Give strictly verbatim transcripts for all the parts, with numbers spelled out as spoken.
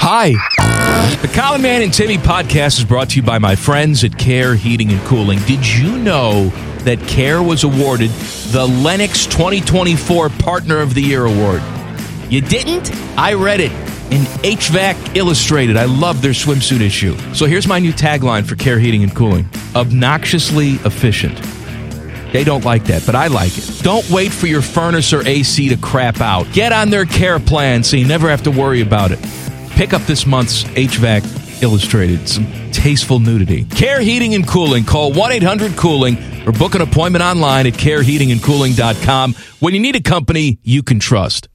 Hi. The Colin Man and Timmy podcast is brought to you by my friends at Care Heating and Cooling. Did you know that Care was awarded the Lennox twenty twenty-four Partner of the Year Award? You didn't? I read it in H V A C Illustrated. I love their swimsuit issue. So here's my new tagline for Care Heating and Cooling. Obnoxiously efficient. They don't like that, but I like it. Don't wait for your furnace or A C to crap out. Get on their care plan so you never have to worry about it. Pick up this month's H V A C Illustrated. Some tasteful nudity. Care Heating and Cooling. Call one eight hundred cooling or book an appointment online at care heating and cooling dot com when you need a company you can trust.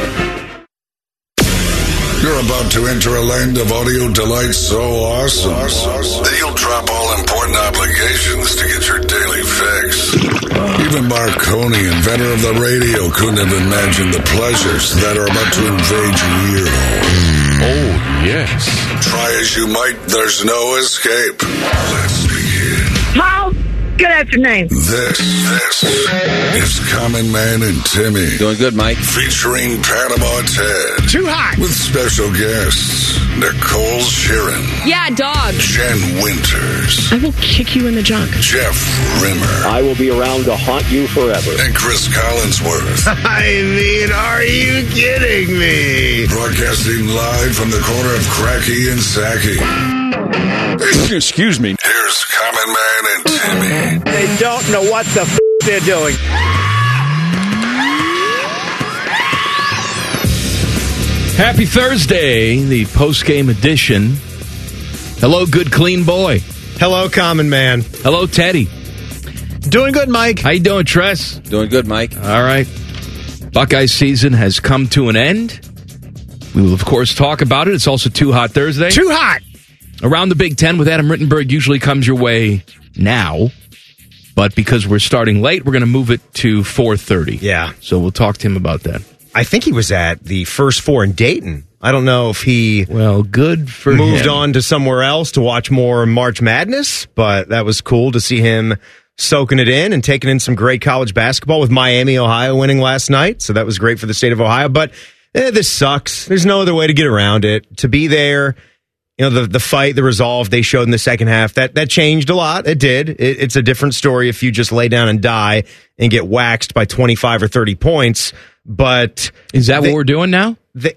You're about to enter a land of audio delight so awesome that you'll drop all important obligations to get your daily fix. Even Marconi, inventor of the radio, couldn't have imagined the pleasures that are about to invade your ear hole. Oh, yes. Try as you might, there's no escape. Let's begin. How? Good afternoon. This, this is Common Man and Timmy. Doing good, Mike. Featuring Panama Ted. Too hot. With special guests, Nicole Sheeran. Yeah, dog. Jen Winters. I will kick you in the junk. Jeff Rimmer. I will be around to haunt you forever. And Chris Collinsworth. I mean, are you kidding me? Broadcasting live from the corner of Cracky and Sacky. Excuse me. Here's Common Man and Timmy. They don't know what the f*** they're doing. Happy Thursday, the post-game edition. Hello, good, clean boy. Hello, Common Man. Hello, Teddy. Doing good, Mike. How you doing, Tress? Doing good, Mike. All right. Buckeye season has come to an end. We will, of course, talk about it. It's also Too Hot Thursday. Too hot. Around the Big Ten with Adam Rittenberg usually comes your way now. But because we're starting late, we're going to move it to four thirty. Yeah. So we'll talk to him about that. I think he was at the first four in Dayton. I don't know if he Well, good for moved him. on to somewhere else to watch more March Madness, but that was cool to see him soaking it in and taking in some great college basketball with Miami, Ohio winning last night. So that was great for the state of Ohio. But eh, this sucks. There's no other way to get around it. To be there, you know, the the fight, the resolve they showed in the second half, that that changed a lot. It did. It, it's a different story if you just lay down and die and get waxed by twenty-five or thirty points. But Is that they, what we're doing now? they,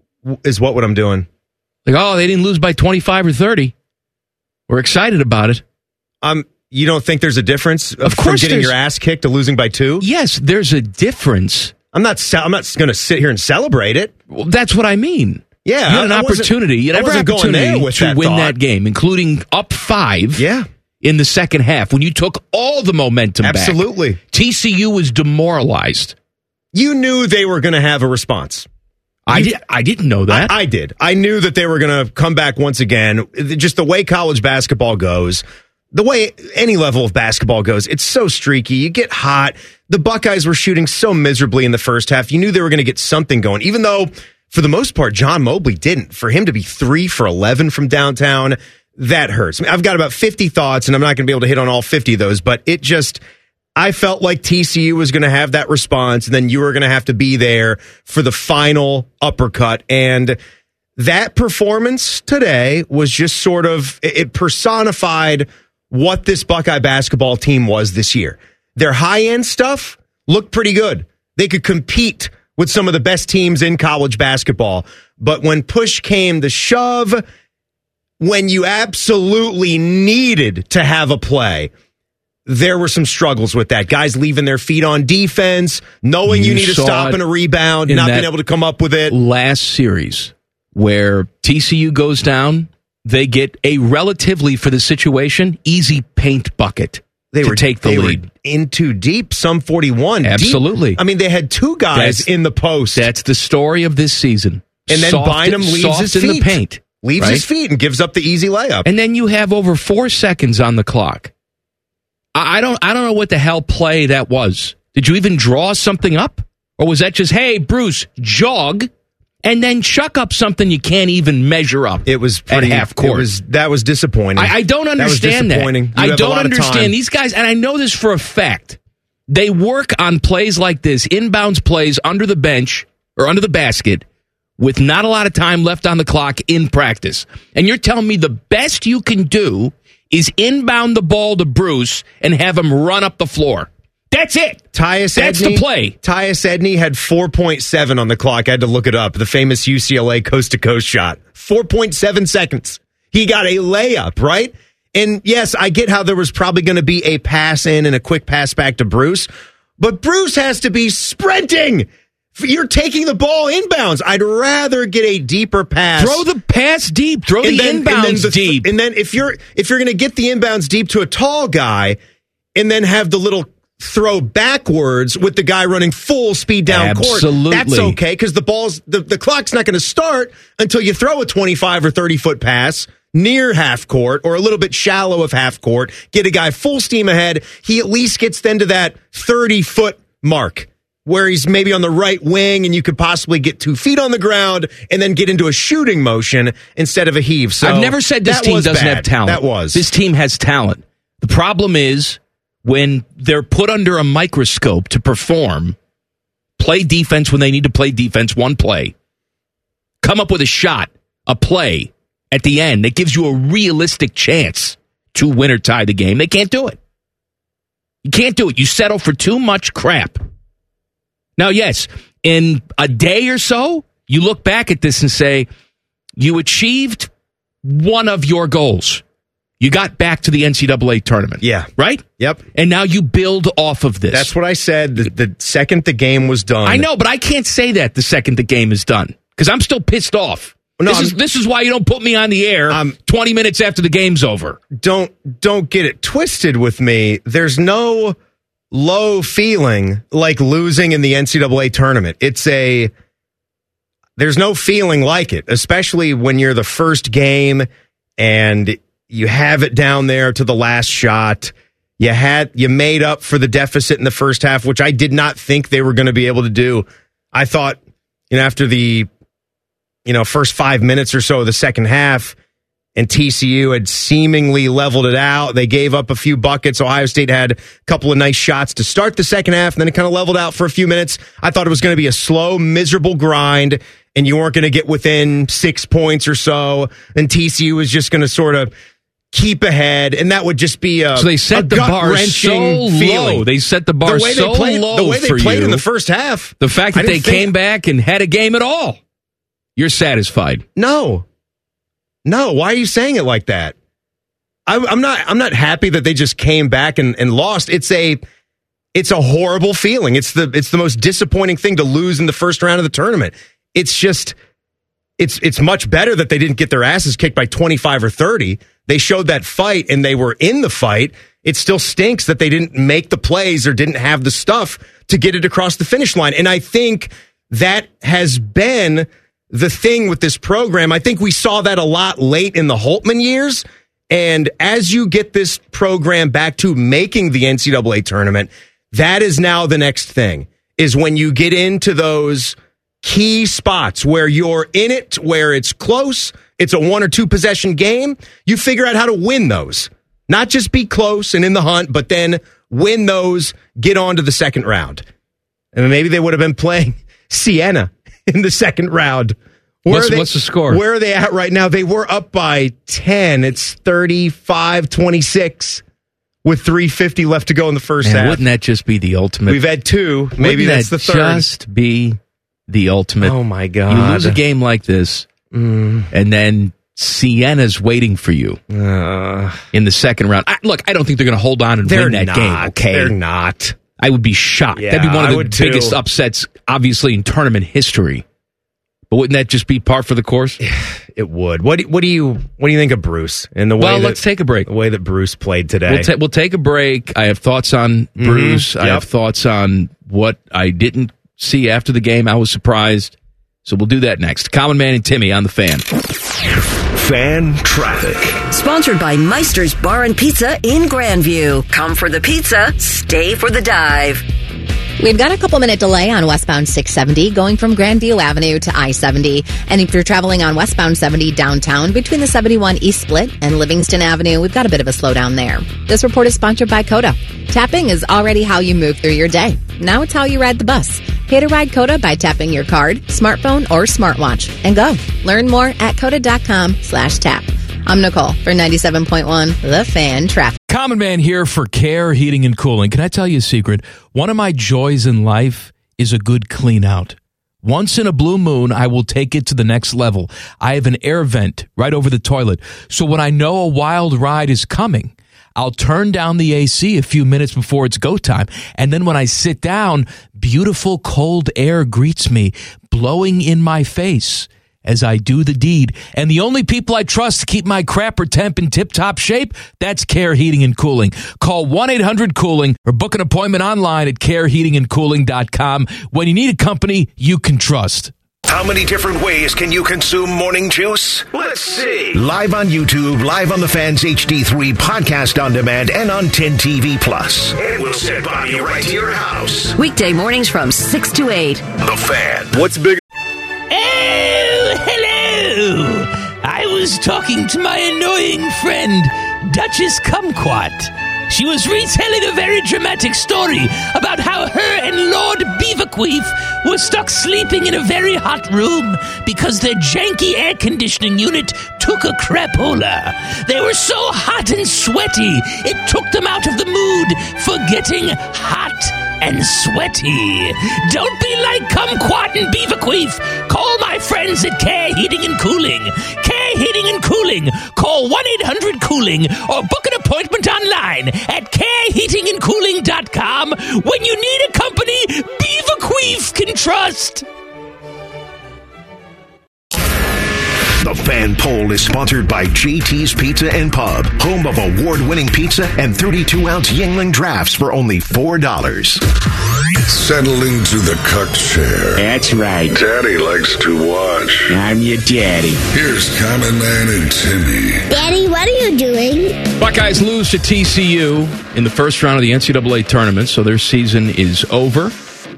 is what what I'm doing. Like, oh, they didn't lose by twenty-five or thirty. We're excited about it. Um, you don't think there's a difference Of from course getting there's- your ass kicked to losing by two? Yes, there's a difference. I'm not. ce- I'm not going to sit here and celebrate it. Well, that's what I mean. Yeah, You had an I- I wasn't- opportunity. You I had every wasn't going opportunity there with to that win thought. that game, including up five Yeah, in the second half when you took all the momentum back. absolutely. T C U was demoralized. You knew they were going to have a response. I, You- did, I didn't know that. I, I did. I knew that they were going to come back once again. Just the way college basketball goes, the way any level of basketball goes, it's so streaky. You get hot. The Buckeyes were shooting so miserably in the first half. You knew they were going to get something going, even though, for the most part, John Mobley didn't. For him to be three for eleven from downtown, that hurts. I mean, I've got about fifty thoughts, and I'm not going to be able to hit on all fifty of those, but it just... I felt like T C U was going to have that response, and then you were going to have to be there for the final uppercut. And that performance today was just sort of, it personified what this Buckeye basketball team was this year. Their high-end stuff looked pretty good. They could compete with some of the best teams in college basketball. But when push came to shove, when you absolutely needed to have a play, there were some struggles with that. Guys leaving their feet on defense, knowing you, You need to saw stop it in a rebound, in not that being able to come up with it. Last series where T C U goes down, they get a relatively, for the situation, easy paint bucket They to were take the they lead. Were in too deep, some forty-one. Deep. Absolutely. I mean, they had two guys That's- in the post. That's the story of this season. And then Soft- Bynum leaves soft his in feet. the paint. Leaves right? his feet and gives up the easy layup. And then you have over four seconds on the clock. I I don't I don't know what the hell play that was. Did you even draw something up? Or was that just, hey, Bruce, jog, and then chuck up something you can't even measure up It was pretty, at half court? It was, that was disappointing. I, I don't understand that. that. Was disappointing. You I have a don't lot of time. understand these guys, and I know this for a fact. They work on plays like this, inbounds plays under the bench or under the basket, with not a lot of time left on the clock in practice. And you're telling me the best you can do is inbound the ball to Bruce and have him run up the floor. That's it. Tyus That's Edney, the play. Tyus Edney had four point seven on the clock. I had to look it up. The famous U C L A coast-to-coast shot. four point seven seconds. He got a layup, right? And yes, I get how there was probably going to be a pass in and a quick pass back to Bruce, but Bruce has to be sprinting. You're taking the ball inbounds. I'd rather get a deeper pass. Throw the pass deep. Throw the then, inbounds the, deep. And then if you're if you're going to get the inbounds deep to a tall guy, and then have the little throw backwards with the guy running full speed down Absolutely. court, that's okay because the ball's the, the clock's not going to start until you throw a twenty-five or thirty foot pass near half court or a little bit shallow of half court. Get a guy full steam ahead. He at least gets then to that thirty foot mark where he's maybe on the right wing and you could possibly get two feet on the ground and then get into a shooting motion instead of a heave. So I've never said this that team was doesn't bad. have talent. That was. This team has talent. The problem is when they're put under a microscope to perform, play defense when they need to play defense, one play, come up with a shot, a play at the end that gives you a realistic chance to win or tie the game. They can't do it. You can't do it. You settle for too much crap. Now, yes, in a day or so, you look back at this and say, you achieved one of your goals. You got back to the N C double A tournament. Yeah. Right? Yep. And now you build off of this. That's what I said. The, the second the game was done. I know, but I can't say that the second the game is done because I'm still pissed off. No, this, is, this is why you don't put me on the air um, twenty minutes after the game's over. Don't don't get it twisted with me. There's no low feeling like losing in the N C double A tournament. It's a there's no feeling like it, especially when you're the first game and you have it down there to the last shot. You had you made up for the deficit in the first half, which I did not think they were going to be able to do. I thought, you know, after the you know first five minutes or so of the second half, and T C U had seemingly leveled it out. They gave up a few buckets. Ohio State had a couple of nice shots to start the second half, and then it kind of leveled out for a few minutes. I thought it was going to be a slow, miserable grind, and you weren't going to get within six points or so, and T C U was just going to sort of keep ahead, and that would just be a So they set a the bar so feeling. low. They set the bar the way so they played, low The way they for played you. in the first half. The fact I that they didn't think- came back and had a game at all. You're satisfied. No. No, why are you saying it like that? I, I'm not. I'm not happy that they just came back and, and lost. It's a, it's a horrible feeling. It's the it's the most disappointing thing to lose in the first round of the tournament. It's just, it's it's much better that they didn't get their asses kicked by twenty-five or thirty. They showed that fight and they were in the fight. It still stinks that they didn't make the plays or didn't have the stuff to get it across the finish line. And I think that has been the thing with this program. I think we saw that a lot late in the Holtman years. And as you get this program back to making the N C double A tournament, that is now the next thing, is when you get into those key spots where you're in it, where it's close, it's a one or two possession game, you figure out how to win those. Not just be close and in the hunt, but then win those, get on to the second round. And maybe they would have been playing Siena in the second round. Where What's, they, what's the score? Where are they at right now? They were up by ten. It's thirty-five twenty-six with three fifty left to go in the first Man, half. wouldn't that just be the ultimate? We've had two. Maybe wouldn't that's that the third. just be the ultimate? Oh, my God. You lose a game like this, Mm. and then Siena's waiting for you Uh, in the second round. I, look, I don't think they're going to hold on and they're win that not. game, okay? They're not. I would be shocked. Yeah, That'd be one I of the would too. biggest upsets, obviously, in tournament history. But wouldn't that just be par for the course? It would. What do, what do you what do you think of Bruce and the way Well, that, let's take a break. the way that Bruce played today? We'll, ta- we'll take a break. I have thoughts on Bruce. I Yep. have thoughts on what I didn't see after the game. I was surprised. So we'll do that next. Common Man and Timmy on the Fan. Fan traffic. Sponsored by Meister's Bar and Pizza in Grandview. Come for the pizza, stay for the dive. We've got a couple minute delay on westbound six seventy going from Grandview Avenue to I seventy. And if you're traveling on westbound seventy downtown between the seventy-one East Split and Livingston Avenue, we've got a bit of a slowdown there. This report is sponsored by Coda. Tapping is already how you move through your day. Now it's how you ride the bus. Pay to ride Coda by tapping your card, smartphone, or smartwatch. And go. Learn more at coda.com slash tap. I'm Nicole for ninety-seven point one The Fan Traffic. Common Man here for Care Heating and Cooling. Can I tell you a secret? One of my joys in life is a good clean out. Once in a blue moon, I will take it to the next level. I have an air vent right over the toilet. So when I know a wild ride is coming, I'll turn down the A C a few minutes before it's go time. And then when I sit down, beautiful cold air greets me, blowing in my face as I do the deed. And the only people I trust to keep my crapper temp in tip-top shape, that's Care Heating and Cooling. Call one eight hundred cooling or book an appointment online at care heating and cooling dot com when you need a company you can trust. How many different ways can you consume morning juice? Let's see. Live on YouTube, live on the Fans H D three, podcast on demand, and on ten T V Plus. And we'll send Bobby right to your house. Weekday mornings from six to eight. The Fan. What's big? Oh, hello. I was talking to my annoying friend, Duchess Kumquat. She was retelling a very dramatic story about how her and Lord Beaverqueef were stuck sleeping in a very hot room because their janky air conditioning unit took a crapola. They were so hot and sweaty, it took them out of the mood for getting hot and sweaty. Don't be like Kumquat and Beaverqueef. Call my friends at Care Heating and Cooling. Care Heating and Cooling. Call one eight hundred cooling or book an appointment online at care heating and cooling dot com when you need a company Beaverqueef can trust. The Fan Poll is sponsored by J T's Pizza and Pub, home of award-winning pizza and thirty-two ounce Yuengling drafts for only four dollars. Settle into the cuck chair. That's right. Daddy likes to watch. I'm your daddy. Here's Common Man and Timmy. Daddy, what are you doing? Buckeyes lose to T C U in the first round of the N C double A tournament, so their season is over.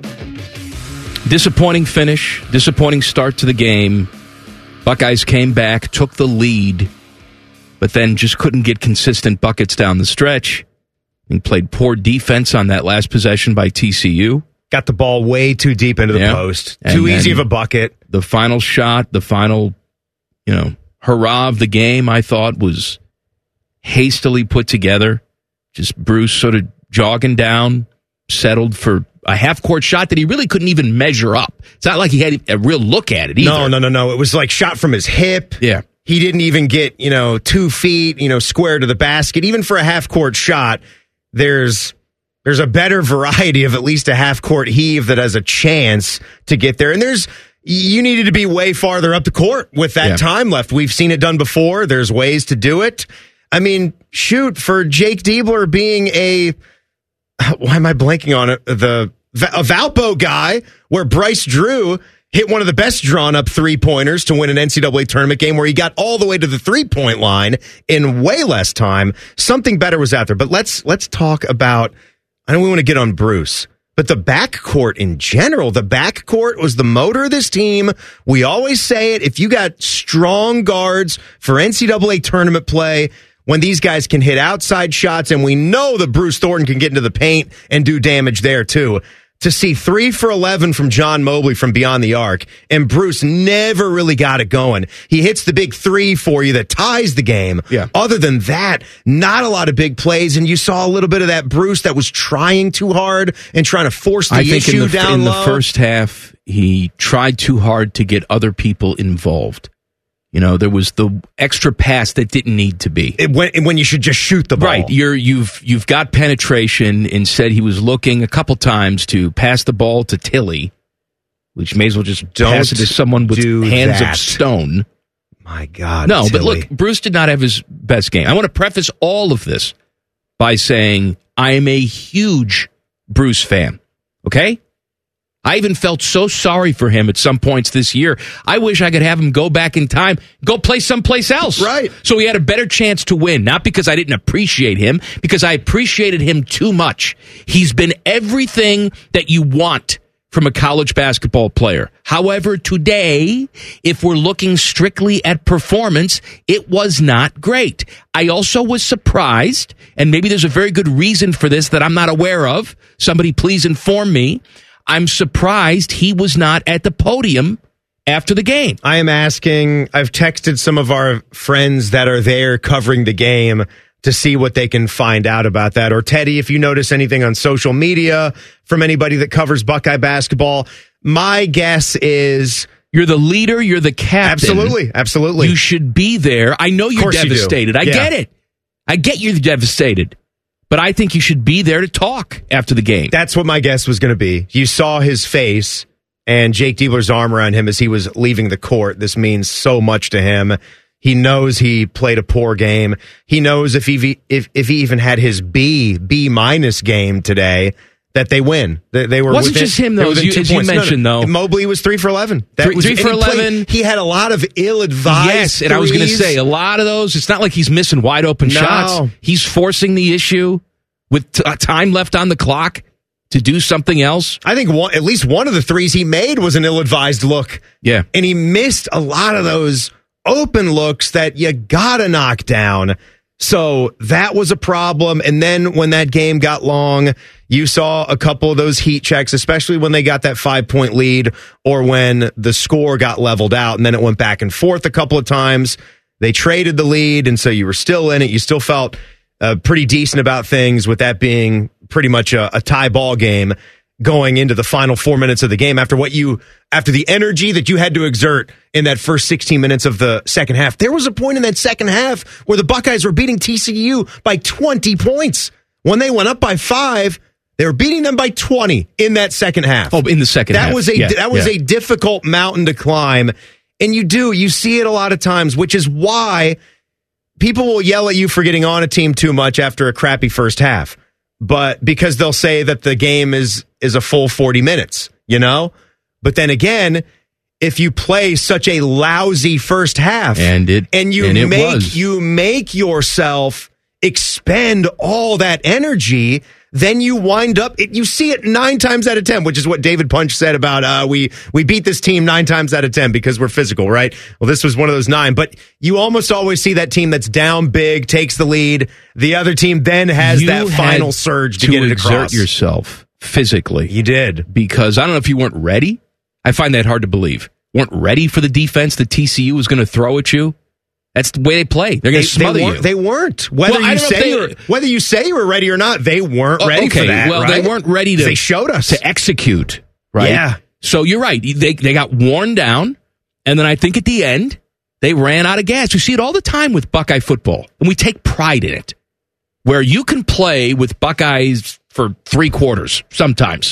Disappointing finish, disappointing start to the game. Buckeyes came back, took the lead, but then just couldn't get consistent buckets down the stretch. And played poor defense on that last possession by T C U. Got the ball way too deep into the Yeah. post. And Too easy then of a bucket. The final shot, the final, you know, hurrah of the game, I thought was hastily put together. Just Bruce sort of jogging down, settled for a half-court shot that he really couldn't even measure up. It's not like he had a real look at it either. No, no, no, no. It was like shot from his hip. Yeah. He didn't even get, you know, two feet, you know, square to the basket. Even for a half-court shot, there's there's a better variety of at least a half-court heave that has a chance to get there. And there's you needed to be way farther up the court with that Yeah. time left. We've seen it done before. There's ways to do it. I mean, shoot, for Jake Diebler being a, why am I blanking on it? The a Valpo guy where Bryce Drew hit one of the best drawn-up three-pointers to win an N C double A tournament game where he got all the way to the three-point line in way less time. Something better was out there. But let's let's talk about, I know we want to get on Bruce, but the backcourt in general, the backcourt was the motor of this team. We always say it. If you got strong guards for N C double A tournament play, when these guys can hit outside shots, and we know that Bruce Thornton can get into the paint and do damage there too. To see three for eleven from John Mobley from beyond the arc, and Bruce never really got it going. He hits the big three for you that ties the game. Yeah. Other than that, not a lot of big plays, and you saw a little bit of that Bruce that was trying too hard and trying to force the I think issue in the, down in low. the first half, he tried too hard to get other people involved. You know, there was the extra pass that didn't need to be. It, when, when you should just shoot the ball. Right, you're you've you've got penetration. Instead, he was looking a couple times to pass the ball to Tilly, which may as well just Don't pass it to someone with do hands that. of stone. My God. No, but Tilly. look, Bruce did not have his best game. I want to preface all of this by saying I am a huge Bruce fan. Okay? I even felt so sorry for him at some points this year. I wish I could have him go back in time, go play someplace else. Right. So he had a better chance to win, not because I didn't appreciate him, because I appreciated him too much. He's been everything that you want from a college basketball player. However, today, if we're looking strictly at performance, it was not great. I also was surprised, and maybe there's a very good reason for this that I'm not aware of. Somebody please inform me. I'm surprised he was not at the podium after the game. I am asking, I've texted some of our friends that are there covering the game to see what they can find out about that. Or Teddy, if you notice anything on social media from anybody that covers Buckeye basketball, my guess is... You're the leader, you're the captain. Absolutely, absolutely. You should be there. I know you're devastated. You I yeah. get it. I get you're devastated. But I think you should be there to talk after the game. That's what my guess was going to be. You saw his face and Jake Diebler's arm around him as he was leaving the court. This means so much to him. He knows he played a poor game. He knows if he if if he even had his B B minus game today, that they win. They, they were wasn't within, just him though, as you, as you mentioned no, no. though. Mobley was three for eleven. That three, was, three for he eleven. Played, he had a lot of ill-advised. Yes, and I was going to say a lot of those. It's not like he's missing wide open no. shots. He's forcing the issue with t- time left on the clock to do something else. I think one, at least one of the threes he made was an ill-advised look. Yeah, and he missed a lot of those open looks that you gotta knock down. So that was a problem. And then when that game got long, you saw a couple of those heat checks, especially when they got that five-point lead or when the score got leveled out and then it went back and forth a couple of times. They traded the lead, and so you were still in it. You still felt uh, pretty decent about things with that being pretty much a, a tie ball game going into the final four minutes of the game after what you after the energy that you had to exert in that first sixteen minutes of the second half. There was a point in that second half where the Buckeyes were beating T C U by twenty points. When they went up by five, they were beating them by twenty in that second half. Oh, in the second that half. was a yeah, that was yeah. a difficult mountain to climb. And you do, you see it a lot of times, which is why people will yell at you for getting on a team too much after a crappy first half. But because they'll say that the game is is a full forty minutes, you know? But then again, if you play such a lousy first half and it and you and it make was. you make yourself expend all that energy, then you wind up it, you see it nine times out of ten, which is what David Punch said about uh, we we beat this team nine times out of ten because we're physical, right? Well, this was one of those nine, but you almost always see that team that's down big takes the lead. The other team then has you that final surge to, to get it exert across. yourself physically. You did, because I don't know if you weren't ready. I find that hard to believe. Weren't ready for the defense that T C U was going to throw at you. That's the way they play. They're going to smother they you. They weren't. Whether well, you say they, you were, whether you say you were ready or not, they weren't ready okay, for that. Well, right? they weren't ready to. They showed us to execute. Right. Yeah. So you're right. They they got worn down, and then I think at the end they ran out of gas. You see it all the time with Buckeye football, and we take pride in it. Where you can play with Buckeyes for three quarters sometimes.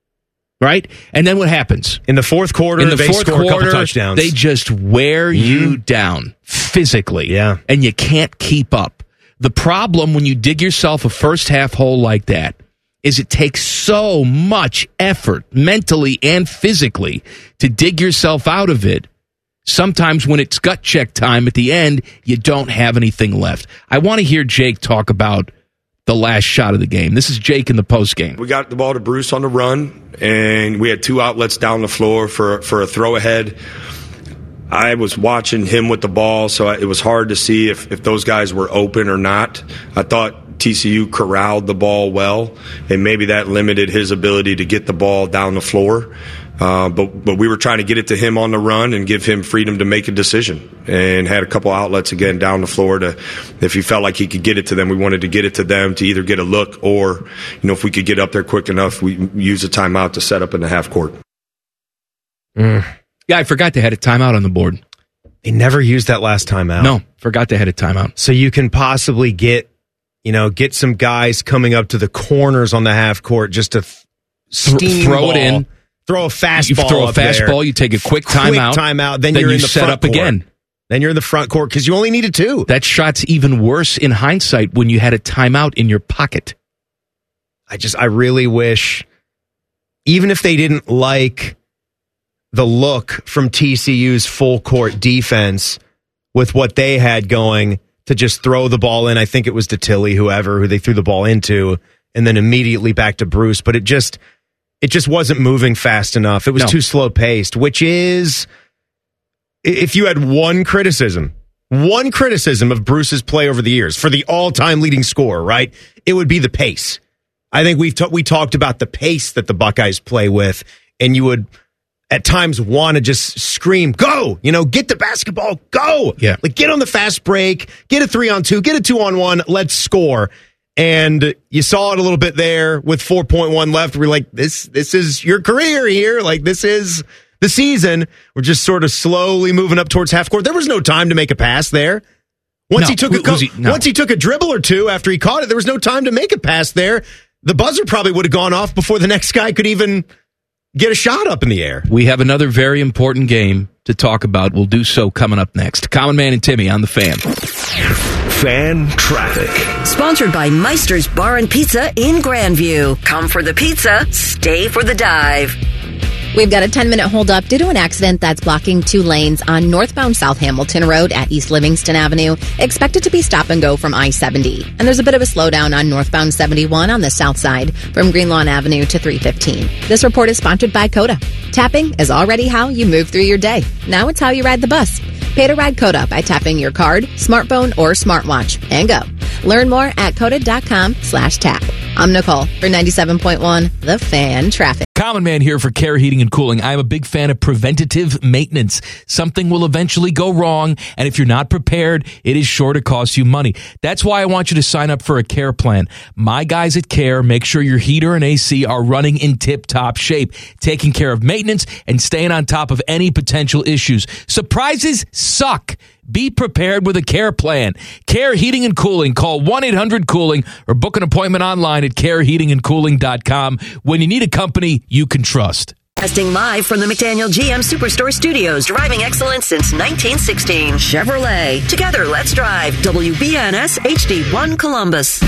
Right? And then what happens? In the fourth quarter, In the they fourth score quarter, a couple touchdowns. They just wear mm-hmm. you down physically. Yeah. And you can't keep up. The problem when you dig yourself a first half hole like that is it takes so much effort, mentally and physically, to dig yourself out of it. Sometimes when it's gut check time at the end, you don't have anything left. I want to hear Jake talk about the last shot of the game. This is Jake in the post game. We got the ball to Bruce on the run, and we had two outlets down the floor for for a throw ahead. I was watching him with the ball, so it was hard to see if, if those guys were open or not. I thought T C U corralled the ball well, and maybe that limited his ability to get the ball down the floor. Uh, but but we were trying to get it to him on the run and give him freedom to make a decision, and had a couple outlets again down the floor to, if he felt like he could get it to them, we wanted to get it to them to either get a look or, you know, if we could get up there quick enough, we use a timeout to set up in the half court. Mm. Yeah, I forgot they had a timeout on the board. They never used that last timeout. No, forgot they had a timeout. So you can possibly get, you know, get some guys coming up to the corners on the half court just to th- steam throw ball. it in. Throw a fastball. You throw a up there. fastball. You take a quick timeout. Quick timeout. Then, then you're you in the set front up court. again. Then you're in the front court because you only needed two. That shot's even worse in hindsight when you had a timeout in your pocket. I just, I really wish, even if they didn't like the look from T C U's full court defense with what they had going, to just throw the ball in. I think it was to Tilly, whoever, who they threw the ball into, and then immediately back to Bruce. But it just, it just wasn't moving fast enough. It was no. too slow paced, which is, if you had one criticism, one criticism of Bruce's play over the years for the all-time leading scorer, right? It would be the pace. I think we've ta- we talked about the pace that the Buckeyes play with, and you would at times want to just scream, go, you know, get the basketball, go. Yeah. Like get on the fast break, get a three on two, get a two on one, let's score. And you saw it a little bit there with four point one left. We're like, this, this is your career here. Like this is the season. We're just sort of slowly moving up towards half court. There was no time to make a pass there. Once no, he took a was he, no. once he took a dribble or two after he caught it, there was no time to make a pass there. The buzzer probably would have gone off before the next guy could even get a shot up in the air. We have another very important game to talk about. We'll do so coming up next. Common Man and Timmy on the Fan. Fan Traffic. Sponsored by Meister's Bar and Pizza in Grandview. Come for the pizza, stay for the dive. We've got a ten-minute holdup due to an accident that's blocking two lanes on northbound South Hamilton Road at East Livingston Avenue. Expected to be stop and go from I seventy. And there's a bit of a slowdown on northbound seventy-one on the south side from Greenlawn Avenue to three fifteen. This report is sponsored by Coda. Tapping is already how you move through your day. Now it's how you ride the bus. Pay to ride Coda by tapping your card, smartphone, or smartwatch and go. Learn more at coda.com slash tap. I'm Nicole for ninety-seven point one, The Fan Traffic. Common Man here for Care Heating and Cooling. I'm a big fan of preventative maintenance. Something will eventually go wrong, and if you're not prepared, it is sure to cost you money. That's why I want you to sign up for a Care plan. My guys at Care make sure your heater and A C are running in tip-top shape, taking care of maintenance and staying on top of any potential issues. Surprises suck. Be prepared with a Care plan. Care Heating and Cooling. Call one eight hundred cooling or book an appointment online at care heating and cooling dot com when you need a company you can trust. Casting live from the McDaniel G M Superstore Studios. Driving excellence since nineteen sixteen. Chevrolet. Together, let's drive. W B N S H D one Columbus.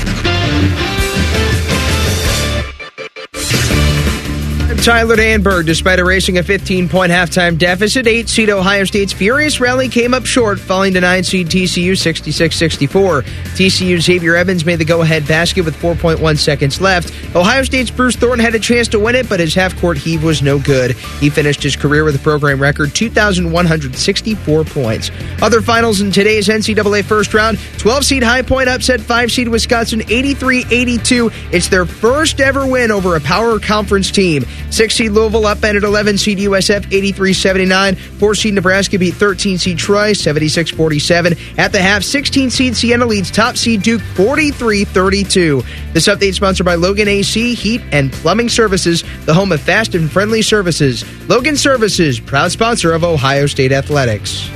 Tyler Danberg, despite erasing a fifteen-point halftime deficit, eight seed Ohio State's furious rally came up short, falling to nine seed T C U sixty-six sixty-four. T C U's Xavier Evans made the go-ahead basket with four point one seconds left. Ohio State's Bruce Thornton had a chance to win it, but his half-court heave was no good. He finished his career with a program record two thousand one hundred sixty-four points. Other finals in today's N C double A first round, twelve seed High Point upset five seed Wisconsin eighty-three eighty-two. It's their first ever win over a power conference team. six seed Louisville upended eleven seed U S F eighty-three seventy-nine. four seed Nebraska beat thirteen seed Troy seventy-six forty-seven. At the half, sixteen seed Siena leads top seed Duke forty-three thirty-two. This update sponsored by Logan A C, Heat and Plumbing Services, the home of fast and friendly services. Logan Services, proud sponsor of Ohio State Athletics.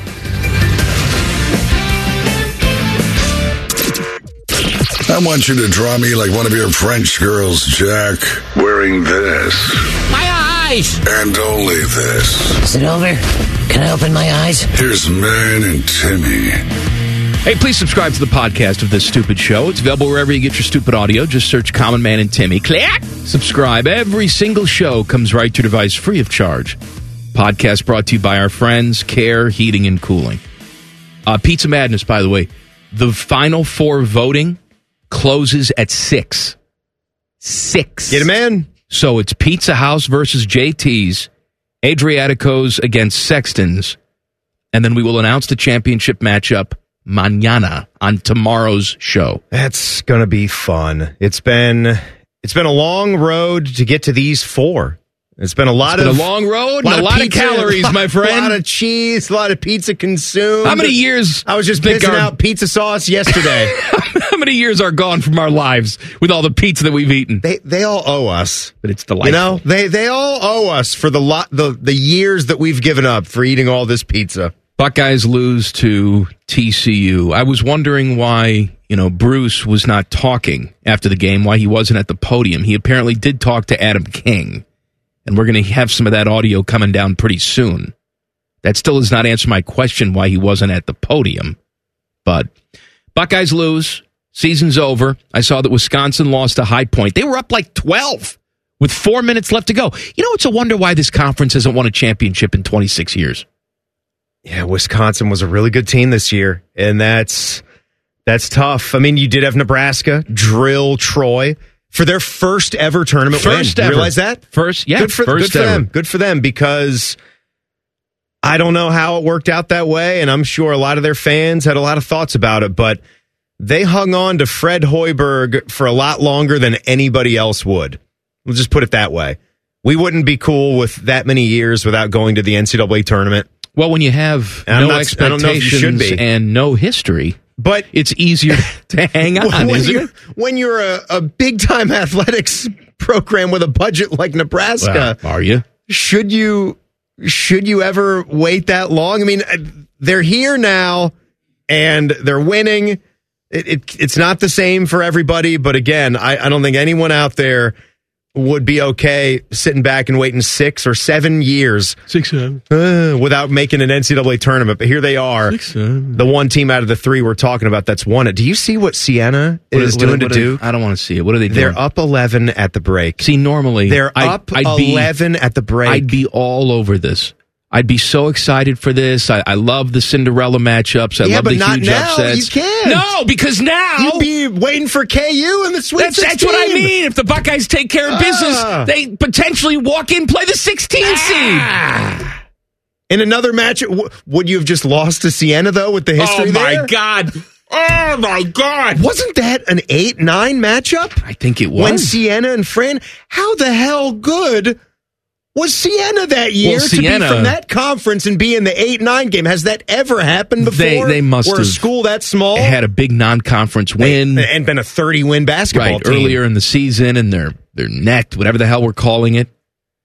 I want you to draw me like one of your French girls, Jack, wearing this. My eyes! And only this. Is it over? Can I open my eyes? Here's Man and Timmy. Hey, please subscribe to the podcast of This Stupid Show. It's available wherever you get your stupid audio. Just search Common Man and Timmy. Click! Subscribe. Every single show comes right to your device free of charge. Podcast brought to you by our friends, Care Heating and Cooling. Uh, Pizza Madness, by the way. The final four voting closes at six. Six. Get him in. So it's Pizza House versus J T's, Adriatico's against Sexton's, and then we will announce the championship matchup mañana on tomorrow's show. That's gonna be fun. It's been it's been a long road to get to these four. It's been a lot it's been of a long road and a lot pizza, of calories, my friend. A lot of cheese, a lot of pizza consumed. How many years? I was just pissing our, out pizza sauce yesterday. How many years are gone from our lives with all the pizza that we've eaten? They they all owe us, but it's delightful. You know, they they all owe us for the lot the the years that we've given up for eating all this pizza. Buckeyes lose to T C U. I was wondering why, you know, Bruce was not talking after the game, why he wasn't at the podium. He apparently did talk to Adam King. And we're going to have some of that audio coming down pretty soon. That still does not answer my question why he wasn't at the podium. But Buckeyes lose. Season's over. I saw that Wisconsin lost to High Point. They were up like twelve with four minutes left to go. You know, it's a wonder why this conference hasn't won a championship in twenty-six years. Yeah, Wisconsin was a really good team this year, and that's that's tough. I mean, you did have Nebraska drill Troy for their first ever tournament first win. Ever. You realize that? First, yeah. Good for, first good for ever. them. Good for them because I don't know how it worked out that way, and I'm sure a lot of their fans had a lot of thoughts about it, but they hung on to Fred Hoiberg for a lot longer than anybody else would. We'll just put it that way. We wouldn't be cool with that many years without going to the N C double A tournament. Well, when you have And I'm no not- I don't know if you should expectations be. and no history, but it's easier to hang on, when isn't you're, it? when you're a, a big-time athletics program with a budget like Nebraska, Well, are you? should you should you ever wait that long? I mean, they're here now, and they're winning. It, it, it's not the same for everybody, but again, I, I don't think anyone out there would be okay sitting back and waiting six or seven years six, seven. Uh, without making an N C double A tournament. But here they are, Six, seven. the one team out of the three we're talking about that's won it. Do you see what Siena What is what doing what to Duke? I don't want to see it. What are they doing? They're up eleven at the break. See, normally They're I'd- up I'd be- eleven at the break. I'd be all over this. I'd be so excited for this. I, I love the Cinderella matchups. I yeah, love but the not huge now. upsets. You can't. No, because now You'd be waiting for K U in the Sweet that's, that's what I sixteen. mean. If the Buckeyes take care of Ah. business, they potentially walk in, play the sixteen Ah. seed. In another match, w- would you have just lost to Siena, though, with the history Oh my there? God! Oh my God! Wasn't that an eight nine matchup? I think it was. When Siena and Fran, how the hell good was Siena that year Well, to Siena- be from that conference and be in the eight nine game? Has that ever happened before? They- they must Where a have school that small had a big non-conference win, They- and been a thirty win basketball right, team earlier in the season, and they're they're necked, whatever the hell we're calling it.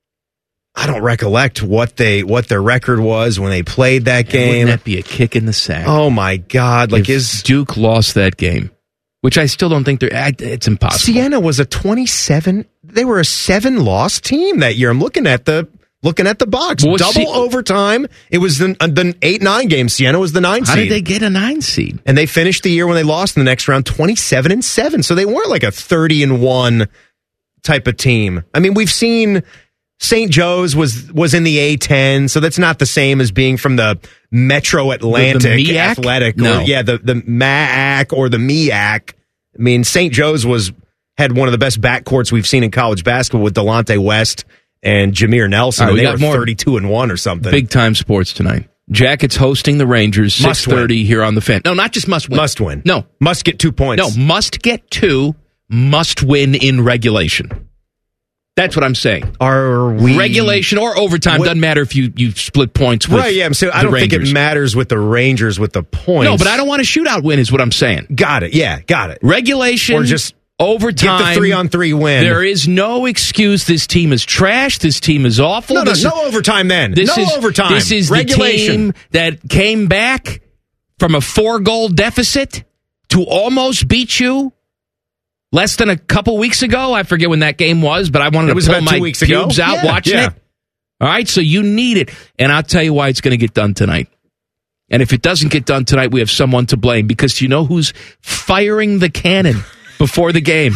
I don't recollect what they what their record was when they played that game. Wouldn't that be a kick in the sack? Oh my God! Like if is Duke lost that game, which I still don't think they're. I- It's impossible. Siena was a twenty-seven. They were a seven loss team that year. I'm looking at the looking at the box. Well, Double see- overtime. It was the, uh, the eight nine game. Siena was the nine How seed. did they get a nine seed? And they finished the year when they lost in the next round twenty-seven and seven. So they weren't like a thirty and one type of team. I mean, we've seen Saint Joe's was was in the A ten, so that's not the same as being from the Metro Atlantic The- the M E A C? Athletic. No. Or, yeah, the, the M A A C or the M E A C. I mean, Saint Joe's was had one of the best backcourts we've seen in college basketball with Delonte West and Jameer Nelson. All right, and we they got were more thirty-two and one or something. Big time sports tonight. Jackets hosting the Rangers, Must six thirty here on the Fan. No, not just must win. Must win. No. Must get two points. No, must get two, must win in regulation. That's what I'm saying. Are we Regulation or overtime, What- doesn't matter if you, you split points with Right, yeah. I'm saying I the don't think Rangers. it matters with the Rangers with the points. No, but I don't want a shootout win is what I'm saying. Got it. Yeah, got it. Regulation Or just overtime. get the three on three win. There is no excuse. This team is trash. This team is awful. No, no, This no is- overtime then. This no is, overtime. This is Regulation. the team that came back from a four-goal deficit to almost beat you less than a couple weeks ago. I forget when that game was, but I wanted It was to pull about two my weeks ago. pubes out Yeah, watching yeah. it. All right, so you need it. And I'll tell you why it's going to get done tonight. And if it doesn't get done tonight, we have someone to blame because you know who's firing the cannon before the game?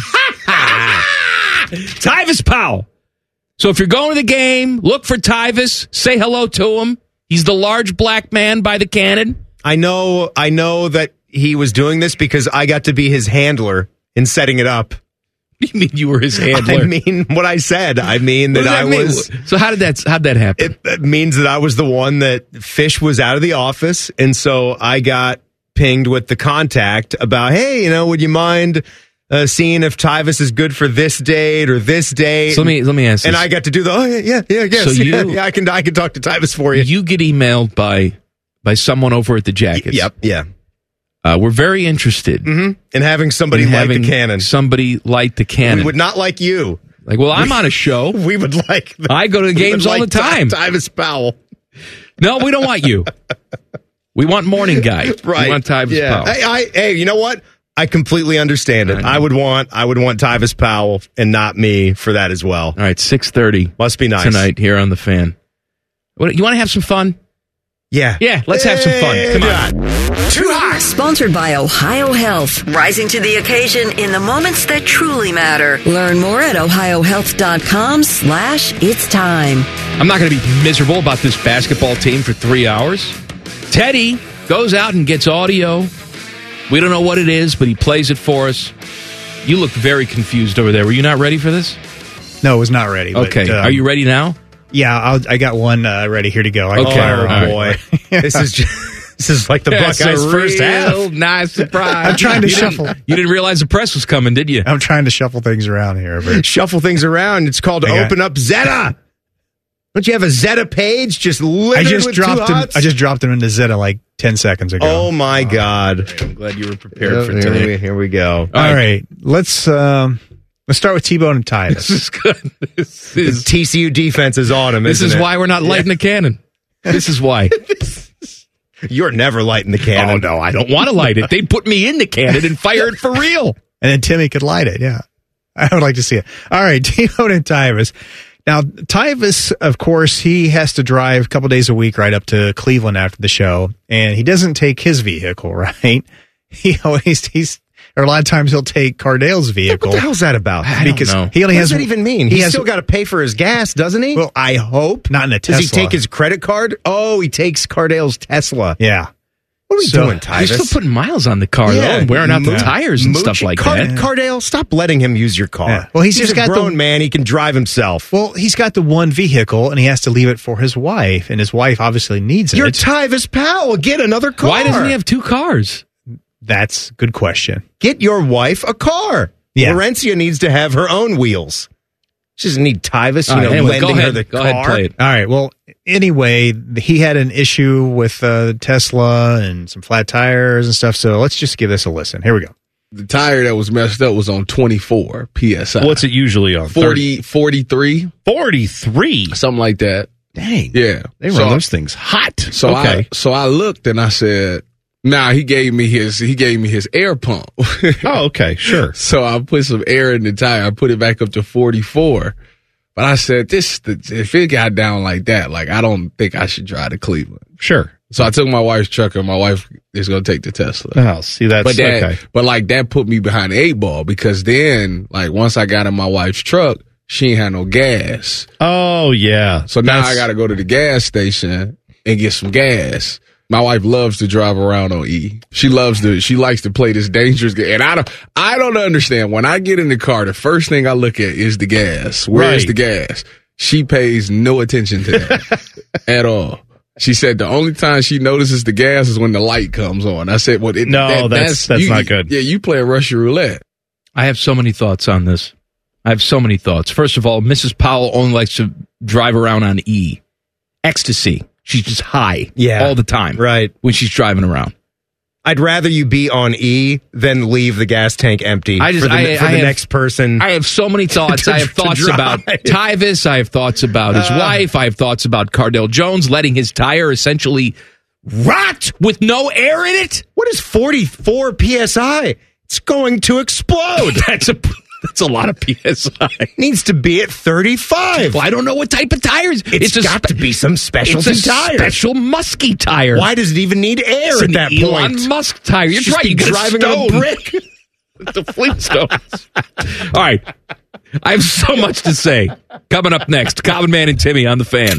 Tyvis Powell. So if you're going to the game, look for Tyvis. Say hello to him. He's the large black man by the cannon. I know. I know that he was doing this because I got to be his handler in setting it up. You mean you were his handler? I mean what I said. I mean What that, does I that mean? was. So how did that? How'd that happen? It, it means that I was the one that Fish was out of the office, and so I got pinged with the contact about, hey, you know, would you mind uh, seeing if Tyvis is good for this date or this date? So let me let me ask. And this. I got to do the oh yeah yeah yeah yes, So yeah, you- yeah I can I can talk to Tyvis for you. You get emailed by by someone over at the Jackets. Yep, yeah. Uh, we're very interested Mm-hmm. And having somebody in light having the cannon. Somebody light the cannon. We would not like you. Like, well, I'm on a show. We would like. The, I go to the we would games all like the time. Ty- Tyvis Powell. No, we don't want you. We want morning guy. Right. We want Tyvis yeah. Powell. Hey, I, hey, you know what? I completely understand it. I, I would want I would want Tyvis Powell and not me for that as well. All right, six thirty. Must be nice tonight here on the Fan. What, you want to have some fun? Yeah. Yeah, let's have some fun. Come on. Too hot. Sponsored by Ohio Health. Rising to the occasion in the moments that truly matter. Learn more at ohiohealth.com slash it's time. I'm not going to be miserable about this basketball team for three hours. Teddy goes out and gets audio. We don't know what it is, but he plays it for us. You look very confused over there. Were you not ready for this? No, I was not ready. but, Okay. um, Are you ready now? Yeah, I'll, I got one uh, ready here to go. I Okay. can fire All it right. up. Boy, this is just, This is like the That's Buckeyes' a first real half. Nice surprise. I'm trying to you shuffle. Didn't, you didn't realize the press was coming, did you? I'm trying to shuffle things around here. But Shuffle things around. It's called I got- Open Up Zeta. Don't you have a Zeta page just littered I just with dropped two him. hots? I just dropped him into Zeta like ten seconds ago. Oh my God! I'm glad you were prepared Yeah, for here today. we, here we go. All right, let's um, let's start with T-Bone and Tyvus. This is good. This The is, T C U defense is on him. this isn't is it? why we're not lighting the cannon. This is why. You're never lighting the Oh, cannon. no, I don't want to light it. They'd put me in the cannon and fire it for real. And then Timmy could light it. Yeah, I would like to see it. All right, T-Bone and Tyvus. Now, Tyvus, of course, he has to drive a couple days a week right up to Cleveland after the show, and he doesn't take his vehicle, right? He always he's or a lot of times he'll take Cardale's vehicle. What the hell's that about? I don't because know. he only What has does that even mean? He He's has still got to pay for his gas, doesn't he? Well, I hope. not in a Does Tesla. he take his credit card? Oh, he takes Cardale's Tesla. Yeah. What are we So- doing, Tyvus? You're still putting miles on the car, though, and wearing out the Mo- tires and Moochie- stuff like Car- that. Cardale, stop letting him use your car. Yeah. Well, he's just a got the- grown man. He can drive himself. Well, he's got the one vehicle, and he has to leave it for his wife, and his wife obviously needs it. You're Tyvus Powell. Get another car. Why doesn't he have two cars? That's a good question. Get your wife a car. Yeah. Laurencia needs to have her own wheels. She doesn't need Tyvus, you All know, right, anyway, go lending her ahead. the Go car. ahead, play it. All right. Well, anyway, he had an issue with uh, Tesla and some flat tires and stuff. So let's just give this a listen. Here we go. The tire that was messed up was on twenty-four P S I. What's it usually on? forty, forty-three, forty-three. something like that. Dang. Yeah. They run So- those things hot. So okay. I so I looked and I said, "Nah." He gave me his he gave me his air pump. oh, okay. Sure. So I put some air in the tire. I put it back up to forty-four. But I said, "This if it got down like that, like I don't think I should drive to Cleveland." Sure. So I took my wife's truck, and my wife is going to take the Tesla. Oh, see, that's But that, okay. but like that put me behind the eight ball because then, like once I got in my wife's truck, she ain't had no gas. Oh, yeah. So now That's- I got to go to the gas station and get some gas. My wife loves to drive around on E. She loves to. She likes to play this dangerous game, and I don't. I don't understand. When I get in the car, the first thing I look at is the gas. Where is Right. the gas? She pays no attention to that at all. She said the only time she notices the gas is when the light comes on. I said, "Well, it, No, that- that's- that's you- not good. Yeah, you play Russian roulette." I have so many thoughts on this. I have so many thoughts. First of all, Missus Powell only likes to drive around on E. Ecstasy. She's just high Yeah. all the time. Right. When she's driving around. I'd rather you be on E than leave the gas tank empty I just- for the, I- for I the have- next person. I have so many thoughts. to- I have to thoughts drive. about Tyvus. I have thoughts about his Uh. wife. I have thoughts about Cardale Jones letting his tire essentially rot with no air in it. What is forty-four P S I? It's going to explode. That's a that's a lot of P S I. Needs to be at thirty-five. Well, I don't know what type of tires. It's a got to be some specialty it's a tire. Special musky tire. Why does it even need air It's at an that Elon point? Musk tire. You're Just right. be You got driving a on a stone. brick. The Flintstones. All right. I have so much to say. Coming up next, Common Man and Timmy on the Fan.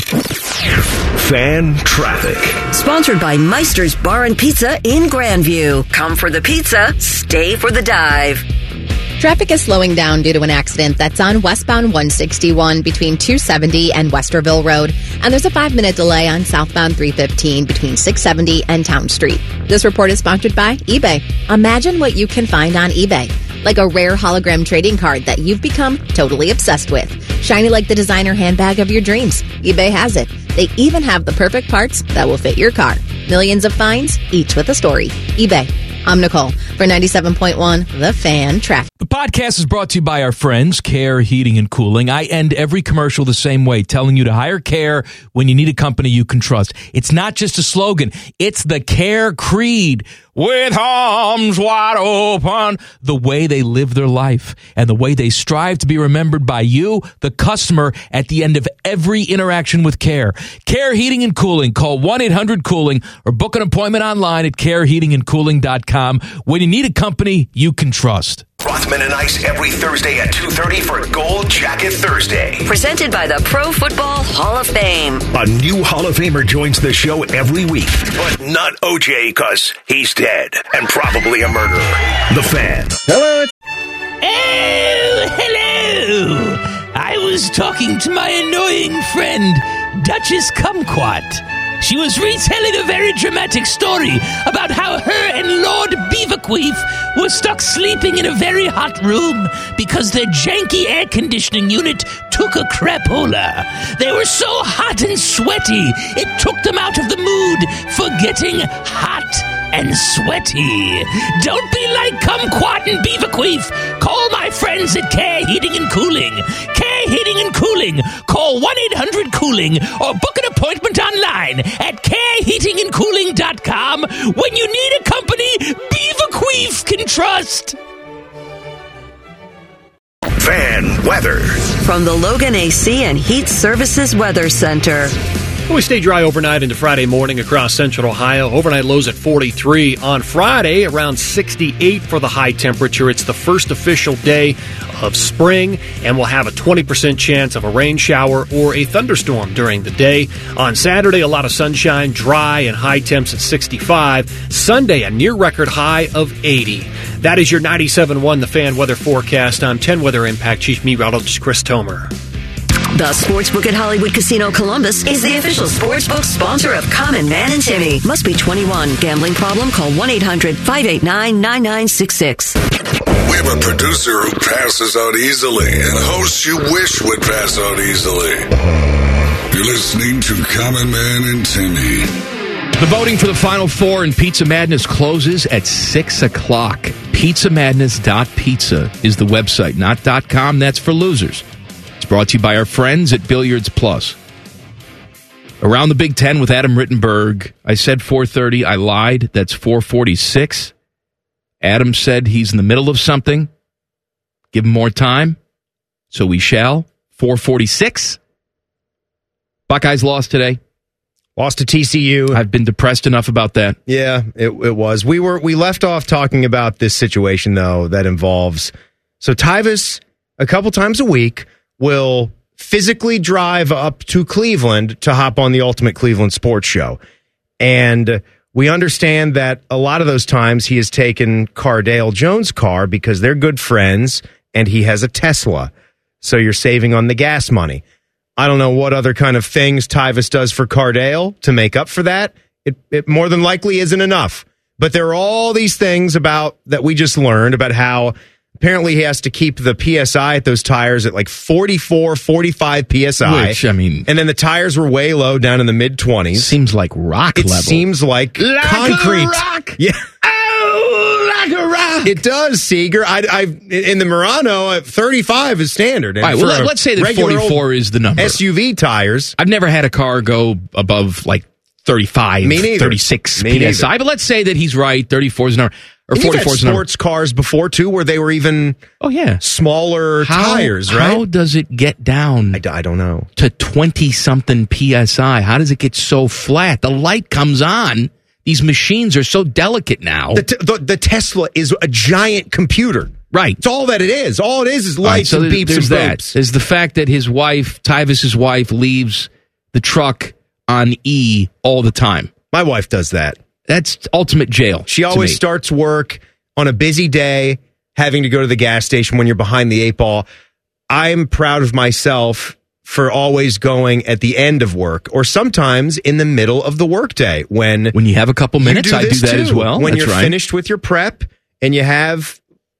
Fan traffic. Sponsored by Meister's Bar and Pizza in Grandview. Come for the pizza, stay for the dive. Traffic is slowing down due to an accident that's on westbound one sixty-one between two seventy and Westerville Road. And there's a five-minute delay on southbound three fifteen between six seventy and Town Street. This report is sponsored by eBay. Imagine what you can find on eBay. Like a rare hologram trading card that you've become totally obsessed with. Shiny like the designer handbag of your dreams. eBay has it. They even have the perfect parts that will fit your car. Millions of finds, each with a story. eBay. I'm Nicole for ninety-seven point one The Fan Traffic. The podcast is brought to you by our friends, Care Heating and Cooling. I end every commercial the same way, telling you to hire Care when you need a company you can trust. It's not just a slogan. It's the Care creed. With arms wide open, the way they live their life and the way they strive to be remembered by you, the customer, at the end of every interaction with Care. Care Heating and Cooling. Call one eight hundred cooling or book an appointment online at care heating and cooling dot com when you need a company you can trust. Rothman and Ice every Thursday at two thirty for Gold Jacket Thursday. Presented by the Pro Football Hall of Fame. A new Hall of Famer joins the show every week. But not O J, because he's dead and probably a murderer. The Fan. Hello. Oh, hello. I was talking to my annoying friend, Duchess Kumquat. She was retelling a very dramatic story about how her and Lord Beaverqueef were stuck sleeping in a very hot room because their janky air conditioning unit took a crapola. They were so hot and sweaty, it took them out of the mood for getting hot and sweaty. Don't be like Kumquat and Beaverqueef. Call my friends at Care Heating and Cooling. Care Heating and Cooling. Call one eight hundred cooling or book an appointment online at care heating and cooling dot com when you need a company Beaverqueef can trust. Fan weather. From the Logan A C and Heat Services Weather Center. We stay dry overnight into Friday morning across central Ohio. Overnight lows at forty-three. On Friday, around sixty-eight for the high temperature. It's the first official day of spring, and we'll have a twenty percent chance of a rain shower or a thunderstorm during the day. On Saturday, a lot of sunshine, dry, and high temps at sixty-five. Sunday, a near-record high of eighty. That is your ninety-seven point one The Fan weather forecast. I'm ten Weather Impact Chief Meteorologist Chris Tomer. The Sportsbook at Hollywood Casino Columbus is the official sportsbook sponsor of Common Man and Timmy. Must be twenty-one. Gambling problem? Call one eight hundred five eight nine nine nine six six. We have a producer who passes out easily and hosts you wish would pass out easily. You're listening to Common Man and Timmy. The voting for the Final Four in Pizza Madness closes at six o'clock. pizza madness dot pizza is the website, not .com. That's for losers. It's brought to you by our friends at Billiards Plus. Around the Big Ten with Adam Rittenberg. I said four thirty. I lied. That's four forty-six. Adam said he's in the middle of something. Give him more time. So we shall. four forty-six. Buckeyes lost today. Lost to T C U. I've been depressed enough about that. Yeah, it, it was. We were we left off talking about this situation, though, that involves... So Tyvis, a couple times a week, will physically drive up to Cleveland to hop on the Ultimate Cleveland Sports Show. And we understand that a lot of those times he has taken Cardale Jones' car because they're good friends and he has a Tesla. So you're saving on the gas money. I don't know what other kind of things Tyvis does for Cardale to make up for that. It, it more than likely isn't enough. But there are all these things about that we just learned about how apparently he has to keep the P S I at those tires at like forty-four, forty-five P S I. Which, I mean... And then the tires were way low, down in the mid-twenties. Seems like rock it level. It seems like, like concrete. A rock. Yeah. Oh, like a rock. It does, Seeger. I, I, in the Murano, thirty-five is standard. And all right, well, let, let's say that forty-four is the number. S U V tires. I've never had a car go above like thirty-five, Me neither. thirty-six Me P S I. neither. But let's say that he's right. thirty-four is the number. Or forty-four is the number. Sports cars before, too, where they were even oh yeah smaller how, tires, right? How does it get down I, I don't know. to twenty-something P S I? How does it get so flat? The light comes on. These machines are so delicate now. The, t- the, the Tesla is a giant computer. Right. It's all that it is. All it is is lights right, so and beeps there's and that. boops. There's the fact that his wife, Tyvis's wife, leaves the truck on E all the time. My wife does that. That's ultimate jail. She always starts work on a busy day, having to go to the gas station when you're behind the eight ball. I'm proud of myself for always going at the end of work or sometimes in the middle of the workday when when you have a couple minutes. do I do this that too. as well. When That's you're right. finished with your prep and you have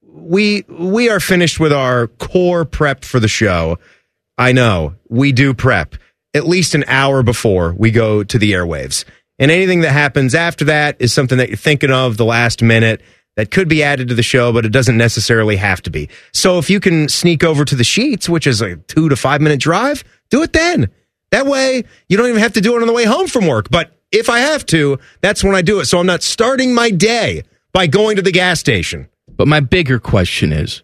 we we are finished with our core prep for the show. I know we do prep at least an hour before we go to the airwaves. And anything that happens after that is something that you're thinking of the last minute that could be added to the show, but it doesn't necessarily have to be. So if you can sneak over to the sheets, which is a two to five minute drive, do it then. That way you don't even have to do it on the way home from work. But if I have to, that's when I do it. So I'm not starting my day by going to the gas station. But my bigger question is,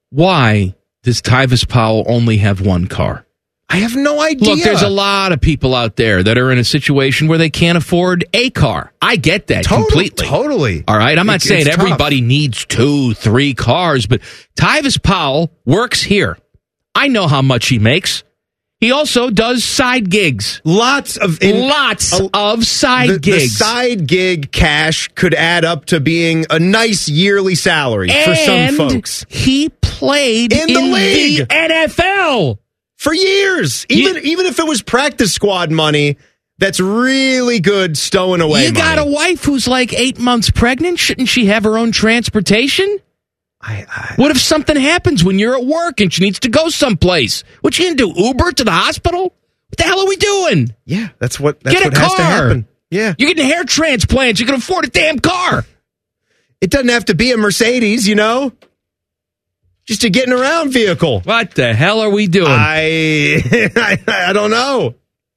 why does Tyvis Powell only have one car? I have no idea. Look, there's a lot of people out there that are in a situation where they can't afford a car. I get that Total, completely. Totally. All right, I'm not It- saying it's everybody tough. needs two, three cars, but Tyvis Powell works here. I know how much he makes. He also does side gigs. Lots of in, lots uh, of side the, gigs. The side gig cash could add up to being a nice yearly salary and for some folks. He played in the in league, the N F L for years. Even you, even if it was practice squad money, that's really good stowing away You got money. a wife who's like eight months pregnant. Shouldn't she have her own transportation? I, I, what if something happens when you're at work and she needs to go someplace? What you gonna do? Uber to the hospital? What the hell are we doing? Yeah, that's what that's Get a what has to car. happen. Yeah. You're getting hair transplants. You can afford a damn car. It doesn't have to be a Mercedes, you know? Just a getting around vehicle. What the hell are we doing? I I, I don't know.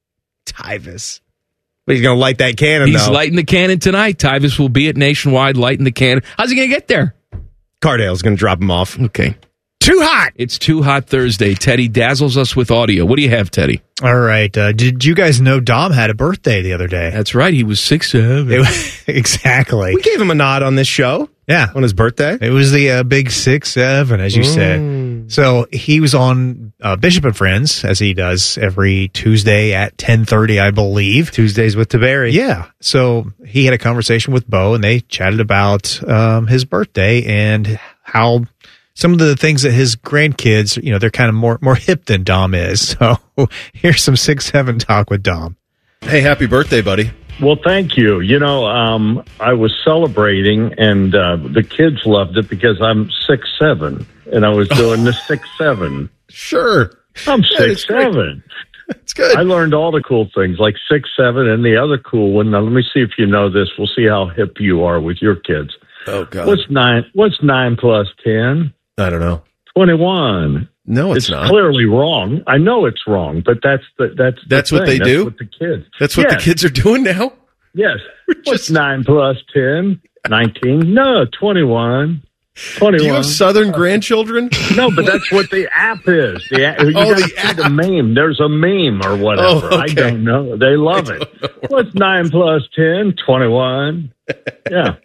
Tyvis. But he's going to light that cannon, He's though. lighting the cannon tonight. Tyvis will be at Nationwide lighting the cannon. How's he going to get there? Cardale's going to drop him off. Okay. Too hot. It's Too Hot Thursday. Teddy dazzles us with audio. What do you have, Teddy? All right. Uh, did you guys know Dom had a birthday the other day? That's right. He was six seven. It was, exactly. We gave him a nod on this show. Yeah. On his birthday. It was the uh, big six seven, as you Mm. said. So he was on uh, Bishop and Friends, as he does every Tuesday at ten thirty, I believe. Tuesdays with Taberry. Yeah. So he had a conversation with Bo, and they chatted about um, his birthday and how some of the things that his grandkids, you know, they're kind of more more hip than Dom is. So here's some six seven talk with Dom. Hey, happy birthday, buddy. Well, thank you. You know, um, I was celebrating, and uh, the kids loved it because I'm six seven, and I was doing the six seven. Sure. I'm Yeah, six that's great. seven. It's good. I learned all the cool things, like six seven, and the other cool one. Now, let me see if you know this. We'll see how hip you are with your kids. Oh, God. What's nine? What's nine plus ten? I don't know. Twenty-one. No, it's, It's not. clearly wrong. I know it's wrong, but that's the that's the That's what thing. they do? That's what the kids. That's what Yes. the kids are doing now? Yes. What's nine plus ten? nineteen? No, twenty-one. twenty-one. Do you have Southern grandchildren? No, but that's what the app is. The app, you Oh, gotta the see the meme. There's a meme or whatever. Oh, I okay. don't know. They love it. What's nine plus ten? twenty-one. Yeah.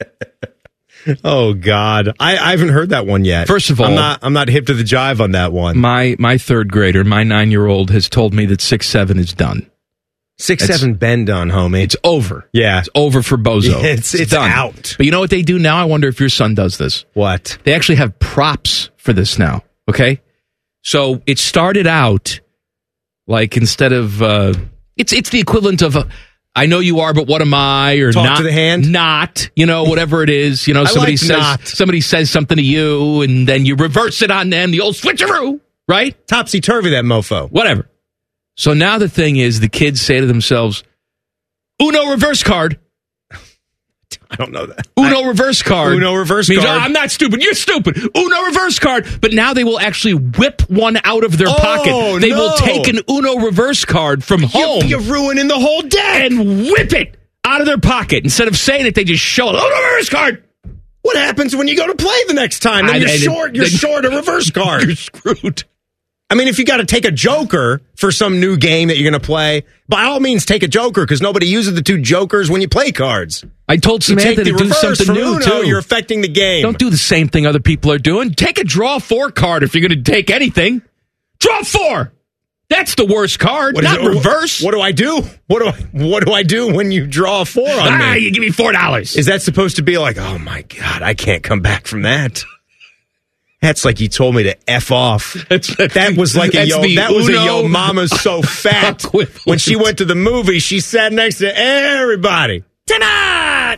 Oh God, I, I haven't heard that one yet. First of all, I'm not I'm not hip to the jive on that one. My my third grader, my nine year old, has told me that six seven is done. Six It's- seven been done, homie. It's over. Yeah, It's over for Bozo. It's- it's done. out. But you know what they do now? I wonder if your son does this. What? They actually have props for this now. Okay, so it started out like instead of uh, it's it's the equivalent of. Uh, I know you are, but what am I? Or Talk not, to the hand? Not, you know, whatever it is. You know, I somebody like says not. somebody says something to you, and then you reverse it on them. The old switcheroo, right? Topsy turvy, that mofo. Whatever. So now the thing is, the kids say to themselves, "Uno reverse card." I don't know that. Uno reverse card. Uno reverse means, card. "Oh, I'm not stupid. You're stupid. Uno reverse card." But now they will actually whip one out of their Oh, pocket. They will no. take an Uno reverse card from home You're ruining the whole deck. and whip it out of their pocket. Instead of saying it, they just show it. Uno reverse card. What happens when you go to play the next time? Then I- you're I- short. You're then- short a reverse card. You're screwed. I mean, if you got to take a joker for some new game that you're going to play, by all means, take a joker because nobody uses the two jokers when you play cards. I told You take Samantha the to do reverse something from new, Uno, too. you're affecting the game. Don't do the same thing other people are doing. Take a draw four card if you're going to take anything. Draw four. That's the worst card, What is not it? reverse. What do I do? What do I What do I do when you draw a four on ah, me? you give me four dollars. Is that supposed to be like, oh my God, I can't come back from that? That's like you told me to F off. That's, that's That was like a that's yo. the That was a Uno yo. Mama's so fat. equivalent. When she went to the movie, she sat next to everybody. Tonight.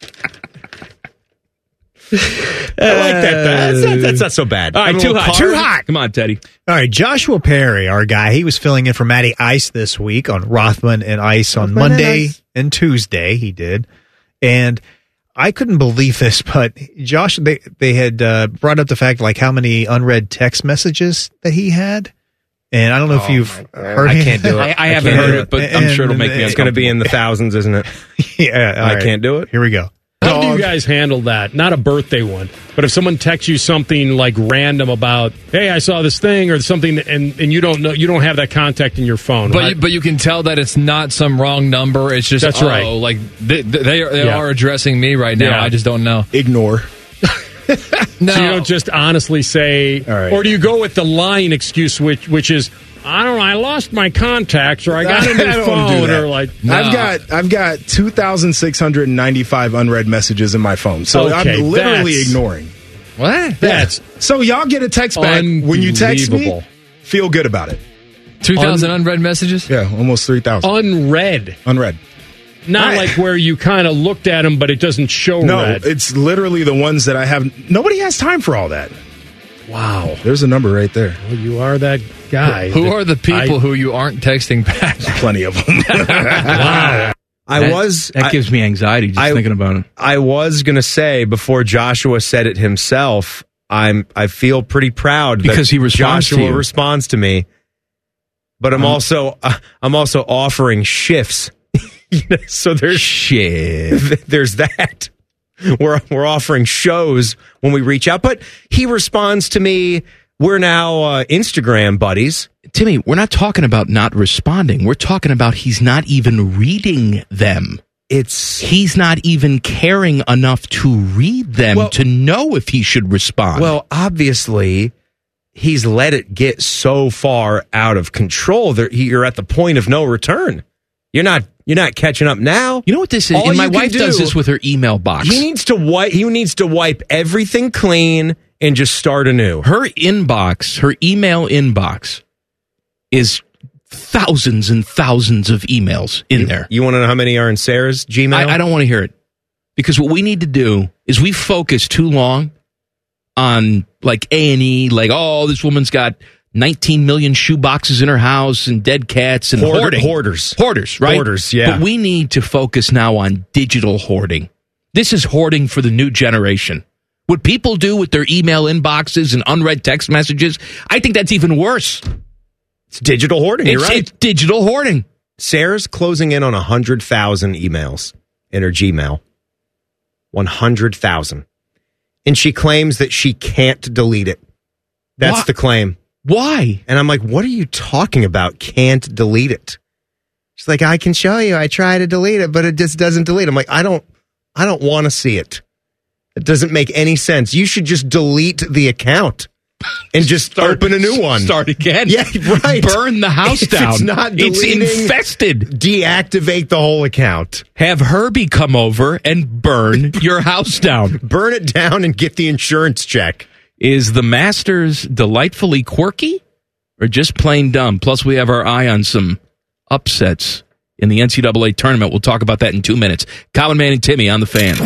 I like that. That's not, that's not so bad. All right, I'm a too little hot. card. Too hot. Come on, Teddy. All right, Joshua Perry, our guy, he was filling in for Matty Ice this week on Rothman and Ice on Rothman and Monday Ice. and Tuesday. He did, and I couldn't believe this, but Josh, they they had uh, brought up the fact like how many unread text messages that he had, and I don't know if you've heard. I can't do it. I, I I haven't can't heard do it, but I'm And- sure it'll make me and- It's going to be in the thousands, isn't it? yeah, all I right. can't do it. Here we go. How do you Dog. guys handle that? Not a birthday one, but if someone texts you something like random about, "Hey, I saw this thing," or something, and, and you don't know, you don't have that contact in your phone. But right? you, but you can tell that it's not some wrong number. It's just That's oh, right. Like they they, are, they Yeah. are addressing me right now. Yeah. I just don't know. Ignore. No, So you don't just honestly say, right. or do you go with the lying excuse, which which is, I don't know, I lost my contacts, or I got a I new don't phone, do that. or like, No. I've got I've got two thousand six hundred ninety-five unread messages in my phone, so Okay, I'm literally that's- ignoring. what? that's So y'all get a text back when you text me. Unbelievable. Feel good about it. two thousand Un- unread messages? Yeah, almost three thousand. Unread. Unread. Not I, like where you kind of looked at them, but it doesn't show no, red. It's literally the ones that I have. Nobody has time for all that. Wow. There's a number right there. Well, you are that guy. Who are the people I, who you aren't texting back? Plenty of them. Wow. I that, was. That I, gives me anxiety just I, thinking about it. I was going to say before Joshua said it himself, I'm. I feel pretty proud because he responds Joshua to you. responds to me. But I'm um, also. Uh, I'm also offering shifts. So there's shit. There's that. We're we're offering shows when we reach out, but he responds to me. We're now uh, Instagram buddies. Timmy, we're not talking about not responding. We're talking about he's not even reading them. It's he's not even caring enough to read them well, to know if he should respond. Well, obviously, he's let it get so far out of control that you're at the point of no return. You're not. You're not catching up now. You know what this is? All and my you wife do, does this with her email box. He needs to wipe. He needs to wipe everything clean and just start anew. Her inbox, her email inbox, is thousands and thousands of emails in you, there. You want to know how many are in Sarah's Gmail? I, I don't want to hear it because what we need to do is we focus too long on like A and E, like oh, this woman's got nineteen million shoe boxes in her house and dead cats and Hoard, hoarding. Hoarders. Hoarders, right? Hoarders, yeah. But we need to focus now on digital hoarding. This is hoarding for the new generation. What people do with their email inboxes and unread text messages, I think that's even worse. It's digital hoarding, you're it's, right. It's digital hoarding. Sarah's closing in on one hundred thousand emails in her Gmail. one hundred thousand. And she claims that she can't delete it. That's What? the claim. Why? And I'm like, what are you talking about? Can't delete it. She's like, I can show you. I try to delete it, but it just doesn't delete. I'm like, I don't, I don't want to see it. It doesn't make any sense. You should just delete the account and just start, open a new one. Start again. Yeah, right. Burn the house if down. It's not deleting, it's infested. Deactivate the whole account. Have Herbie come over and burn your house down. Burn it down and get the insurance check. Is the Masters delightfully quirky or just plain dumb? Plus, we have our eye on some upsets in the N C double A tournament. We'll talk about that in two minutes. Common Man and Timmy on the Fan.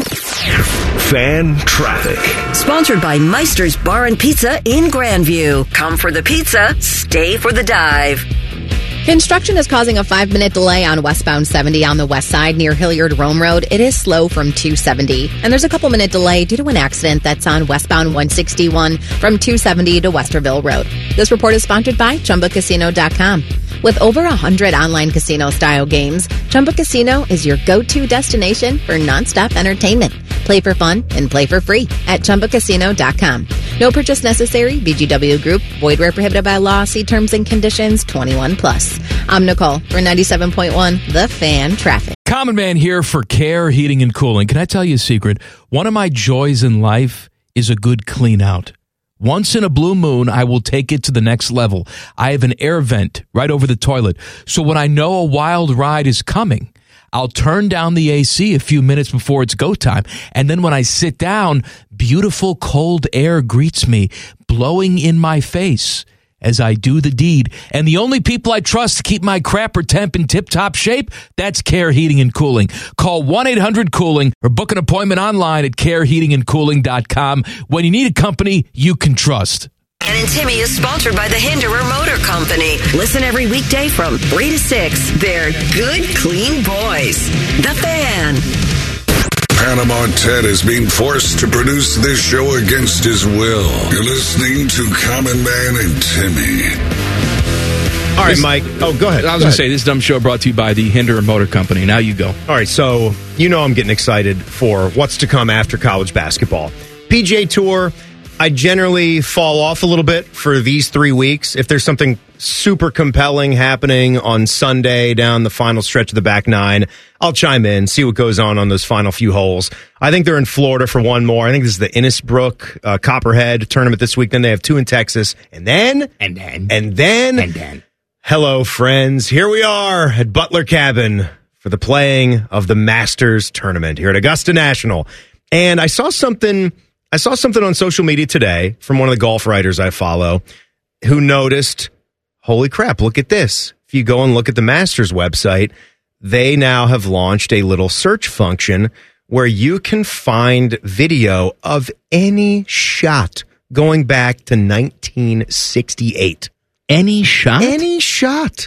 Fan Traffic. Sponsored by Meister's Bar and Pizza in Grandview. Come for the pizza, stay for the dive. Construction is causing a five-minute delay on westbound seventy on the west side near Hilliard Rome Road. It is slow from two seventy. And there's a couple-minute delay due to an accident that's on westbound one sixty-one from two seventy to Westerville Road. This report is sponsored by Chumba Casino dot com. With over one hundred online casino-style games, Chumba Casino is your go-to destination for nonstop entertainment. Play for fun and play for free at Chumba Casino dot com. No purchase necessary. V G W Group. Void where prohibited by law. See terms and conditions. twenty-one plus. I'm Nicole for ninety-seven point one The Fan Traffic. Common Man here for Care Heating and Cooling. Can I tell you a secret? One of my joys in life is a good clean out. Once in a blue moon, I will take it to the next level. I have an air vent right over the toilet. So when I know a wild ride is coming, I'll turn down the A C a few minutes before it's go time. And then when I sit down, beautiful cold air greets me, blowing in my face as I do the deed. And the only people I trust to keep my crapper temp in tip-top shape, that's Care Heating and Cooling. Call one eight hundred cooling or book an appointment online at care heating and cooling dot com when you need a company you can trust. Fan and Timmy is sponsored by the Hinderer Motor Company. Listen every weekday from three to six. They're good, clean boys. The Fan. Panama Ted is being forced to produce this show against his will. You're listening to Common Man and Timmy. All right, Mike. Oh, go ahead. I was going to say, this dumb show brought to you by the Hinderer Motor Company. Now you go. All right, so you know I'm getting excited for what's to come after college basketball. P G A Tour, I generally fall off a little bit for these three weeks. If there's something super compelling happening on Sunday down the final stretch of the back nine, I'll chime in, see what goes on on those final few holes. I think they're in Florida for one more. I think this is the Innisbrook uh, Copperhead tournament this week. Then they have two in Texas. And then, and then, and then, and then. Hello, friends. Here we are at Butler Cabin for the playing of the Masters tournament here at Augusta National. And I saw something... I saw something on social media today from one of the golf writers I follow who noticed holy crap, look at this. If you go and look at the Masters website, they now have launched a little search function where you can find video of any shot going back to nineteen sixty-eight. Any shot? Any shot.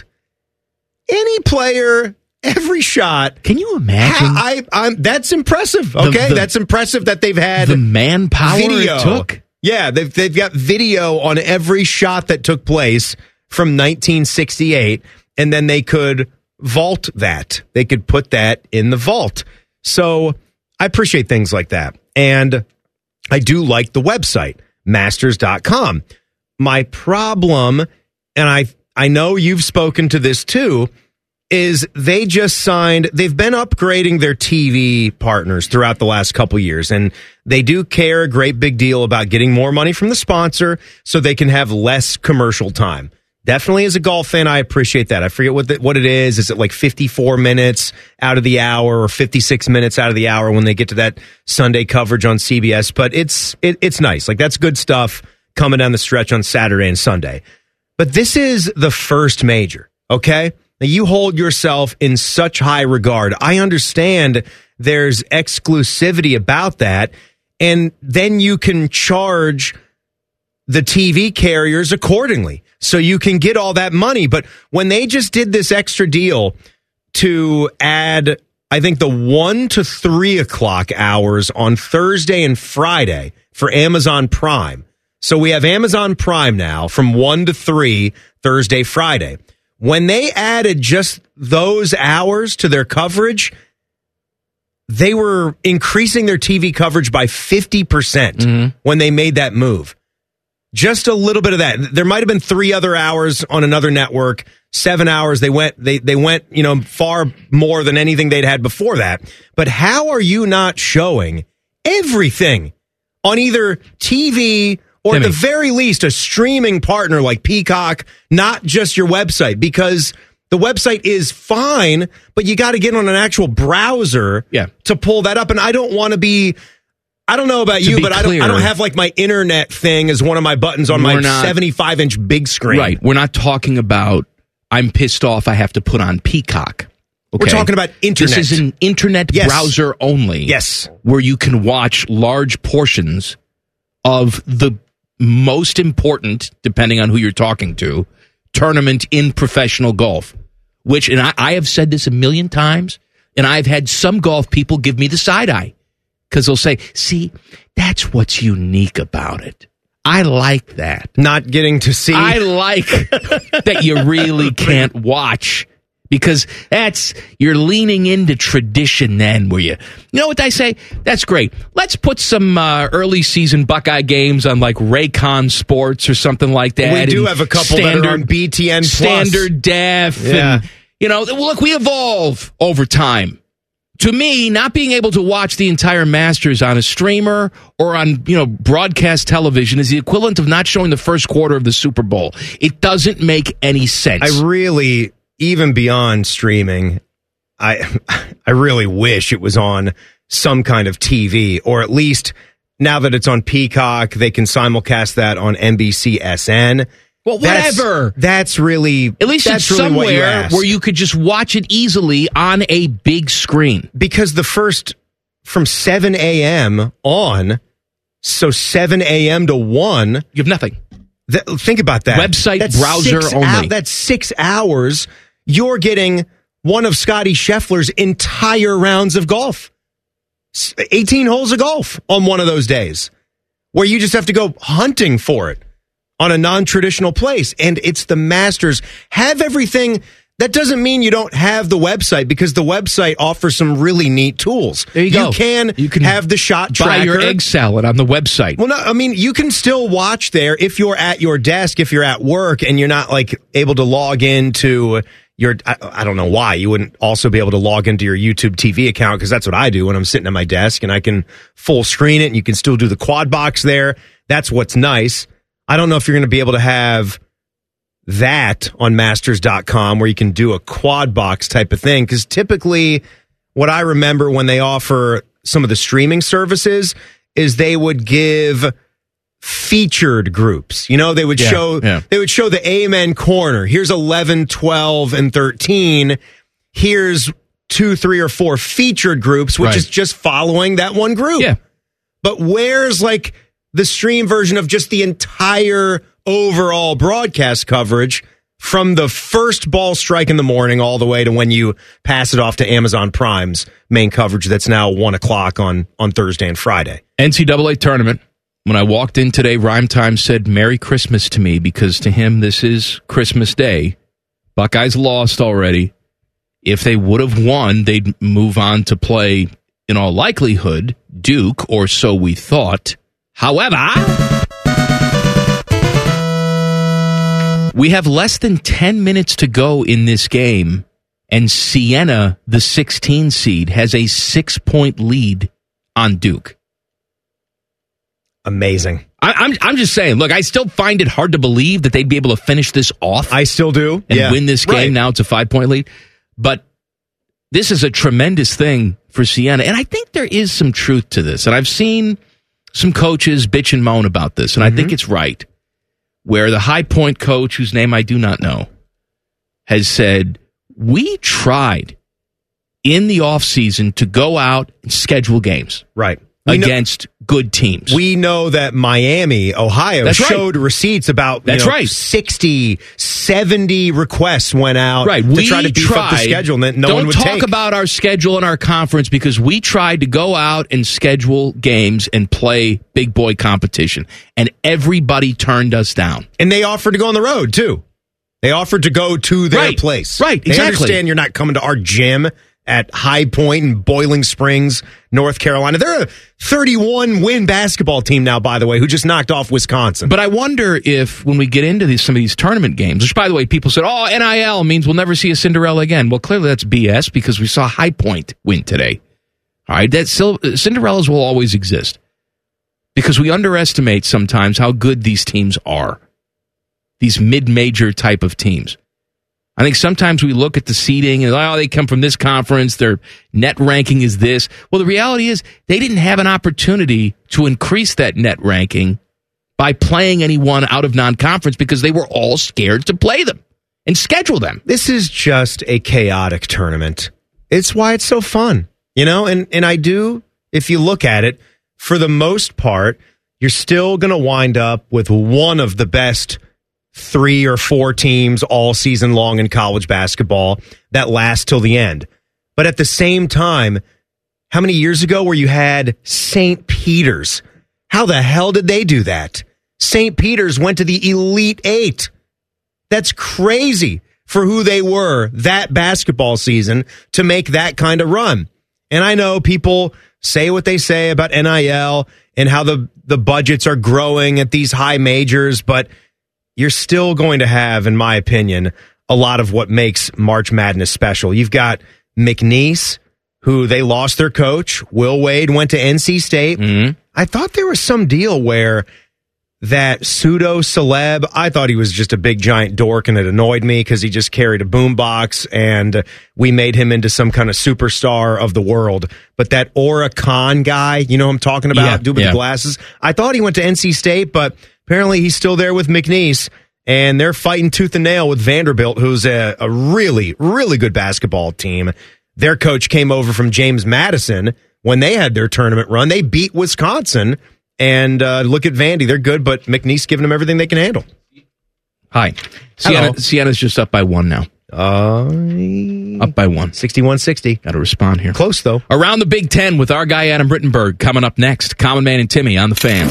Any player, every shot. Can you imagine? I, I'm, that's impressive, okay? The, the, that's impressive that they've had the manpower video. It took. Yeah, they've, they've got video on every shot that took place from nineteen sixty-eight, and then they could vault that. They could put that in the vault. So I appreciate things like that. And I do like the website, masters dot com. My problem, and I I know you've spoken to this too, is they just signed, they've been upgrading their T V partners throughout the last couple years, and they do care a great big deal about getting more money from the sponsor so they can have less commercial time. Definitely as a golf fan, I appreciate that. I forget what the, what it is. Is it like fifty-four minutes out of the hour or fifty-six minutes out of the hour when they get to that Sunday coverage on C B S? But it's it, it's nice. Like, that's good stuff coming down the stretch on Saturday and Sunday. But this is the first major, okay? Now, you hold yourself in such high regard. I understand there's exclusivity about that, and then you can charge the T V carriers accordingly, so you can get all that money. But when they just did this extra deal to add, I think, the one to three o'clock hours on Thursday and Friday for Amazon Prime. So we have Amazon Prime now from one to three, Thursday, Friday. When they added just those hours to their coverage, they were increasing their T V coverage by fifty percent mm-hmm. when they made that move. Just a little bit of that. There might have been three other hours on another network, seven hours. They went, they, they went, you know, far more than anything they'd had before that. But how are you not showing everything on either T V or Timmy, at the very least a streaming partner like Peacock, not just your website? Because the website is fine, but you got to get on an actual browser yeah. to pull that up. And I don't want to be, I don't know about to you, but clear, I don't I don't have like my internet thing as one of my buttons on my seventy-five inch big screen. Right. We're not talking about, I'm pissed off, I have to put on Peacock. Okay? We're talking about internet. This is an internet yes. browser only. Yes. Where you can watch large portions of the most important, depending on who you're talking to, tournament in professional golf. Which, and I, I have said this a million times, and I've had some golf people give me the side eye. Because they'll say, see, that's what's unique about it. I like that. Not getting to see. I like that you really can't watch. Because that's, you're leaning into tradition then, where you, you know what I say? That's great. Let's put some uh, early season Buckeye games on like Raycon Sports or something like that. We do have a couple standard, that are on B T N Plus. Standard def. Yeah. And, you know, look, we evolve over time. To me, not being able to watch the entire Masters on a streamer or on, you know, broadcast television is the equivalent of not showing the first quarter of the Super Bowl. It doesn't make any sense. I really, even beyond streaming, I I really wish it was on some kind of T V, or at least now that it's on Peacock, they can simulcast that on N B C S N. Well, whatever. That's, that's really at least that's it's really somewhere what you where you could just watch it easily on a big screen. Because the first from seven a.m. on, so seven a.m. to one, you have nothing. Th- think about that. Website that's browser only. Hou- that's six hours. You're getting one of Scotty Scheffler's entire rounds of golf. eighteen holes of golf on one of those days, where you just have to go hunting for it on a non-traditional place. And it's the Masters. Have everything. That doesn't mean you don't have the website, because the website offers some really neat tools. There you, you go. Can you can have the shot try tracker. your egg salad on the website. Well, no, I mean, you can still watch there if you're at your desk, if you're at work, and you're not like able to log into your, I, I don't know why you wouldn't also be able to log into your YouTube T V account, because that's what I do when I'm sitting at my desk, and I can full screen it, and you can still do the quad box there. That's what's nice. I don't know if you're going to be able to have that on masters dot com where you can do a quad box type of thing. Because typically what I remember when they offer some of the streaming services is they would give featured groups. You know, they would Yeah, show yeah. they would show the Amen corner. Here's eleven, twelve, and thirteen. Here's two, three, or four featured groups, which Right. is just following that one group. Yeah. But where's like the stream version of just the entire overall broadcast coverage from the first ball strike in the morning all the way to when you pass it off to Amazon Prime's main coverage that's now one o'clock on, on Thursday and Friday? N C double A tournament. When I walked in today, Rhyme Time said Merry Christmas to me because to him this is Christmas Day. Buckeyes lost already. If they would have won, they'd move on to play, in all likelihood, Duke, or so we thought. However, we have less than ten minutes to go in this game, and Siena, the sixteen seed, has a six-point lead on Duke. Amazing. I, I'm I'm just saying, look, I still find it hard to believe that they'd be able to finish this off. I still do. And Yeah. win this game. Right. Now it's a five-point lead. But this is a tremendous thing for Siena. And I think there is some truth to this. And I've seen some coaches bitch and moan about this, and I think it's right, where the High Point coach, whose name I do not know, has said, we tried in the offseason to go out and schedule games. Right. We know- against good teams. We know that Miami, Ohio, That's right. showed receipts about you That's know, right. sixty, seventy requests went out Right, to we try to beef up the tried- schedule that no Don't one would talk take. about our schedule and our conference because we tried to go out and schedule games and play big boy competition, and everybody turned us down. And they offered to go on the road, too. They offered to go to their Right. place. Right, They exactly. understand you're not coming to our gym at High Point in Boiling Springs, North Carolina. They're a thirty-one win basketball team now, by the way, who just knocked off Wisconsin. But I wonder if when we get into these, some of these tournament games, which, by the way, people said, oh, N I L means we'll never see a Cinderella again. Well, clearly that's B S because we saw High Point win today. All right, that still, Cinderellas will always exist because we underestimate sometimes how good these teams are, these mid-major type of teams. I think sometimes we look at the seeding and, oh, they come from this conference, their net ranking is this. Well, the reality is they didn't have an opportunity to increase that net ranking by playing anyone out of non-conference because they were all scared to play them and schedule them. This is just a chaotic tournament. It's why it's so fun, you know? And, and I do, if you look at it, for the most part, you're still going to wind up with one of the best three or four teams all season long in college basketball that last till the end. But at the same time, how many years ago where you had Saint Peter's? How the hell did they do that? Saint Peter's went to the Elite Eight. That's crazy for who they were that basketball season to make that kind of run. And I know people say what they say about N I L and how the, the budgets are growing at these high majors, but you're still going to have, in my opinion, a lot of what makes March Madness special. You've got McNeese, who they lost their coach. Will Wade went to N C State. Mm-hmm. I thought there was some deal where that pseudo celeb, I thought he was just a big giant dork, and it annoyed me because he just carried a boombox, and we made him into some kind of superstar of the world. But that Aura Khan guy, you know who I'm talking about, Yeah, dude with yeah. the glasses. I thought he went to N C State, but apparently he's still there with McNeese, and they're fighting tooth and nail with Vanderbilt, who's a, a really, really good basketball team. Their coach came over from James Madison when they had their tournament run. They beat Wisconsin, and uh, look at Vandy. They're good, but McNeese giving them everything they can handle. Hi. Hello. Sienna, Sienna's just up by one now. Uh, Up by one. sixty-one sixty. Got to respond here. Close, though. Around the Big Ten with our guy Adam Brittenberg coming up next. Common Man and Timmy on the Fan.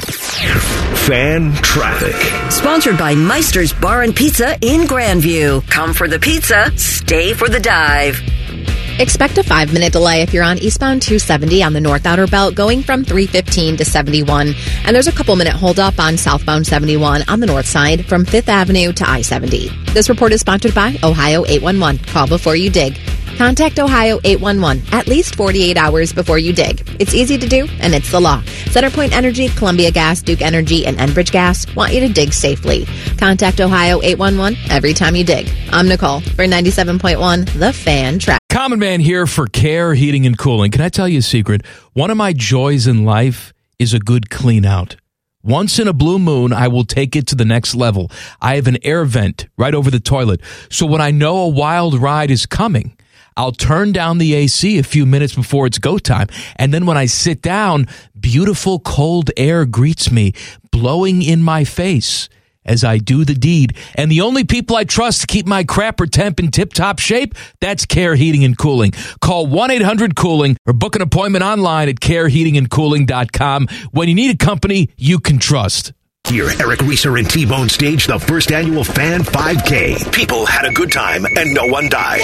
Fan traffic. Sponsored by Meister's Bar and Pizza in Grandview. Come for the pizza, stay for the dive. Expect a five-minute delay if you're on eastbound two seventy on the North Outer Belt going from three fifteen to seventy-one. And there's a couple-minute holdup on southbound seventy-one on the north side from Fifth Avenue to I seventy. This report is sponsored by Ohio eight one one. Call before you dig. Contact Ohio eight one one at least forty-eight hours before you dig. It's easy to do, and it's the law. Centerpoint Energy, Columbia Gas, Duke Energy, and Enbridge Gas want you to dig safely. Contact Ohio eight one one every time you dig. I'm Nicole for ninety-seven point one The Fan Track. Common Man here for Care Heating and Cooling. Can I tell you a secret? One of my joys in life is a good clean out. Once in a blue moon, I will take it to the next level. I have an air vent right over the toilet. So when I know a wild ride is coming, I'll turn down the A C a few minutes before it's go time. And then when I sit down, beautiful cold air greets me, blowing in my face as I do the deed. And the only people I trust to keep my crapper temp in tip-top shape, that's Care Heating and Cooling. Call one eight hundred cooling or book an appointment online at care heating and cooling dot com when you need a company you can trust. Here, Eric Reeser and T-Bone staged the first annual Fan five K. People had a good time and no one died.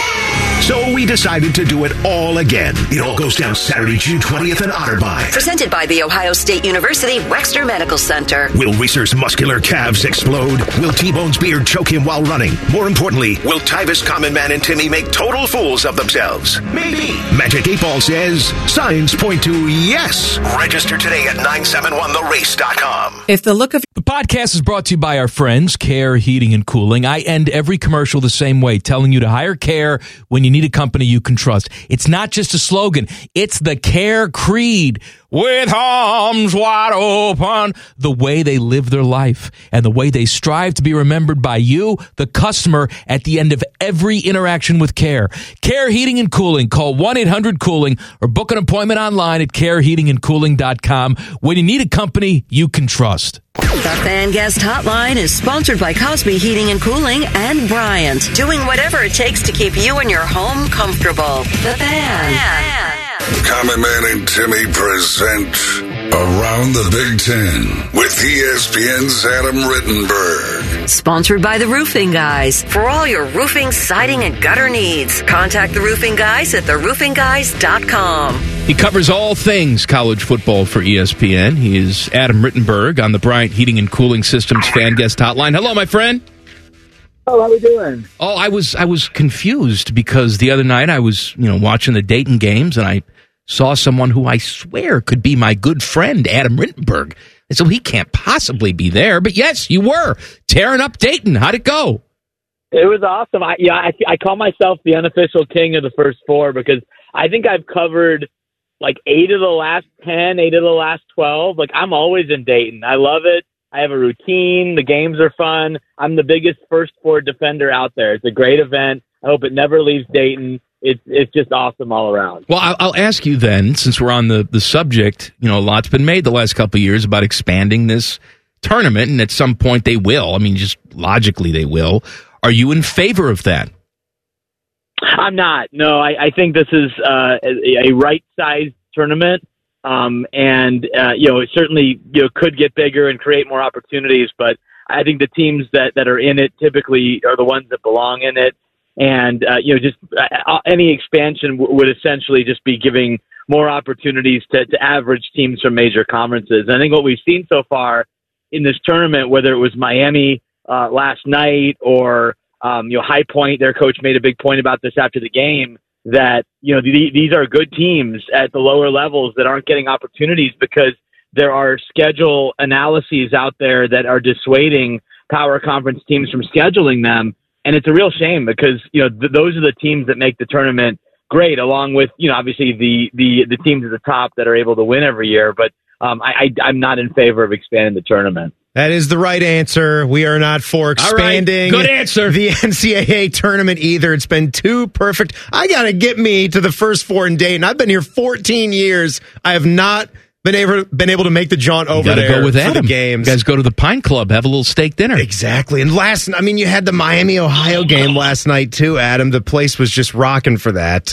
So we decided to do it all again. It all goes down Saturday, June twentieth in Otterbein. Presented by The Ohio State University Wexner Medical Center. Will Reeser's muscular calves explode? Will T-Bone's beard choke him while running? More importantly, will Tyvis, Common Man, and Timmy make total fools of themselves? Maybe. Magic eight Ball says signs point to yes. Register today at nine seven one the race dot com. If the look of The podcast is brought to you by our friends, Care Heating and Cooling. I end every commercial the same way, telling you to hire Care when you need a company you can trust. It's not just a slogan. It's the Care creed. With arms wide open, the way they live their life and the way they strive to be remembered by you, the customer, at the end of every interaction with Care. Care Heating and Cooling. Call one eight hundred cooling or book an appointment online at care heating and cooling dot com when you need a company you can trust. The Fan Guest Hotline is sponsored by Cosby Heating and Cooling and Bryant, doing whatever it takes to keep you and your home comfortable. The Fan. Common Man and Timmy present Around the Big Ten with E S P N's Adam Rittenberg. Sponsored by the Roofing Guys. For all your roofing, siding, and gutter needs, contact the Roofing Guys at the roofing guys dot com. He covers all things college football for E S P N. He is Adam Rittenberg on the Bryant Heating and Cooling Systems Fan Guest Hotline. Hello, my friend. Oh, how we doing? Oh, I was I was confused because the other night I was, you know, watching the Dayton games and I saw someone who I swear could be my good friend, Adam Rittenberg. And so he can't possibly be there. But yes, you were tearing up Dayton. How'd it go? It was awesome. I, yeah, I, I call myself the unofficial king of the first four because I think I've covered like eight of the last ten, eight of the last twelve. Like, I'm always in Dayton. I love it. I have a routine. The games are fun. I'm the biggest first four defender out there. It's a great event. I hope it never leaves Dayton. It's it's just awesome all around. Well, I'll, I'll ask you then, since we're on the, the subject, you know, a lot's been made the last couple of years about expanding this tournament, and at some point they will. I mean, just logically they will. Are you in favor of that? I'm not. No, I, I think this is uh, a, a right-sized tournament, um, and uh, you know, it certainly you know could get bigger and create more opportunities. But I think the teams that, that are in it typically are the ones that belong in it. And, uh, you know, just uh, any expansion w- would essentially just be giving more opportunities to, to average teams from major conferences. And I think what we've seen so far in this tournament, whether it was Miami uh, last night or, um, you know, High Point, their coach made a big point about this after the game, that, you know, th- these are good teams at the lower levels that aren't getting opportunities because there are schedule analyses out there that are dissuading power conference teams from scheduling them. And it's a real shame because, you know, th- those are the teams that make the tournament great, along with, you know, obviously the, the, the teams at the top that are able to win every year. But um, I, I, I'm not in favor of expanding the tournament. That is the right answer. We are not for expanding All right. Good answer. the N C double A tournament either. It's been too perfect. I got to get me to the first four in Dayton. I've been here fourteen years. I have not been able been able to make the jaunt over there go with for Adam. the games. You guys go to the Pine Club, have a little steak dinner. Exactly. And last, I mean, you had the Miami Ohio game last night too, Adam. The place was just rocking for that.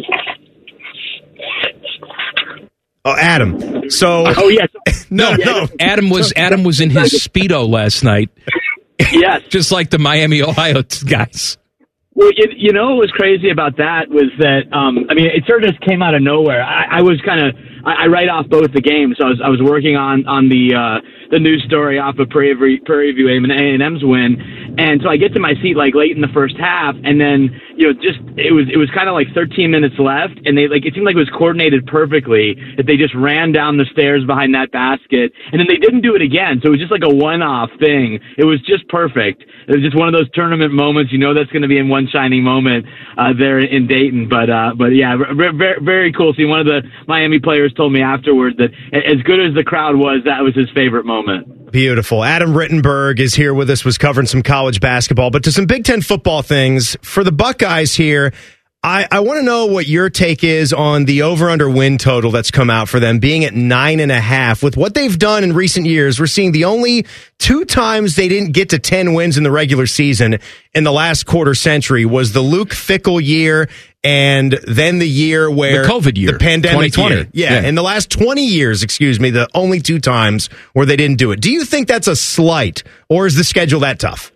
Oh, Adam. So, oh yes, no, no. Adam was Adam was in his Speedo last night. Yes, just like the Miami Ohio guys. Well, you, you know what was crazy about that was that, um, I mean, it sort of just came out of nowhere. I, I was kind of, I, I write off both the games. So I was, I was working on, on the, uh, the news story off of Prairie View, Prairie View A and M's win. And so I get to my seat like late in the first half, and then you know just it was it was kind of like thirteen minutes left, and they like it seemed like it was coordinated perfectly that they just ran down the stairs behind that basket, and then they didn't do it again. So it was just like a one-off thing. It was just perfect. It was just one of those tournament moments. You know that's going to be in one shining moment uh, there in Dayton. But uh, but yeah, very very cool. See, one of the Miami players told me afterward that as good as the crowd was, that was his favorite moment. Beautiful. Adam Rittenberg is here with us, was covering some college basketball, but to some Big Ten football things. For the Buckeyes here, I, I want to know what your take is on the over-under win total that's come out for them, being at nine and a half. With what they've done in recent years, we're seeing the only two times they didn't get to ten wins in the regular season in the last quarter century was the Luke Fickell year and then the year where the COVID year, the pandemic twenty twenty. year. Yeah, yeah, in the last twenty years, excuse me, the only two times where they didn't do it. Do you think that's a slight, or is the schedule that tough?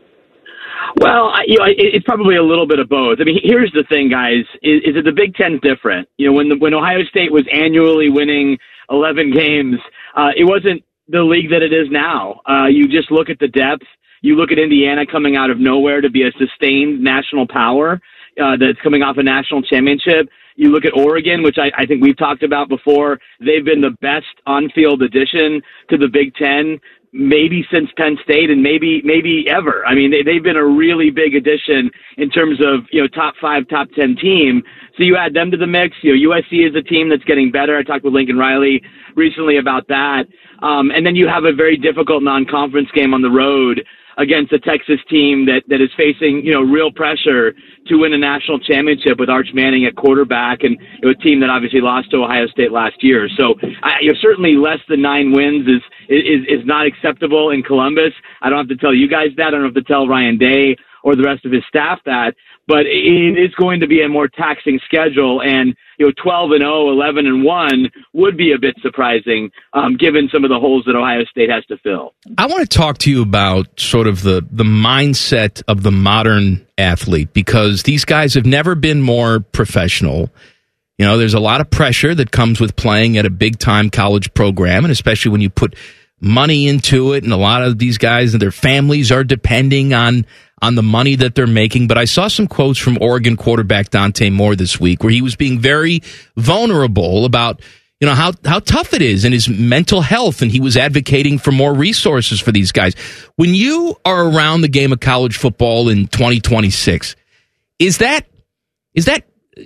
Well, I, you know, it, it's probably a little bit of both. I mean, here's the thing, guys: is, is that the Big Ten's different? You know, when the, when Ohio State was annually winning eleven games, uh, it wasn't the league that it is now. Uh, you just look at the depth. You look at Indiana coming out of nowhere to be a sustained national power uh, that's coming off a national championship. You look at Oregon, which I, I think we've talked about before. They've been the best on-field addition to the Big Ten, maybe since Penn State and maybe maybe ever. I mean, they, they've been a really big addition in terms of, you know, top five, top ten team. So you add them to the mix. You know, U S C is a team that's getting better. I talked with Lincoln Riley recently about that. Um, and then you have a very difficult non-conference game on the road against a Texas team that, that is facing, you know, real pressure to win a national championship with Arch Manning at quarterback, and it was a team that obviously lost to Ohio State last year. So I, you know, certainly less than nine wins is, is, is not acceptable in Columbus. I don't have to tell you guys that. I don't have to tell Ryan Day or the rest of his staff that, but it is going to be a more taxing schedule, and you know, twelve and oh, eleven and one would be a bit surprising, um, given some of the holes that Ohio State has to fill. I want to talk to you about sort of the, the mindset of the modern athlete, because these guys have never been more professional. You know, there's a lot of pressure that comes with playing at a big-time college program, and especially when you put money into it, and a lot of these guys and their families are depending on on the money that they're making. But I saw some quotes from Oregon quarterback Dante Moore this week where he was being very vulnerable about, you know, how, how tough it is and his mental health, and he was advocating for more resources for these guys. When you are around the game of college football in twenty twenty-six, is that is that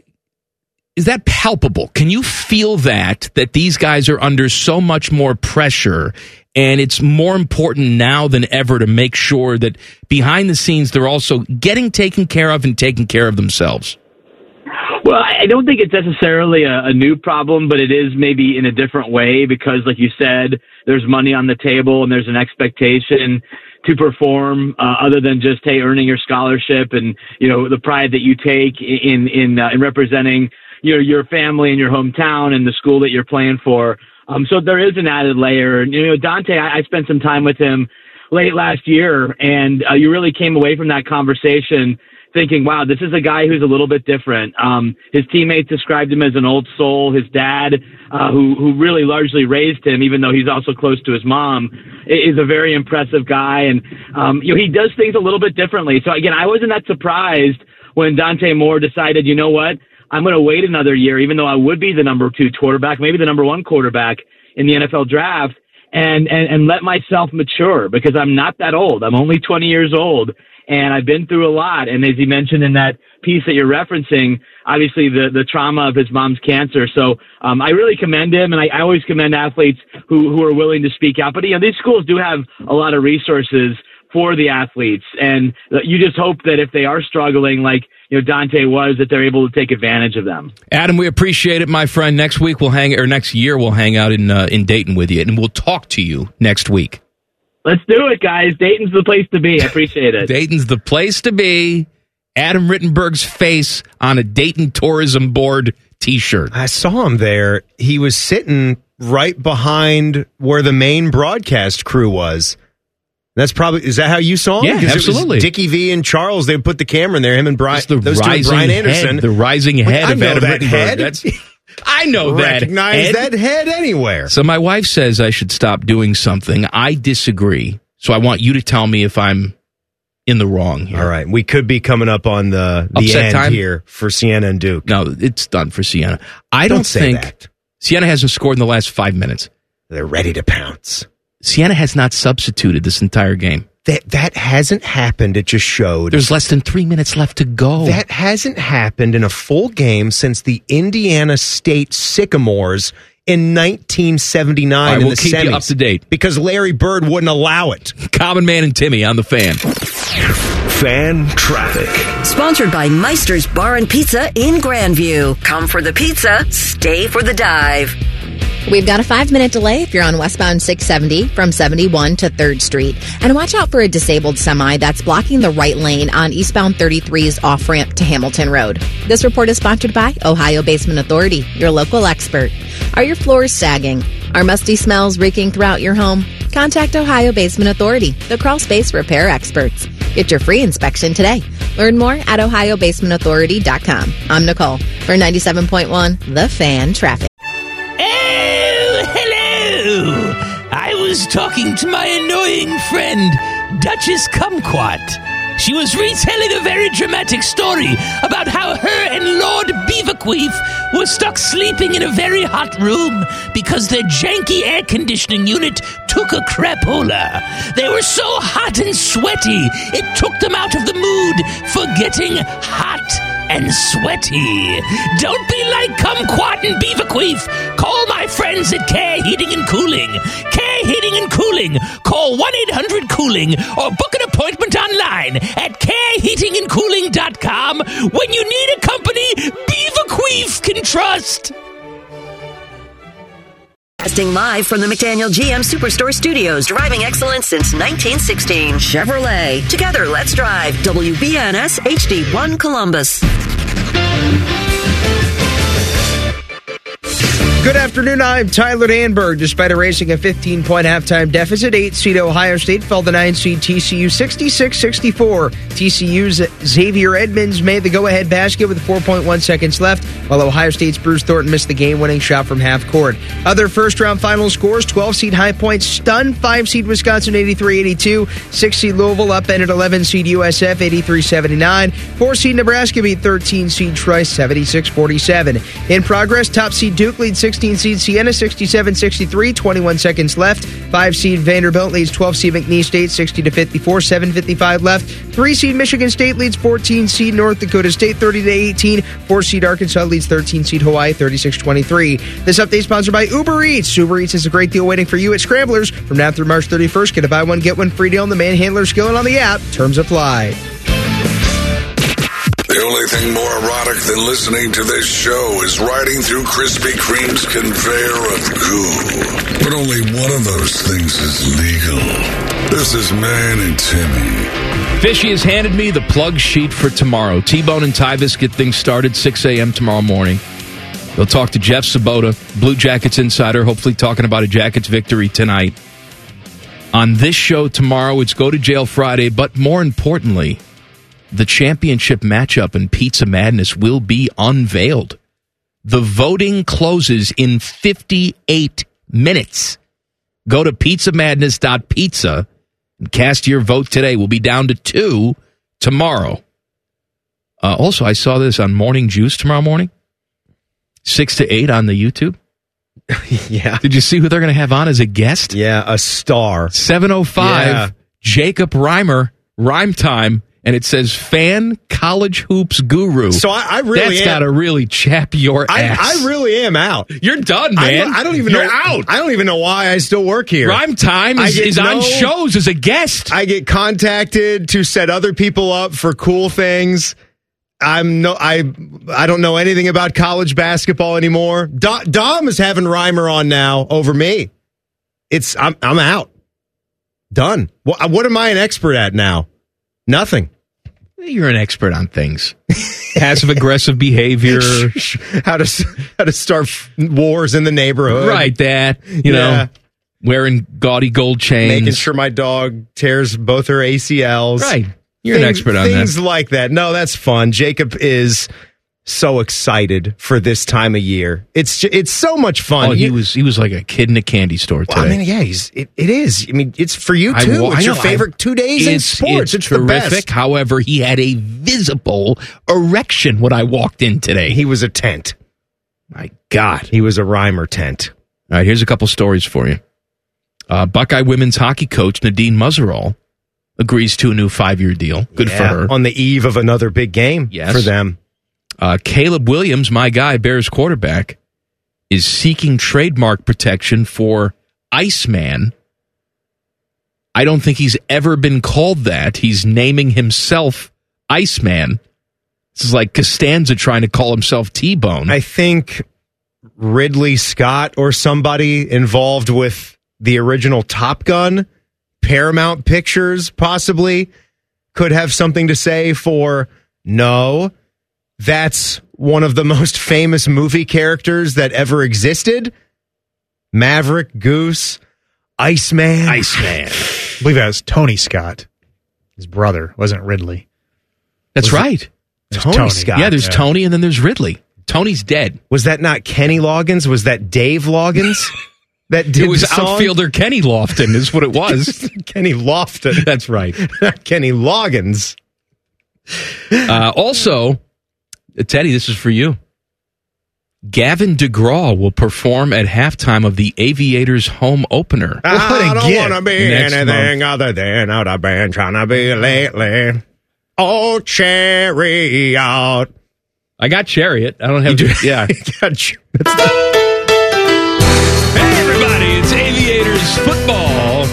is that palpable? Can you feel that that these guys are under so much more pressure, and it's more important now than ever to make sure that behind the scenes they're also getting taken care of and taking care of themselves? Well, I don't think it's necessarily a, a new problem, but it is maybe in a different way because, like you said, there's money on the table and there's an expectation to perform uh, other than just, hey, earning your scholarship and, you know, the pride that you take in in, uh, in representing your your family and your hometown and the school that you're playing for. Um, so there is an added layer. And, you know, Dante, I, I spent some time with him late last year, and uh, you really came away from that conversation thinking, wow, this is a guy who's a little bit different. Um, his teammates described him as an old soul. His dad, uh, who, who really largely raised him, even though he's also close to his mom, is a very impressive guy. And, um, you know, he does things a little bit differently. So again, I wasn't that surprised when Dante Moore decided, you know what, I'm going to wait another year, even though I would be the number two quarterback, maybe the number one quarterback in the N F L draft, and, and, and let myself mature because I'm not that old. I'm only twenty years old, and I've been through a lot. And as he mentioned in that piece that you're referencing, obviously the, the trauma of his mom's cancer. So um, I really commend him, and I, I always commend athletes who, who are willing to speak out. But, you know, these schools do have a lot of resources for the athletes, and you just hope that if they are struggling like, you know, Dante was, that they're able to take advantage of them. Adam, we appreciate it, my friend. Next week we'll hang, or next year we'll hang out in uh, in Dayton with you, and we'll talk to you next week. Let's do it, guys. Dayton's the place to be. I appreciate it. Dayton's the place to be. Adam Rittenberg's face on a Dayton Tourism Board T-shirt. I saw him there. He was sitting right behind where the main broadcast crew was. That's probably, is that how you saw him? Yeah, absolutely. Dickie V and Charles, they put the camera in there, him and Brian, the those two, Brian Anderson. Head, the rising head I of know Adam that Rittenberg. head. That's, I know that Recognize head. that head anywhere. So my wife says I should stop doing something. I disagree. So I want you to tell me if I'm in the wrong here. All right. We could be coming up on the, the Upset end time? here for Sienna and Duke. No, it's done for Sienna. I don't, Don't say think that. Sienna hasn't scored in the last five minutes. They're ready to pounce. Sienna has not substituted this entire game. That that hasn't happened. It just showed. There's less than three minutes left to go. That hasn't happened in a full game since the Indiana State Sycamores in nineteen seventy-nine All right, in we'll the keep you semis. up to date. Because Larry Bird wouldn't allow it. Common Man and Timmy on the Fan. Fan traffic. Sponsored by Meister's Bar and Pizza in Grandview. Come for the pizza, stay for the dive. We've got a five-minute delay if you're on westbound six seventy from seventy-one to third Street. And watch out for a disabled semi that's blocking the right lane on eastbound thirty-three's off-ramp to Hamilton Road. This report is sponsored by Ohio Basement Authority, your local expert. Are your floors sagging? Are musty smells reeking throughout your home? Contact Ohio Basement Authority, the crawl space repair experts. Get your free inspection today. Learn more at ohio basement authority dot com. I'm Nicole for ninety-seven point one The Fan Traffic. Oh, hello! I was talking to my annoying friend, Duchess Kumquat. She was retelling a very dramatic story about how her and Lord Beaverqueef were stuck sleeping in a very hot room because their janky air conditioning unit took a crapola. They were so hot and sweaty, it took them out of the mood for getting hot and sweaty. Don't be like Kumquat and Beaverqueef. Call my friends at Care Heating and Cooling. Care Heating and Cooling. Call one eight hundred cooling or book an appointment online at care heating and cooling dot com when you need a company Beaverqueef can trust. Broadcasting live from the McDaniel G M Superstore Studios, driving excellence since nineteen sixteen. Chevrolet. Together, let's drive. W B N S H D one Columbus. Good afternoon, I'm Tyler Danberg. Despite erasing a fifteen-point halftime deficit, eight-seed Ohio State fell to nine-seed T C U sixty-six sixty-four. T C U's Xavier Edmonds made the go-ahead basket with four point one seconds left, while Ohio State's Bruce Thornton missed the game-winning shot from half court. Other first-round final scores, twelve-seed High Point stunned five-seed Wisconsin eighty-three eighty-two, six-seed Louisville upended eleven-seed U S F eighty-three seventy-nine, four-seed Nebraska beat thirteen-seed Troy seventy-six forty-seven. In progress, top-seed Duke leads sixteen-seed Siena sixty-seven sixty-three, twenty-one seconds left. five-seed Vanderbilt leads twelve-seed McNeese State sixty to fifty-four, seven fifty-five left. three-seed Michigan State leads fourteen-seed North Dakota State thirty to eighteen. four-seed Arkansas leads thirteen-seed Hawaii thirty-six twenty-three. This update is sponsored by Uber Eats. Uber Eats has a great deal waiting for you at Scramblers. From now through March thirty-first, get a buy one, get one free deal on the Manhandler skill and on the app. Terms apply. The only thing more erotic than listening to this show is riding through Krispy Kreme's conveyor of goo. But only one of those things is legal. This is Man and Timmy. Fishy has handed me the plug sheet for tomorrow. T-Bone and Tyvis get things started six a.m. tomorrow morning. They'll talk to Jeff Sabota, Blue Jackets insider, hopefully talking about a Jackets victory tonight. On this show tomorrow, it's Go to Jail Friday, but more importantly, the championship matchup in Pizza Madness will be unveiled. The voting closes in fifty-eight minutes. Go to pizza madness dot pizza and cast your vote today. We'll be down to two tomorrow. Uh, also, I saw this on Morning Juice tomorrow morning. Six to eight on the YouTube. Yeah. Did you see who they're going to have on as a guest? Yeah, a star. seven oh five, Yeah. Jacob Reimer, Rhyme Time. And it says fan college hoops guru. So I, I really That's am. got to really chap your I, ass. I really am out. You're done, I man. don't, I don't even You're know. out. I don't even know why I still work here. Rhyme Time I is, get is on no- shows as a guest. I get contacted to set other people up for cool things. I'm no, I, I don't know anything about college basketball anymore. Do, Dom is having Reimer on now over me. It's I'm I'm out. Done. What, what am I an expert at now? Nothing. You're an expert on things. Passive aggressive behavior. how to how to start wars in the neighborhood. Right, that. You Yeah. know, wearing gaudy gold chains. Making sure my dog tears both her A C Ls. Right. You're an Things- expert on things that. like that. No, that's fun. Jacob is so excited for this time of year. It's ju- it's so much fun. Oh, he You- was he was like a kid in a candy store today. Well, I mean, yeah, he's, it, it is. I mean, it's for you I too. wa- I it's your know, favorite I- two days in it's, sports. It's, It's, the terrific. best. However, he had a visible erection when I walked in today. He was a tent. My God. He was a rhymer tent. All right, here's a couple stories for you. Uh, Buckeye women's hockey coach Nadine Muzzerall agrees to a new five-year deal. Good Yeah, for her. on the eve of another big game Yes. for them. Uh, Caleb Williams, my guy, Bears quarterback, is seeking trademark protection for Iceman. I don't think he's ever been called that. He's naming himself Iceman. This is like Costanza trying to call himself T-Bone. I think Ridley Scott or somebody involved with the original Top Gun, Paramount Pictures possibly, could have something to say for no. That's one of the most famous movie characters that ever existed. Maverick, Goose, Iceman. Iceman. I believe that was Tony Scott, his brother. Wasn't Ridley. That's Was it- right. There's Tony, Tony. Scott. Yeah, there's Yeah. Tony and then there's Ridley. Tony's dead. Was that not Kenny Loggins? Was that Dave Loggins? That did It was the song? outfielder Kenny Lofton is what it was. Kenny Lofton. That's right. Kenny Loggins. Uh, also, Teddy, this is for you. Gavin DeGraw will perform at halftime of the Aviators home opener. I don't get want to be next anything other than out I've been trying to be lately. Oh, chariot. I got Chariot. I don't have. You do? Yeah. Got you. Hey, everybody! It's Aviators football.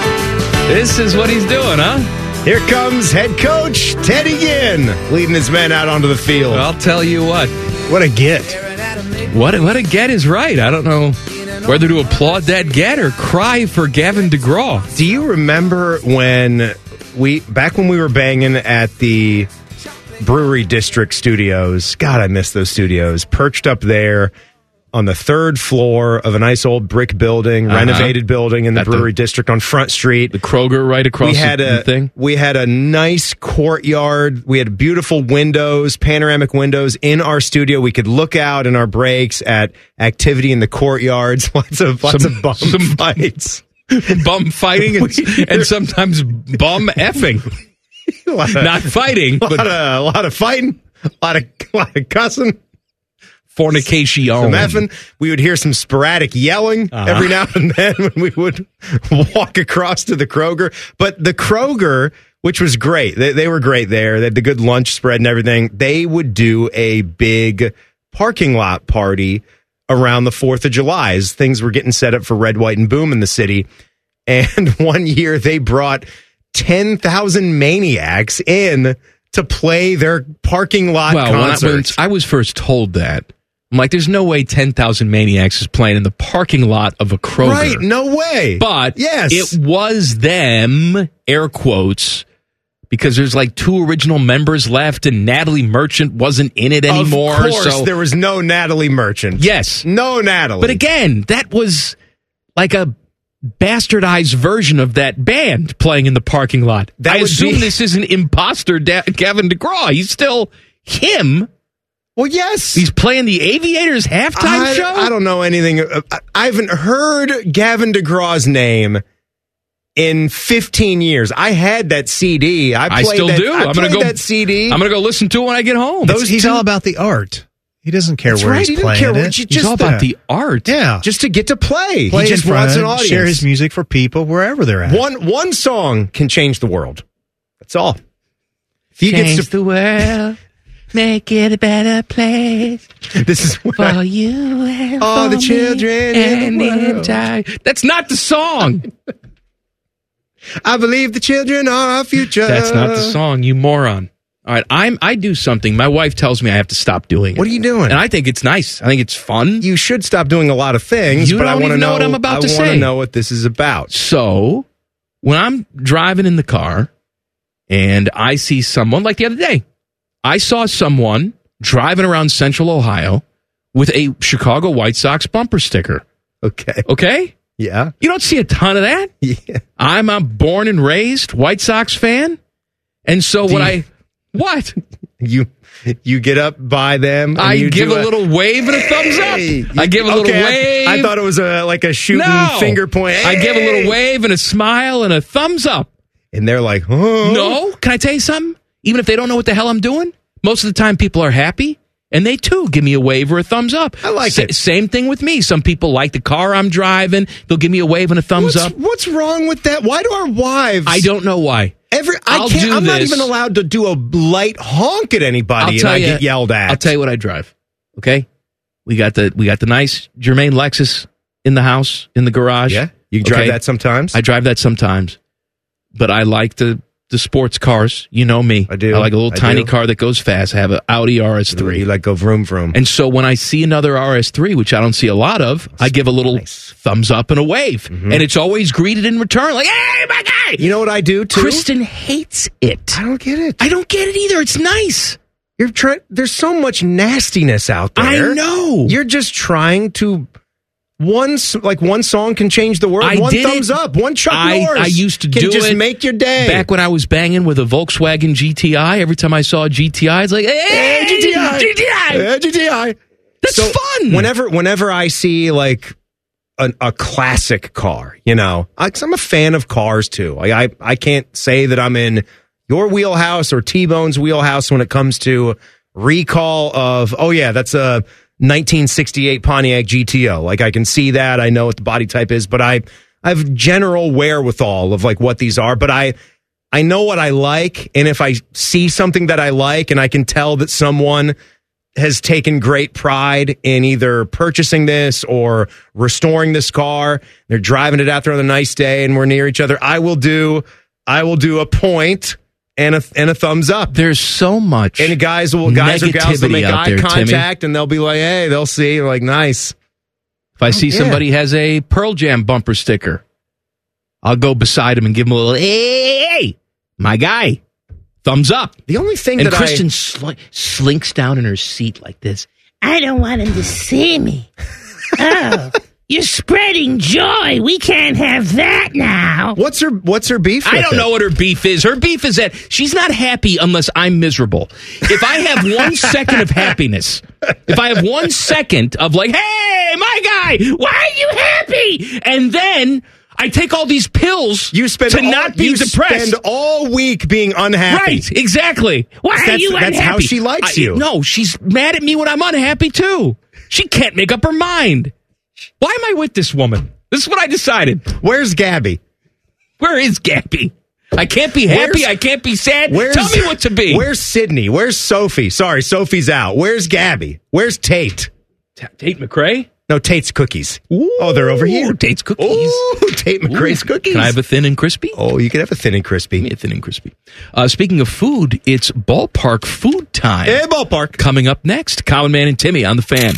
This is what he's doing, huh? Here comes head coach Teddy Ginn leading his men out onto the field. I'll tell you what. What a get. What what a get is right. I don't know whether to applaud that get or cry for Gavin DeGraw. Do you remember when we back when we were banging at the Brewery District studios? God, I miss those studios. Perched up there on the third floor of a nice old brick building, Uh-huh. renovated building in the At the- Brewery District on Front Street. The Kroger right across we had the, a the thing. we had a nice courtyard. We had beautiful windows, panoramic windows in our studio. We could look out in our breaks at activity in the courtyards. Lots of lots Some- of bum some- fights. Bum fighting and, and sometimes bum effing. A lot of- Not fighting, a lot, but of, a lot of fighting, a lot of, a lot of cussing, fornication. some effing. We would hear some sporadic yelling Uh-huh. every now and then when we would walk across to the Kroger. But the Kroger, which was great, they, they were great there. They had the good lunch spread and everything. They would do a big parking lot party around the fourth of July as things were getting set up for Red, White, and Boom in the city. And one year they brought ten thousand maniacs in to play their parking lot well, when I, when concerts. I was first told that, I'm like, there's no way ten thousand maniacs is playing in the parking lot of a Kroger. Right, no way. But yes, it was them, air quotes, because there's like two original members left and Natalie Merchant wasn't in it anymore. Of course, so there was no Natalie Merchant. Yes. No Natalie. But again, that was like a bastardized version of that band playing in the parking lot. That I would assume be- this isn't imposter da- Gavin DeGraw. He's still him. Well, yes. He's playing the Aviators halftime I, show? I don't know anything. I, I haven't heard Gavin DeGraw's name in fifteen years. I had that C D. I, I played still that, do. I I'm gonna played go- that C D. I'm going to go listen to it when I get home. Those, he's all about the art. He doesn't care That's where right, he's he didn't playing care it. what you He's just all about uh, the art. Yeah. just to get to play. Play he just in wants an front, audience. share his music for people wherever they're at. One one song can change the world. That's all. If you Change get to, the world, make it a better place this is what for I- you and all for the me children in and the the world. entire. That's not the song. I believe the children are our future. That's not the song, you moron. All right, I'm. I do something. My wife tells me I have to stop doing it. What are you doing? And I think it's nice. I think it's fun. You should stop doing a lot of things. You but I don't want to even know know what I'm about I to wanna say. know what this is about. So when I'm driving in the car and I see someone, like the other day, I saw someone driving around Central Ohio with a Chicago White Sox bumper sticker. Okay. Okay? Yeah. You don't see a ton of that. Yeah. I'm a born and raised White Sox fan. And so Do when you- I, what? You you get up by them. And I you give do a little wave and a thumbs up. I give a little Okay, I- wave. I thought it was a like a shooting No. finger point. I give a Hey! little wave and a smile and a thumbs up. And they're like, oh. No, can I tell you something? Even if they don't know what the hell I'm doing, most of the time people are happy, and they too give me a wave or a thumbs up. I like Sa- it. Same thing with me. Some people like the car I'm driving. They'll give me a wave and a thumbs What's, up. what's wrong with that? Why do our wives? I don't know why. Every I I'll can't. do I'm not this. even allowed to do a light honk at anybody, I'll and tell I you, get yelled at. I'll tell you what I drive. Okay, we got the we got the nice Germain Lexus in the house in the garage. Yeah, you can drive Okay? that sometimes. I drive that sometimes, but I like the the sports cars. You know me. I do. I like a little I tiny do. car that goes fast. I have an Audi R S three. You like go vroom vroom. And so when I see another R S three, which I don't see a lot of, I give a little thumbs up and a wave. Mm-hmm. And it's always greeted in return, like, hey, my guy! You know what I do too? Kristen hates it. I don't get it. I don't get it either. It's nice. You're trying. There's so much nastiness out there. I know. You're just trying to. One s- like one song can change the world. I one did thumbs it. up. One Chuck I, Norris. I used to can do just it. make your day. Back when I was banging with a Volkswagen G T I, every time I saw a G T I, it's like, hey, Hey, G T I. G T I. Yeah, G T I. That's So, fun. Whenever, whenever I see like a, a classic car, you know, I, 'cause I'm a fan of cars too. Like I, I can't say that I'm in your wheelhouse or T-Bone's wheelhouse when it comes to recall of, oh yeah, that's a nineteen sixty-eight Pontiac G T O. Like I can see that. I know what the body type is, but I, I have general wherewithal of like what these are, but I, I know what I like. And if I see something that I like and I can tell that someone has taken great pride in either purchasing this or restoring this car, they're driving it out there on a nice day and we're near each other, I will do, I will do a point and a, and a thumbs up. There's so much. And guys will, guys or gals will negativity make out eye there, contact and they'll be like, hey, they'll see, like, nice. If I see yeah. somebody has a Pearl Jam bumper sticker, I'll go beside him and give him a little, hey, hey, my guy, thumbs up. The only thing and that Kristen I... sl- slinks down in her seat like this. I don't want him to see me. Oh, you're spreading joy. We can't have that now. What's her, what's her beef I with don't it? know what her beef is. Her beef is that she's not happy unless I'm miserable. If I have one second of happiness, if I have one second of like, hey, my guy, why are you happy? And then I take all these pills You spend to all, not be you depressed. spend all week being unhappy. Right, exactly. Why are That's- you unhappy? that's how she likes I- you. No, she's mad at me when I'm unhappy too. She can't make up her mind. Why am I with this woman? This is what I decided. Where's Gabby? Where is Gabby? I can't be happy. Where's- I can't be sad. Where's, Tell me what to be. Where's Sydney? Where's Sophie? Sorry, Sophie's out. Where's Gabby? Where's Tate? T- Tate McRae? No, Tate's cookies. oh, they're over here. Tate's cookies. Ooh, Tate McRae's cookies. Can I have a thin and crispy? Oh, you can have a thin and crispy. Give me a thin and crispy. Uh, speaking of food, it's ballpark food time. Hey, ballpark. Coming up next, Colin Man and Timmy on the Fan.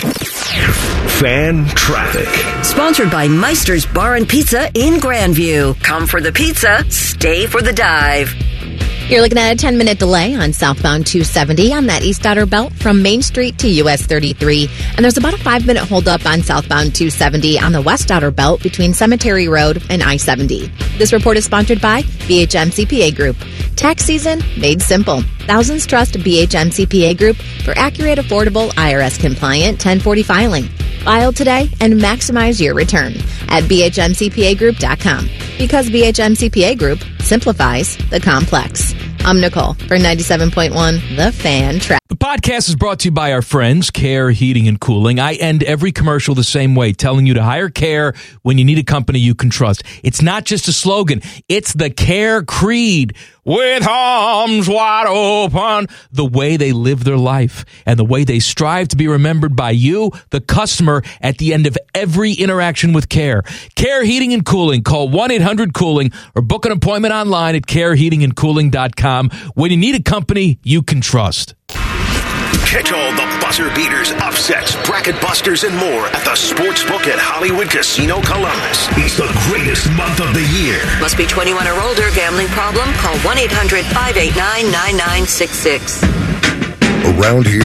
Fan traffic. Sponsored by Meister's Bar and Pizza in Grandview. Come for the pizza, stay for the dive. You're looking at a ten-minute delay on southbound two seventy on that east outer belt from Main Street to U S thirty-three. And there's about a five-minute holdup on southbound two seventy on the west outer belt between Cemetery Road and I seventy. This report is sponsored by B H M C P A Group. Tax season made simple. Thousands trust B H M C P A Group for accurate, affordable, I R S-compliant ten forty filing. File today and maximize your return at B H M C P A group dot com. Because B H M C P A Group simplifies the complex. I'm Nicole for ninety-seven point one The Fan Track. The podcast is brought to you by our friends, Care Heating and Cooling. I end every commercial the same way, telling you to hire Care when you need a company you can trust. It's not just a slogan. It's the Care creed. With arms wide open, the way they live their life and the way they strive to be remembered by you, the customer, at the end of every interaction with Care. Care Heating and Cooling. Call one eight hundred cooling or book an appointment online at care heating and cooling dot com when you need a company you can trust. Catch all the buzzer beaters, upsets, bracket busters, and more at the Sportsbook at Hollywood Casino Columbus. It's the greatest month of the year. Must be twenty-one or older. Gambling problem? Call one eight hundred five eight nine nine nine six six. Around here.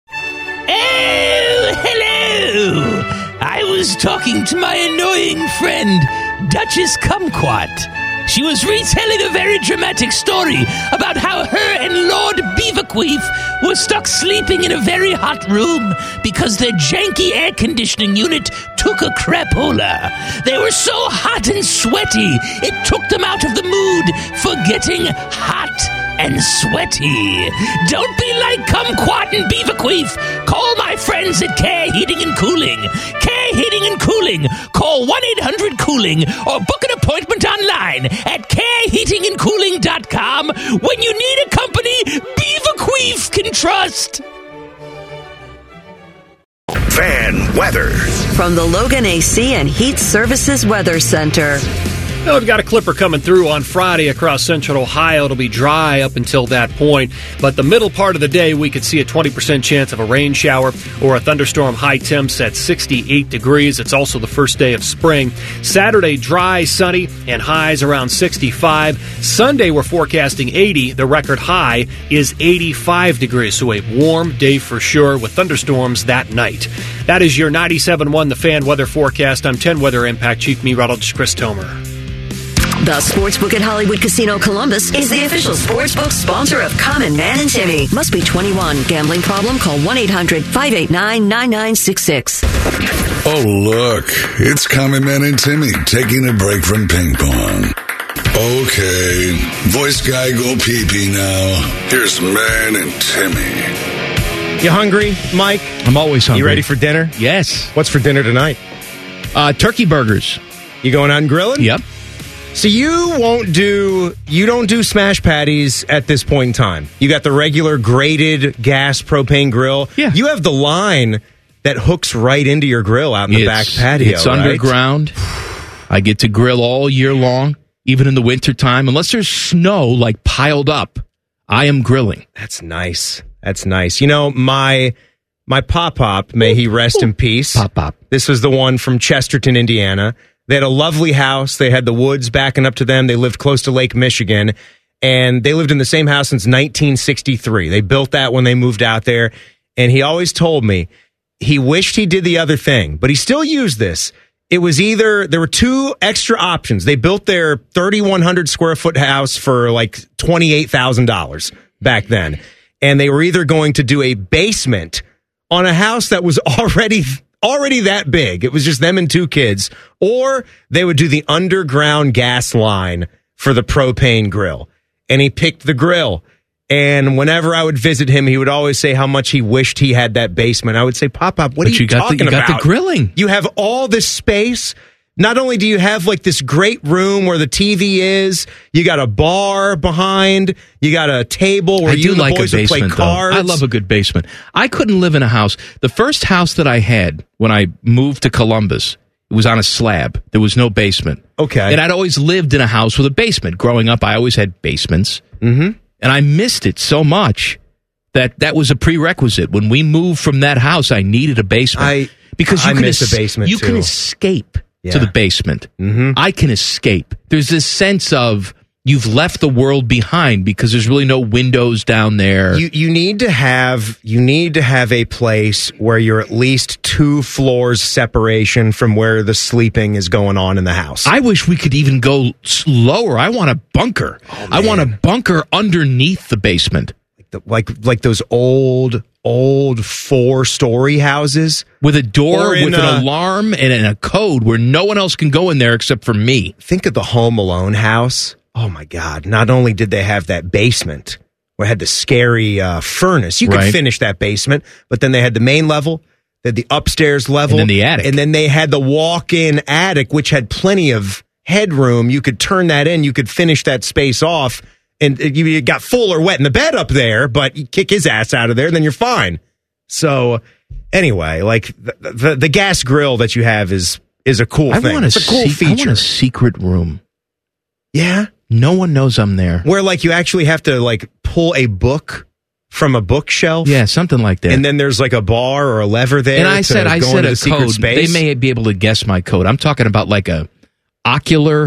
Oh, hello. I was talking to my annoying friend, Duchess Kumquat. She was retelling a very dramatic story about how her and Lord Beaverqueef were stuck sleeping in a very hot room because their janky air conditioning unit took a crapola. They were so hot and sweaty, it took them out of the mood for getting hot and sweaty. Don't be like Kumquat and Beaverqueef. Call my friends at Care Heating and Cooling. Care Heating and Cooling. Call one eight hundred cooling or book an appointment online at care heating and cooling dot com when you need a company Beaverqueef can trust. Fan weather. From the Logan A C and Heat Services Weather Center. Well, we've got a clipper coming through on Friday across central Ohio. It'll be dry up until that point, but the middle part of the day, we could see a twenty percent chance of a rain shower or a thunderstorm. High temps at sixty-eight degrees. It's also the first day of spring. Saturday, dry, sunny, and highs around sixty-five. Sunday, we're forecasting eighty. The record high is eighty-five degrees, so a warm day for sure with thunderstorms that night. That is your ninety-seven point one The Fan weather forecast. I'm ten Weather Impact Chief Meteorologist Chris Tomer. The Sportsbook at Hollywood Casino Columbus is the official sportsbook sponsor of Common Man and Timmy. Must be twenty-one. Gambling problem? Call one eight hundred five eight nine nine nine six six. Oh, look. It's Common Man and Timmy taking a break from ping pong. Okay. Voice guy go pee-pee now. Here's Man and Timmy. You hungry, Mike? I'm always hungry. You ready for dinner? Yes. What's for dinner tonight? Uh, turkey burgers. You going out and grilling? Yep. So you won't do, you don't do smash patties at this point in time. You got the regular grated gas propane grill. Yeah. You have the line that hooks right into your grill out in the It's- back patio, It's right? underground. I get to grill all year long, even in the wintertime. Unless there's snow, like, piled up, I am grilling. That's nice. That's nice. You know, my my pop-pop, may he rest in peace. Pop-pop. This was the one from Chesterton, Indiana. They had a lovely house. They had the woods backing up to them. They lived close to Lake Michigan. And they lived in the same house since nineteen sixty-three. They built that when they moved out there. And he always told me he wished he did the other thing, but he still used this. It was either, there were two extra options. They built their thirty-one hundred square foot house for like twenty-eight thousand dollars back then. And they were either going to do a basement on a house that was already already that big. It was just them and two kids. Or they would do the underground gas line for the propane grill. And he picked the grill. And whenever I would visit him, he would always say how much he wished he had that basement. I would say, Pop-Pop, what But are you, you got the- talking you got about? the grilling. You have all this space. Not only do you have like this great room where the T V is, you got a bar behind, you got a table where I you do and the like a boys would play basement, though. cards. I love a good basement. I couldn't live in a house. The first house that I had when I moved to Columbus, it was on a slab. There was no basement. Okay. And I'd always lived in a house with a basement. Growing up, I always had basements. Mm-hmm. And I missed it so much that that was a prerequisite. When we moved from that house, I needed a basement. I because you I can miss es- a basement, You can too. escape Yeah. to the basement. Mm-hmm. I can escape. There's this sense of you've left the world behind because there's really no windows down there. You you need to have you need to have a place where you're at least two floors separation from where the sleeping is going on in the house. I wish we could even go s- lower. I want a bunker. I want a bunker underneath the basement. like like those old old four story houses with a door Or in, with an uh, alarm and, and a code where no one else can go in there except for me. Think of the Home Alone house. Oh my God! Not only did they have that basement where it had the scary uh, furnace, you could Right. finish that basement, but then they had the main level, they had the upstairs level, And then the attic. and then they had the walk-in attic, which had plenty of headroom. You could turn that in, you could finish that space off, and you you got full or wet in the bed up there, but you kick his ass out of there, and then you're fine. So anyway, like the, the, the gas grill that you have is is a cool I thing. want a, It's a cool sec- I want feature. a secret room. Yeah. No one knows I'm there. Where like you actually have to like pull a book from a bookshelf. Yeah, something like that. And then there's like a bar or a lever there. And I to said, I go said into a the secret code. space. They may be able to guess my code. I'm talking about like a ocular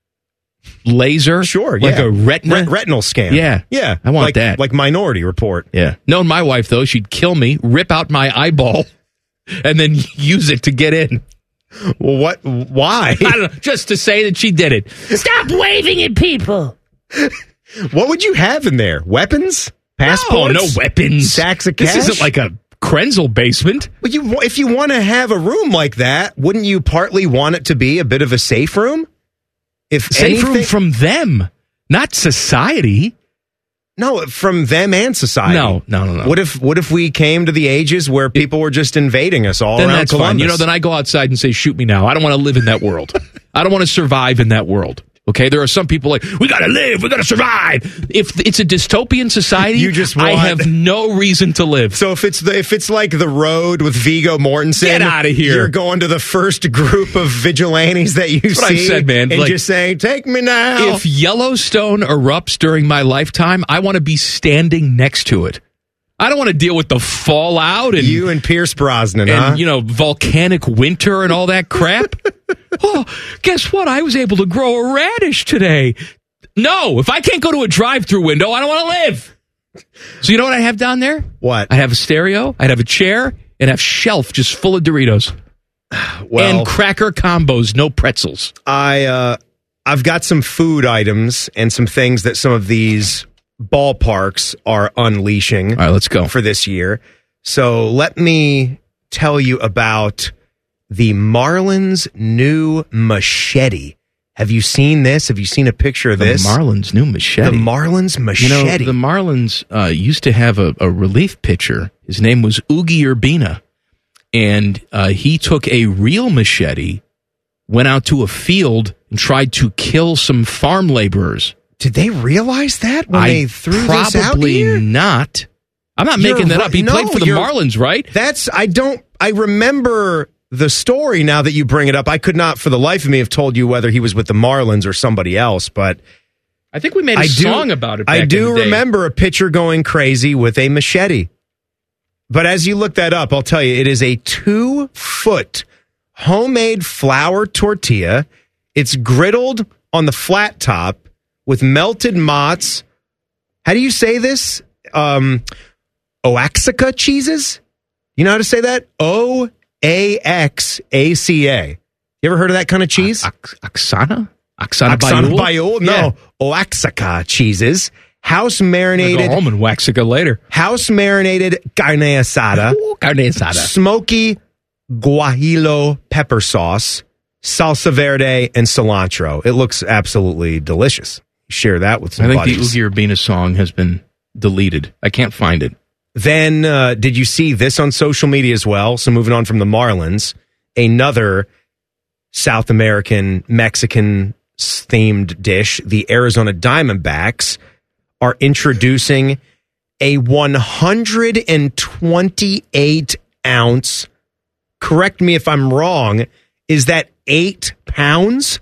laser. Sure, Like yeah. a retina. Ret- retinal scan. Yeah. Yeah. I want like, that. Like Minority Report. Yeah. Knowing my wife, though, she'd kill me, rip out my eyeball, and then use it to get in. Well, what? Why? I don't know. Just to say that she did it. Stop waving at people. What would you have in there? Weapons? Passports? No, no weapons. Sacks of cash? This isn't like a Krenzel basement. But you, if you want to have a room like that, wouldn't you partly want it to be a bit of a safe room? If Safe anything, room from them, not society. No, from them and society. No, no, no, no. What if what if we came to the ages where people were just invading us all Then around that's Columbus? fine. You know, then I go outside and say, shoot me now. I don't want to live in that world. I don't want to survive in that world. Okay, there are some people like, we got to live, we got to survive. If it's a dystopian society, You just I want- have no reason to live. So if it's the, if it's like The Road with Viggo Mortensen, Get outta here. You're going to the first group of vigilantes that you That's what see, I said, man. and Like, just saying, "Take me now." If Yellowstone erupts during my lifetime, I want to be standing next to it. I don't want to deal with the fallout and you and Pierce Brosnan, and huh? you know, volcanic winter and all that crap. Oh, guess what? I was able to grow a radish today. No, if I can't go to a drive-through window, I don't want to live. So you know what I have down there? What? I have a stereo, I'd have a chair, and a shelf just full of Doritos. Well- and cracker combos, no pretzels. I uh, I've got some food items and some things that some of these ballparks are unleashing. All right, let's go for this year. So let me tell you about the Marlins' new machete. Have you seen this? Have you seen a picture of The this? Marlins' new machete. The Marlins machete. You know, the Marlins uh, used to have a, a relief pitcher. His name was Oogie Urbina. And uh, he took a real machete, went out to a field, and tried to kill some farm laborers. Did they realize that when I they threw this out Probably here? not. I'm not You're making that right. up. He No, played for the you're- Marlins, right? That's, I don't, I remember the story now that you bring it up. I could not for the life of me have told you whether he was with the Marlins or somebody else, but I think we made a I do- song about it back I in do the day. remember a pitcher going crazy with a machete. But as you look that up, I'll tell you, it is a two foot homemade flour tortilla. It's griddled on the flat top with melted mozz. How do you say this? Um, Oaxaca cheeses? You know how to say that? O A X A C A. You ever heard of that kind of cheese? Oaxaca? Oaxaca Oaxaca Bayou? Bayou? No. Yeah. Oaxaca cheeses. House I'm gonna marinated. go home and Oaxaca later. House marinated carne asada. Carne asada. Smoky guajillo pepper sauce, salsa verde, and cilantro. It looks absolutely delicious. Share that with some I think buddies. the Oogie Urbina song has been deleted. I can't find it. Then, uh, did you see this on social media as well? So moving on from the Marlins, another South American Mexican themed dish, the Arizona Diamondbacks, are introducing a one hundred twenty-eight ounce, correct me if I'm wrong, is that eight pounds?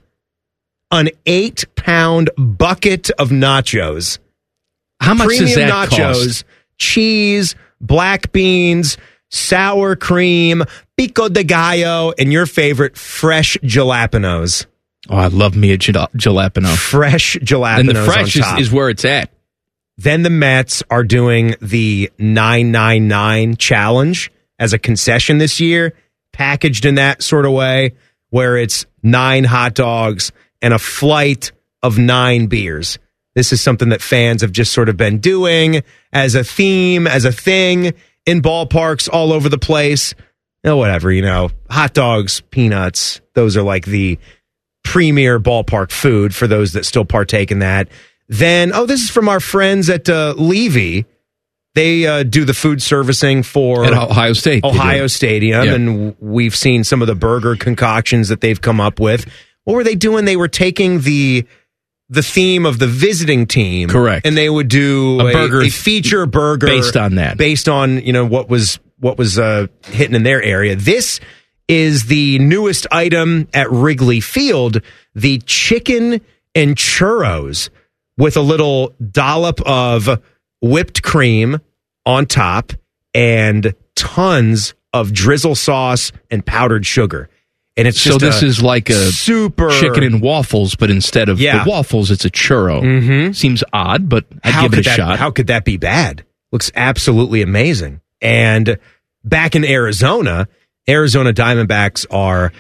An eight pound bucket of nachos. How much does Premium that nachos, cost? cheese, black beans, sour cream, pico de gallo, and your favorite, fresh jalapenos. Oh, I love me a jala- jalapeno. Fresh jalapenos And the fresh on is, top. is where it's at. Then the Mets are doing the nine nine nine challenge as a concession this year, packaged in that sort of way, where it's nine hot dogs and a flight of nine beers. This is something that fans have just sort of been doing as a theme, as a thing in ballparks all over the place. You know, whatever, you know, hot dogs, peanuts, those are like the premier ballpark food for those that still partake in that. Then, oh, this is from our friends at uh, Levy. They uh, do the food servicing for At Ohio State. they Ohio do. Stadium, Yeah. and w- we've seen some of the burger concoctions that they've come up with. What were they doing? They were taking the the theme of the visiting team, Correct. and they would do A a, burger a feature burger based on that. based on you know what was what was uh, hitting in their area. This is the newest item at Wrigley Field: the chicken and churros with a little dollop of whipped cream on top and tons of drizzle sauce and powdered sugar. And it's So just this a is like a super chicken and waffles, but instead of Yeah. the waffles, it's a churro. Mhm. Seems odd, but I'd how give it could a that, shot. How could that be bad? Looks absolutely amazing. And back in Arizona, Arizona Diamondbacks are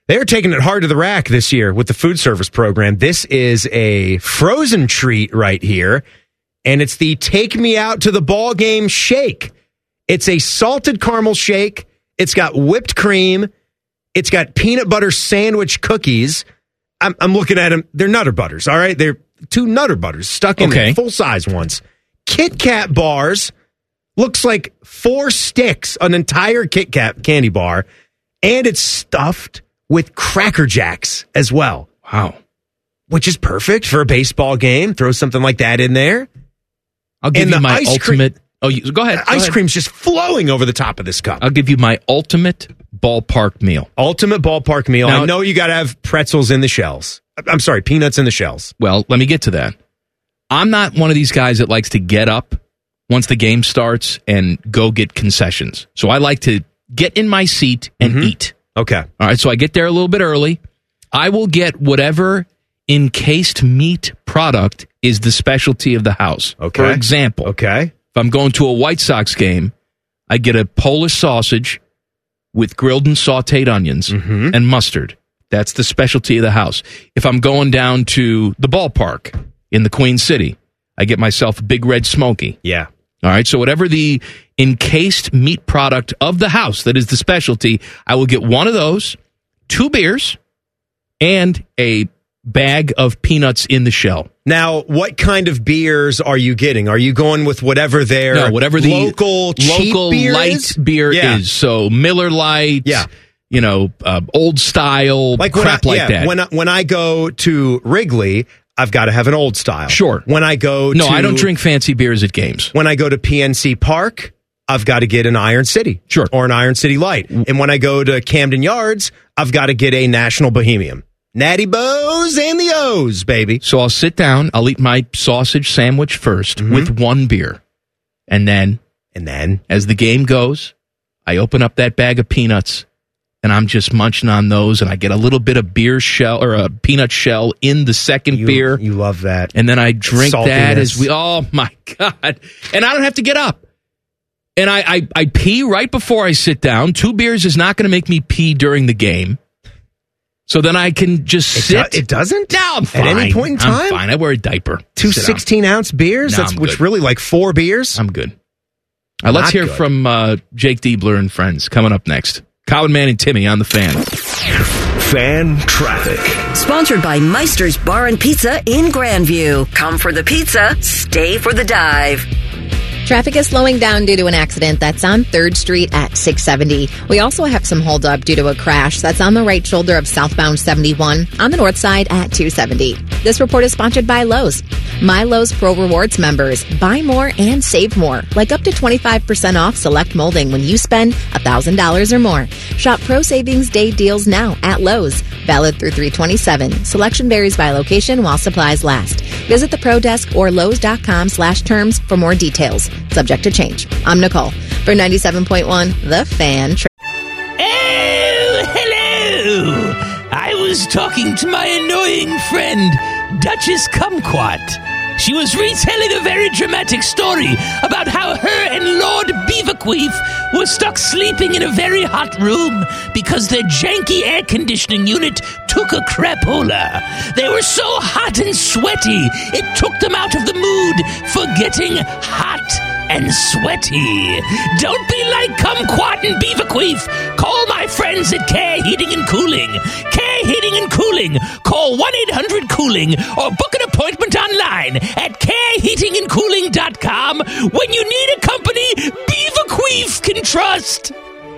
They're taking it hard to the rack this year with the food service program. This is a frozen treat right here, and it's the Take Me Out to the Ball Game shake. It's a salted caramel shake. It's got whipped cream. It's got peanut butter sandwich cookies. I'm, I'm looking at them. They're Nutter Butters, all right? They're two Nutter Butters stuck in Okay. full-size ones. Kit Kat bars. Looks like four sticks, an entire Kit Kat candy bar, and it's stuffed with Cracker Jacks as well. Wow. Which is perfect for a baseball game. Throw something like that in there. I'll give And you the my ice ultimate. Oh, you, go ahead. go Ice ahead. cream's just flowing over the top of this cup. I'll give you my ultimate ballpark meal. Ultimate ballpark meal. Now- I know you got to have pretzels in the shells. I'm sorry, peanuts in the shells. Well, let me get to that. I'm not one of these guys that likes to get up once the game starts and go get concessions. So I like to get in my seat and eat. Okay. All right, so I get there a little bit early. I will get whatever encased meat product is the specialty of the house. Okay. For example, okay. if I'm going to a White Sox game, I get a Polish sausage with grilled and sauteed onions Mm-hmm. and mustard. That's the specialty of the house. If I'm going down to the ballpark in the Queen City, I get myself a Big Red Smoky. Yeah. All right, so whatever the encased meat product of the house that is the specialty, I will get one of those, two beers, and a bag of peanuts in the shell. Now, what kind of beers are you getting? Are you going with whatever their No, whatever the local cheap local beer light is? beer Yeah. is. So Miller Lite, Yeah. you know, uh, old style, Like when crap I, like yeah, that. When I, when I go to Wrigley, I've got to have an old style. Sure. When I go no, to, I don't drink fancy beers at games. When I go to P N C Park, I've got to get an Iron City. Sure. Or an Iron City Light. And when I go to Camden Yards, I've got to get a National Bohemian. Natty Bows and the O's, baby. So I'll sit down, I'll eat my sausage sandwich 1st Mm-hmm. with one beer. And then, and then, as the game goes, I open up that bag of peanuts and I'm just munching on those, and I get a little bit of beer shell or a peanut shell in the second You- beer. You love that. And then I drink that Saltiness. as we, oh my God. And I don't have to get up. And I, I, I pee right before I sit down. Two beers is not going to make me pee during the game. So then I can just It, sit. do- it doesn't? No, I'm fine. At any point in time? I'm fine. I wear a diaper. Two Sit down. sixteen-ounce beers? No, That's I'm which good. really like four beers? I'm good. Uh, let's Not hear good. from uh, Jake Diebler and friends coming up next. Colin Man and Timmy on the Fan. Fan traffic. Sponsored by Meister's Bar and Pizza in Grandview. Come for the pizza, stay for the dive. Traffic is slowing down due to an accident that's on third Street at six seventy. We also have some holdup due to a crash that's on the right shoulder of southbound seventy-one on the north side at two seventy. This report is sponsored by Lowe's. My Lowe's Pro Rewards members buy more and save more, like up to twenty-five percent off select molding when you spend one thousand dollars or more. Shop Pro Savings Day deals now at Lowe's. Valid through three twenty-seven. Selection varies by location while supplies last. Visit the Pro Desk or Lowe's.com slash terms for more details. Subject to change. I'm Nicole for ninety-seven point one The Fan. Oh, hello! I was talking to my annoying friend, Duchess Kumquat. She was retelling a very dramatic story about how her and Lord Beaverqueef were stuck sleeping in a very hot room because their janky air conditioning unit took a crapola. They were so hot and sweaty, it took them out of the mood for getting hot and sweaty. Don't be like Kumquat and Beaverqueef. Call my friends at Care Heating and Cooling. Care Heating and Cooling. Call one eight hundred cooling or book an appointment online at care heating and cooling dot com when you need a company Beaverqueef can trust.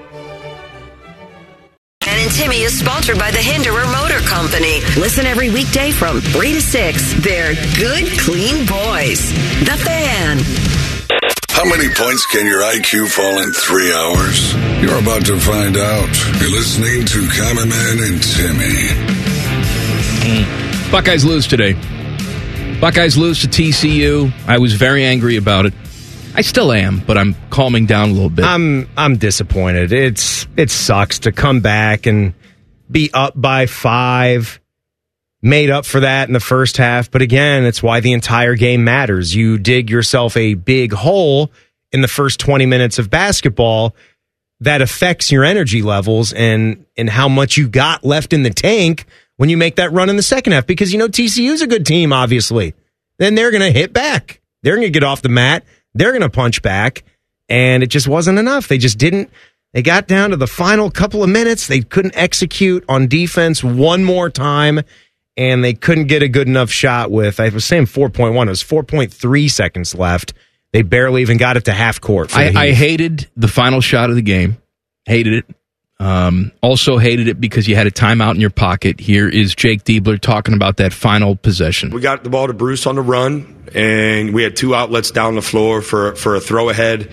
And and Timmy is sponsored by the Hinderer Motor Company. Listen every weekday from three to six. They're good, clean boys. The Fan. How many points can your I Q fall in three hours? You're about to find out. You're listening to Common Man and Timmy. Mm. Buckeyes lose today. Buckeyes lose to T C U. I was very angry about it. I still am, but I'm calming down a little bit. I'm I'm disappointed. It's it sucks to come back and be up by five. Made up for that in the first half, but again, it's why the entire game matters. You dig yourself a big hole in the first twenty minutes of basketball. that affects your energy levels and, and how much you got left in the tank when you make that run in the second half. Because, you know, T C U's a good team, obviously. Then they're going to hit back. They're going to get off the mat. They're going to punch back. And it just wasn't enough. They just didn't. They got down to the final couple of minutes. They couldn't execute on defense one more time. And they couldn't get a good enough shot with, I was saying four point one. It was four point three seconds left. They barely even got it to half court. For I, I hated the final shot of the game. Hated it. Um, also hated it because you had a timeout in your pocket. Here is Jake Diebler talking about that final possession. We got the ball to Bruce on the run, and we had two outlets down the floor for, for a throw ahead.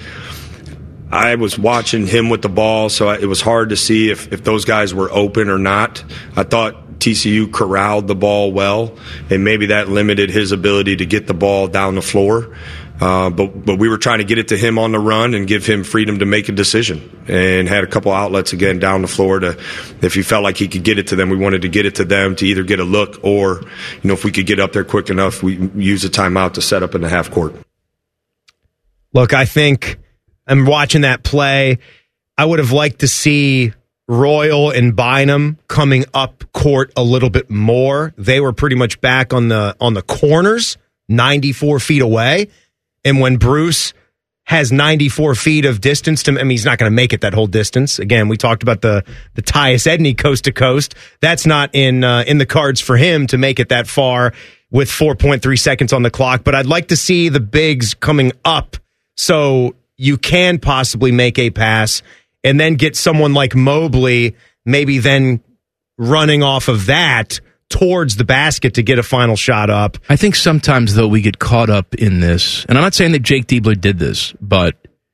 I was watching him with the ball, so it was hard to see if, if those guys were open or not. I thought T C U corralled the ball well, and maybe that limited his ability to get the ball down the floor. Uh, but but we were trying to get it to him on the run and give him freedom to make a decision, and had a couple outlets again down the floor to, if he felt like he could get it to them, we wanted to get it to them to either get a look or, you know, if we could get up there quick enough, we use a timeout to set up in the half court. Look, I think I'm watching that play. I would have liked to see Royal and Bynum coming up court a little bit more. They were pretty much back on the on the corners, ninety-four feet away. And when Bruce has ninety-four feet of distance to, I mean, he's not going to make it that whole distance. Again, we talked about the the Tyus Edney coast to coast. That's not in uh, in the cards for him to make it that far with four point three seconds on the clock. But I'd like to see the bigs coming up so you can possibly make a pass and then get someone like Mobley maybe then running off of that towards the basket to get a final shot up. I think sometimes, though, we get caught up in this. And I'm not saying that Jake Diebler did this, but,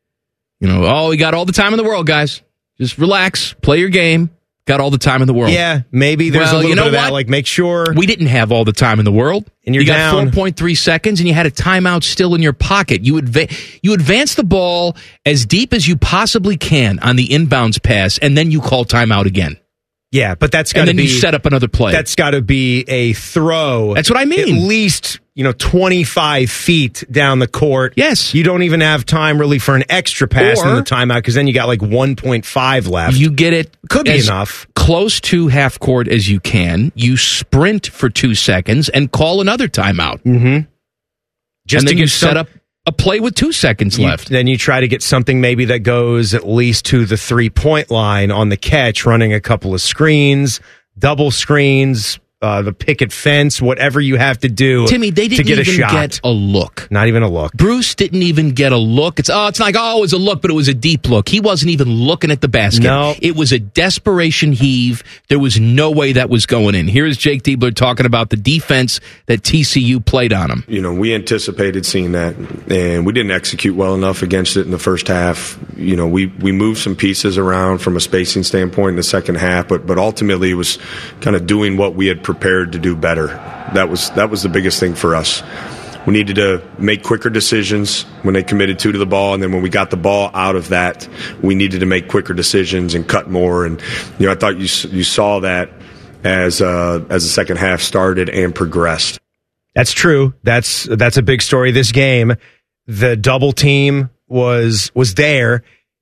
you know, oh, we got all the time in the world, guys. Just relax, play your game. Got all the time in the world. Yeah, maybe there's well, a little you know bit of what? that. Like, make sure. We didn't have all the time in the world. And you're you got down. four point three seconds, and you had a timeout still in your pocket. You adva- you advance the ball as deep as you possibly can on the inbounds pass, and then you call timeout again. Yeah, but that's got to be... And then you set up another play. That's got to be a throw. That's what I mean. At least, you know, twenty-five feet down the court. Yes. You don't even have time really for an extra pass Or- in the timeout because then you got like one point five left. You get it Could be as enough. close to half court as you can. You sprint for two seconds and call another timeout. Mm-hmm. Just and to then get you set some- up a play with two seconds You- left. Then you try to get something maybe that goes at least to the three-point line on the catch, running a couple of screens, double screens, uh, the picket fence, whatever you have to do Timmy, they to didn't get a even shot. get a look. Not even a look. Bruce didn't even get a look. It's oh, it's like oh, it was a look, but it was a deep look. He wasn't even looking at the basket. No. It was a desperation heave. There was no way that was going in. Here is Jake Diebler talking about the defense that T C U played on him. You know, we anticipated seeing that, and we didn't execute well enough against it in the first half. You know, we, we moved some pieces around from a spacing standpoint in the second half, but but ultimately it was kind of doing what we had prepared to do better. That was that was the biggest thing for us. We needed to make quicker decisions when they committed two to the ball, and then when we got the ball out of that, we needed to make quicker decisions and cut more. And you know, I thought you you saw that as uh, as the second half started and progressed. That's true. That's that's a big story this game. The double team was was there,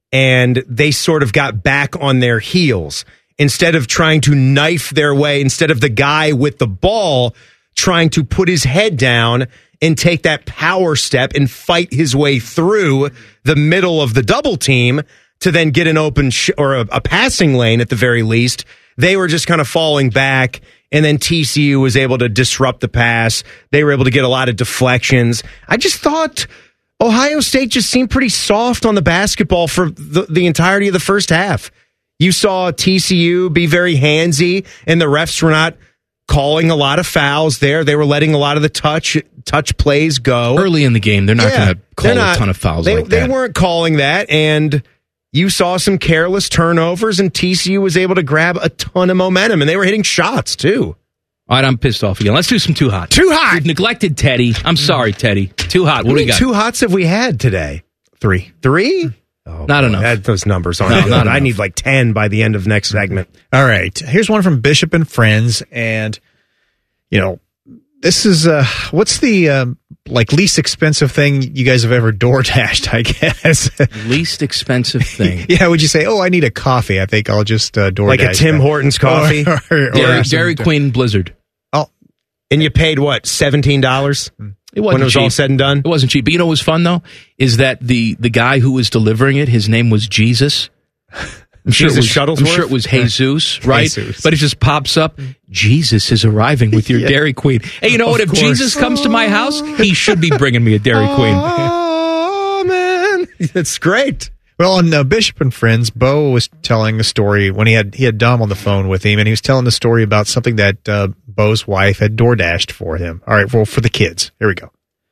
and they sort of got back on their heels. Instead of trying to knife their way, instead of the guy with the ball trying to put his head down and take that power step and fight his way through the middle of the double team to then get an open sh- or a, a passing lane at the very least, they were just kind of falling back. And then T C U was able to disrupt the pass. They were able to get a lot of deflections. I just thought Ohio State just seemed pretty soft on the basketball for the, the entirety of the first half. You saw T C U be very handsy, and the refs were not calling a lot of fouls there. They were letting a lot of the touch touch plays go. Early in the game, they're not Yeah, going to call they're not- a ton of fouls they, like they that. weren't calling that, and you saw some careless turnovers, and T C U was able to grab a ton of momentum, and they were hitting shots, too. All right, I'm pissed off again. Let's do some Too Hot. Too Hot! We've neglected Teddy. I'm sorry, Teddy. Too Hot. What How do we many got? two hots have we had today? Three. Three? Oh, Not boy, enough. That, those numbers aren't No, good. not I enough. need like ten by the end of next segment. All right. Here's one from Bishop and Friends. And, you know, This is uh, what's the um, like least expensive thing you guys have ever door dashed? I guess least expensive thing. Yeah, would you say, "Oh, I need a coffee"? I think I'll just uh, door like dash a Tim that. Hortons coffee, or, or, or Dairy, some- Dairy Queen Blizzard. Oh, and you paid what seventeen dollars It wasn't when it was cheap. all said and done. It wasn't cheap. But you know what was fun though is that the the guy who was delivering it, his name was Jesus. I'm sure, Jesus it was, Shuttlesworth? I'm sure it was Jesus, right? Jesus. But it just pops up. Jesus is arriving with your Yeah. Dairy Queen. Hey, you know what? Of If course. Jesus comes to my house, he should be bringing me a Dairy Queen. Oh man, it's great. Well, on uh, Bishop and Friends, Bo was telling the story when he had he had Dom on the phone with him, and he was telling the story about something that uh, Bo's wife had door dashed for him. All right, well, for the kids. Here we go.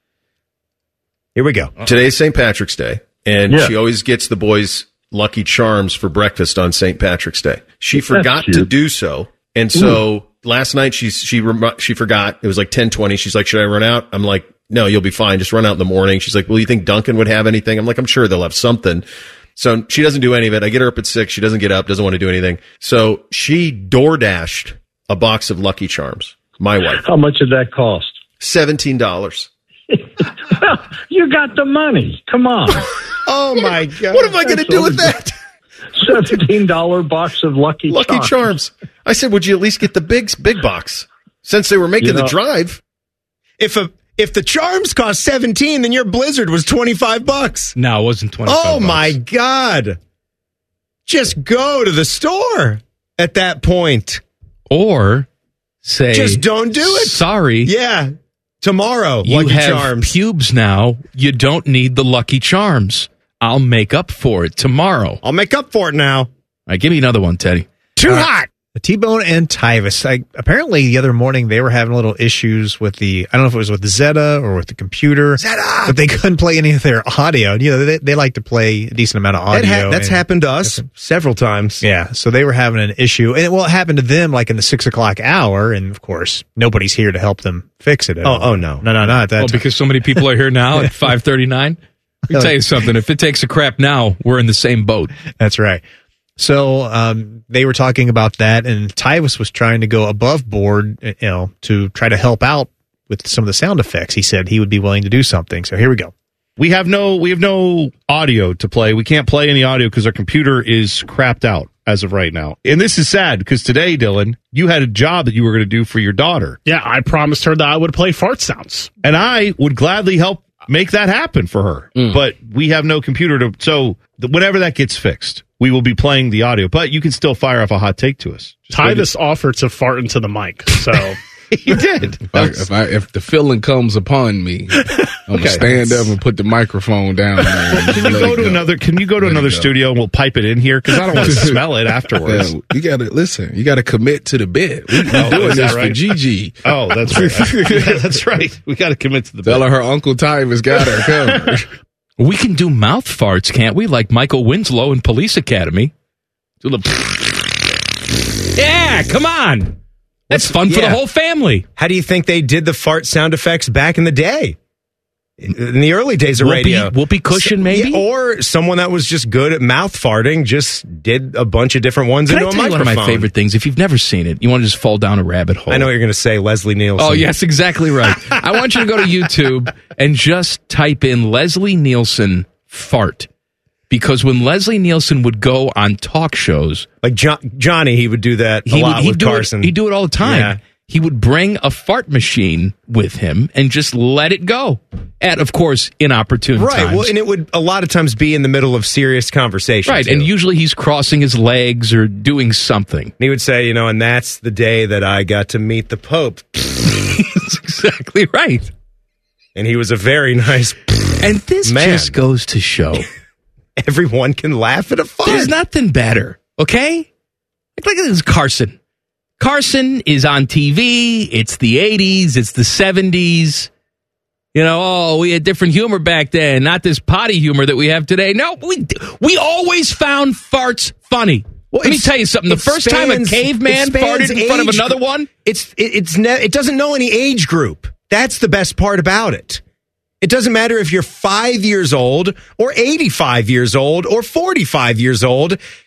Here we go. Today's Saint Patrick's Day, and Yeah. she always gets the boys Lucky Charms for breakfast on Saint Patrick's Day. She That's forgot to cute. do so, and so last night she she rem- she forgot. It was like ten twenty. She's like, "Should I run out?" I'm like, "No, you'll be fine. Just run out in the morning." She's like, "Well, you think Duncan would have anything?" I'm like, "I'm sure they'll have something." So she doesn't do any of it. I get her up at six. She doesn't get up. Doesn't want to do anything. So she door dashed a box of Lucky Charms. My wife. How much did that cost? Seventeen dollars. Well, you got the money. Come on. Oh my God! What am I going to do with that? seventeen dollars box of Lucky Lucky Charms. Charms. I said, would you at least get the big big box? Since they were making You know- the drive. If a if the charms cost seventeen, then your Blizzard was twenty five bucks. No, it wasn't twenty. Oh my God! Just go to the store at that point. Or say, Just don't do it. Sorry, Yeah, tomorrow. you Lucky have Charms. pubes now. You don't need the Lucky Charms. I'll make up for it tomorrow. I'll make up for it now. All right, give me another one, Teddy. Too All right. hot. T-Bone and Tyvis. I, apparently, the other morning they were having little issues with the. I don't know if it was with the Zeta or with the computer. Zeta! But they couldn't play any of their audio. You know, they, they like to play a decent amount of That audio. ha- that's and- happened to us several times. Yeah, so they were having an issue, and it, well, it happened to them like in the six o'clock hour, and of course, nobody's here to help them fix it. at Oh, all. oh no, no, no, not at that. Oh, time. because so many people are here now at five thirty-nine? Let me tell you something. If it takes a crap now, we're in the same boat. That's right. So um, they were talking about that, and Tyvis was trying to go above board, you know, to try to help out with some of the sound effects. He said he would be willing to do something. So here we go. We have no we have no audio to play. We can't play any audio because our computer is crapped out as of right now. And this is sad because today, Dylan, you had a job that you were going to do for your daughter. Yeah, I promised her that I would play fart sounds. And I would gladly help make that happen for her. Mm. But we have no computer to so th- whenever that gets fixed, we will be playing the audio. But you can still fire off a hot take to us. Just wait Tyvis offered to fart into the mic, so You did. If, I, if, I, if the feeling comes upon me, I'm Okay. gonna stand up and put the microphone down. There and Can you let go it to another? Can you go to Let it another go. studio and we'll pipe it in here because I don't want to smell it afterwards. Yeah, you gotta listen. You gotta commit to the bit. We, we're Oh, doing is that this for right? Gigi. Oh, that's right. Yeah, that's right. We got to commit to the. Tell her her Uncle Tyvis got her covered. We can do mouth farts, can't we? Like Michael Winslow in Police Academy. Do the. Yeah, come on. That's fun for the Yeah. whole family. How do you think they did the fart sound effects back in the day? In, in the early days of Whoopee- radio. whoopee cushion, So- maybe? yeah, or someone that was just good at mouth farting just did a bunch of different ones Can I into tell a you one microphone. of my favorite things? If you've never seen it, you want to just fall down a rabbit hole. I know what you're going to say, Leslie Nielsen. Oh, yes, exactly right. I want you to go to YouTube and just type in Leslie Nielsen fart. Because when Leslie Nielsen would go on talk shows, like John, Johnny, he would do that a he lot would, he'd with do Carson. It, he'd do it all the time. Yeah. He would bring a fart machine with him and just let it go at, of course, inopportune Right. times. Well, and it would a lot of times be in the middle of serious conversation. Right, too. and usually he's crossing his legs or doing something. And he would say, you know, and that's the day that I got to meet the Pope. That's exactly right. And he was a very nice And this man. just goes to show Everyone can laugh at a fart. there's nothing better, okay? Like, look at this Carson. Carson is on T V. It's the eighties. It's the seventies. You know, oh, we had different humor back then, not this potty humor that we have today. No, we we always found farts funny. Well, Let me it's- tell you something. The it first time a spans- caveman it spans farted in front of age another gr- one, It's it, it's ne- it doesn't know any age group. That's the best part about it. It doesn't matter if you're five years old or eighty-five years old or forty-five years old.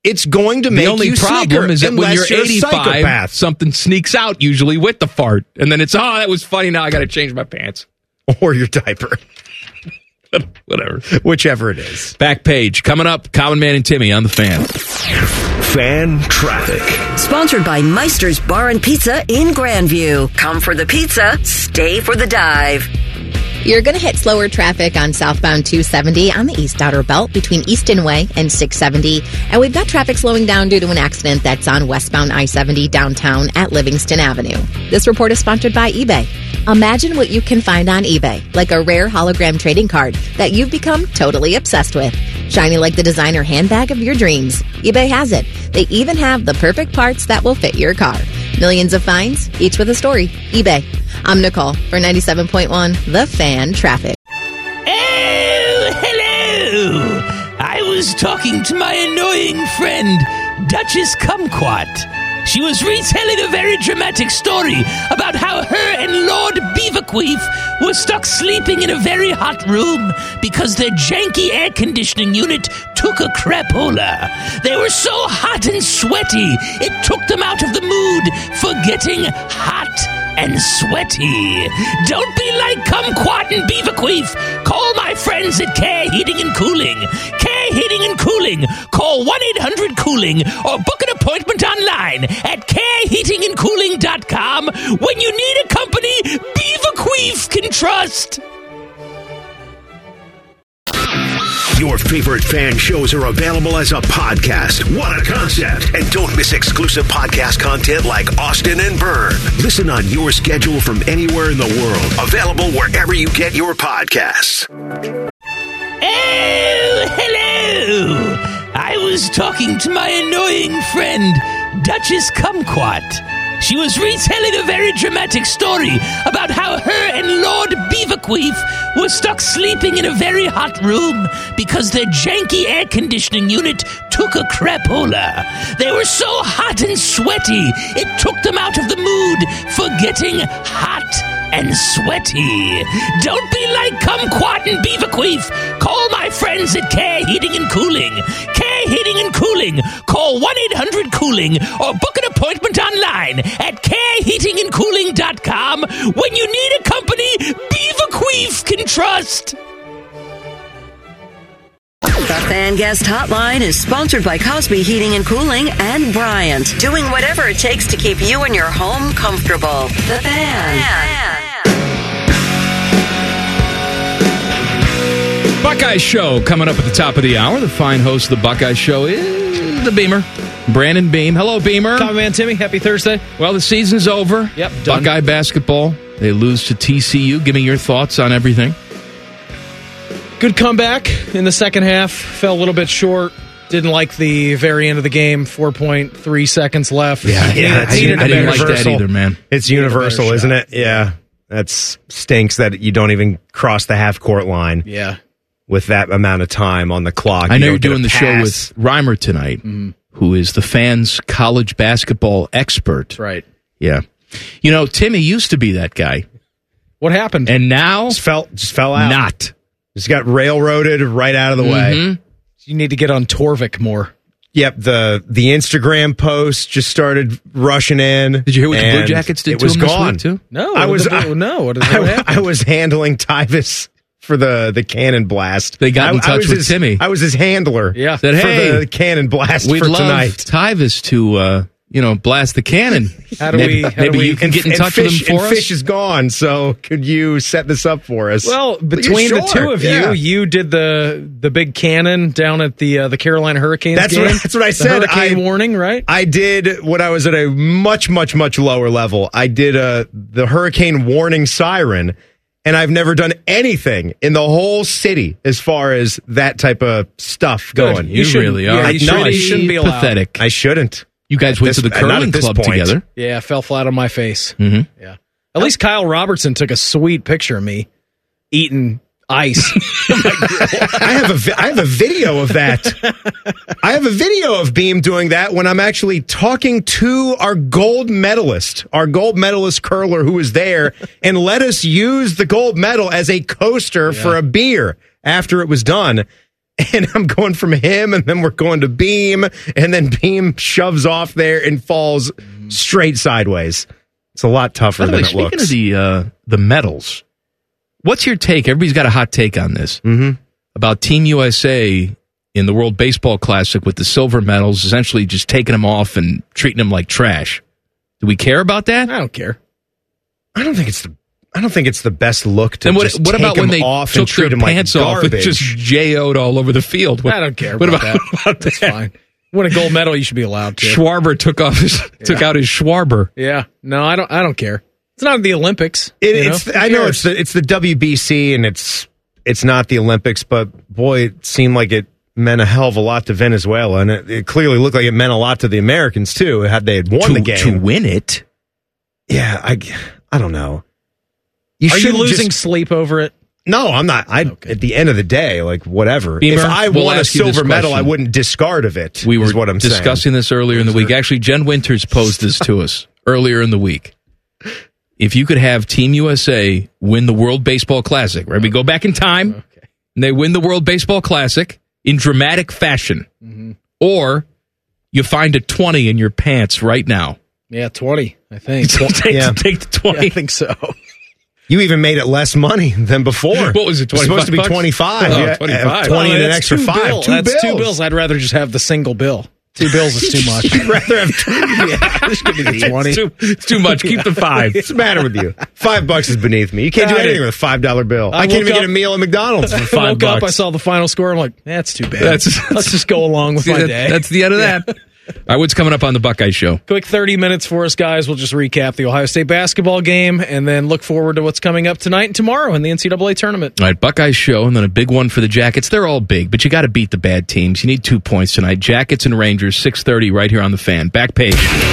it's going to The make only you problem snicker is that when unless you're a eighty-five, psychopath. something sneaks out usually with the fart, and then it's oh that was funny. Now I got to change my pants or your diaper, whatever, whichever it is. Back page coming up. Common Man and Timmy on the Fan. Fan traffic. Sponsored by Meister's Bar and Pizza in Grandview. Come for the pizza, stay for the dive. You're going to hit slower traffic on southbound two seventy on the East Outer Belt between Easton Way and six seventy. And we've got traffic slowing down due to an accident that's on westbound I seventy downtown at Livingston Avenue. This report is sponsored by eBay. Imagine what you can find on eBay, like a rare hologram trading card that you've become totally obsessed with. Shiny like the designer handbag of your dreams. eBay has it. They even have the perfect parts that will fit your car. Millions of finds, each with a story. eBay. I'm Nicole for ninety-seven point one The Fan Traffic. Oh, hello! I was talking to my annoying friend, Duchess Kumquat. She was retelling a very dramatic story about how her and Lord Beaverqueef were stuck sleeping in a very hot room because their janky air conditioning unit took a crapola. They were so hot and sweaty, it took them out of the mood for getting hot and sweaty. Don't be like Kumquat and Beaverqueef. Call my friends at Care Heating and Cooling. Care Heating and Cooling. Call one eight hundred cooling or book an appointment online at care heating and cooling dot com when you need a company Beaverqueef can trust. Your favorite fan shows are available as a podcast. What a concept. And don't miss exclusive podcast content like Austin and Byrne. Listen on your schedule from anywhere in the world. Available wherever you get your podcasts. Oh, hello! I was talking to my annoying friend, Duchess Kumquat. She was retelling a very dramatic story about how her and Lord Beaverqueef were stuck sleeping in a very hot room because their janky air conditioning unit took a crapola. They were so hot and sweaty, it took them out of the mood for getting hot and sweaty. Don't be like Kumquat and Beaverqueef. Call my friends at Care Heating and Cooling. Care Heating and Cooling. Call one eight hundred cooling or book an appointment online at care heating and cooling dot com when you need a company Beaverqueef can trust. The Fan Guest Hotline is sponsored by Cosby Heating and Cooling and Bryant, doing whatever it takes to keep you and your home comfortable. The Fan. Buckeye Show coming up at the top of the hour. The fine host of the Buckeye Show is the Beamer, Brandon Beam. Hello, Beamer. Common Man Timmy, happy Thursday. Well, the season's over. Yep, done. Buckeye basketball, they lose to T C U. Give me your thoughts on everything. Good comeback in the second half. Fell a little bit short. Didn't like the very end of the game. four point three seconds left. Yeah, yeah I, needed I didn't like universal. that either, man. It's universal, isn't it? Yeah. That stinks that you don't even cross the half court line. Yeah. With that amount of time on the clock. I know you you're doing the pass. show with Reimer tonight, mm-hmm. who is the Fan's college basketball expert. That's right. Yeah. You know, Timmy used to be that guy. What happened? And now just fell just fell out. Not. Just got railroaded right out of the mm-hmm. way. You need to get on Torvik more. Yep, the the Instagram post just started rushing in. Did you hear what the Blue Jackets did it to was him this gone. week too? No, I was the, I, no. What, is, what I, happened? I was handling Tyvus for the, the cannon blast. They got in I, touch I was with his, Timmy. I was his handler. Yeah, said, hey, for the cannon blast we'd for love tonight. Tyvus to uh, you know blast the cannon. How do maybe, we? How maybe do we, you can and, get in and touch fish, with him for and us. Fish is gone, so could you set this up for us? Well, between sure? the two of yeah. you, you did the the big cannon down at the uh, the Carolina Hurricanes That's game. what, that's what I The said. hurricane I, warning, right? I did when I was at a much, much, much lower level. I did uh, the hurricane warning siren, and I've never done anything in the whole city as far as that type of stuff going. You, you really are. Yeah, you, no, should, I you shouldn't be allowed. Pathetic. I shouldn't. You guys At went this- to the not at curling this club point. together. Yeah, I fell flat on my face. Mm-hmm. Yeah. At least Kyle Robertson took a sweet picture of me eating ice. I have a vi- I have a video of that. I have a video of Beam doing that when I'm actually talking to our gold medalist, our gold medalist curler who was there and let us use the gold medal as a coaster Yeah. for a beer after it was done. and I'm going from him, and then we're going to Beam, and then Beam shoves off there and falls straight sideways. It's a lot tougher By the than way, it speaking looks. of the uh, the medals, what's your take? Everybody's got a hot take on this mm-hmm. about Team U S A in the World Baseball Classic with the silver medals, essentially just taking them off and treating them like trash. Do we care about that? I don't care. I don't think it's the. I don't think it's the best look to Then what, just what take about when them they off took and treat their them like pants off garbage? and just J O'd all over the field? What, I don't care What about, about, that. about That's that? fine. Win a gold medal, you should be allowed to. Schwarber took off his took out his Schwarber. Yeah, no, I don't. I don't care. It's not the Olympics. It, you know? it's. Who I know cares? it's the it's the W B C and it's it's not the Olympics, but boy, it seemed like it meant a hell of a lot to Venezuela, and it, it clearly looked like it meant a lot to the Americans too. Had they had won To- the game to win it, yeah, I I don't know. Are you shouldn't losing just- sleep over it? No, I'm not. I at the end of the day, like whatever. Beamer, if I we'll won a ask you this silver medal, I question. wouldn't discard of it. we were is what I'm discussing saying. this earlier in the week. Actually, Jen Winters posed this to us earlier in the week. If you could have Team U S A win the World Baseball Classic, right? We go back in time, and they win the World Baseball Classic in dramatic fashion, Mm-hmm. or you find a twenty in your pants right now. Yeah, twenty. I think. take, Yeah. take the twenty. Yeah, I think so. You even made it less money than before. What was it, It's supposed to be twenty-five bucks? twenty-five. Oh, Yeah, twenty-five. twenty and an that's extra two five. bill. Two That's bills. two bills. I'd rather just have the single bill. Two bills is too much. You'd rather have two. Yeah, just give me the twenty. It's too, it's too much. Keep the five. What's the matter with you? Five bucks is beneath me. You can't do Got it. anything with a five dollar bill. I, I can't woke even get up- a meal at McDonald's for I five woke bucks. up, I saw the final score. I'm like, that's too bad. That's- Let's just go along with See, my that- day. That's the end of that. All right, what's coming up on the Buckeye Show? Quick thirty minutes for us, guys. We'll just recap the Ohio State basketball game and then look forward to what's coming up tonight and tomorrow in the N C double A tournament. All right, Buckeye Show, and then a big one for the Jackets. They're all big, but you got to beat the bad teams. You need two points tonight. Jackets and Rangers, six thirty, right here on the Fan. Back page.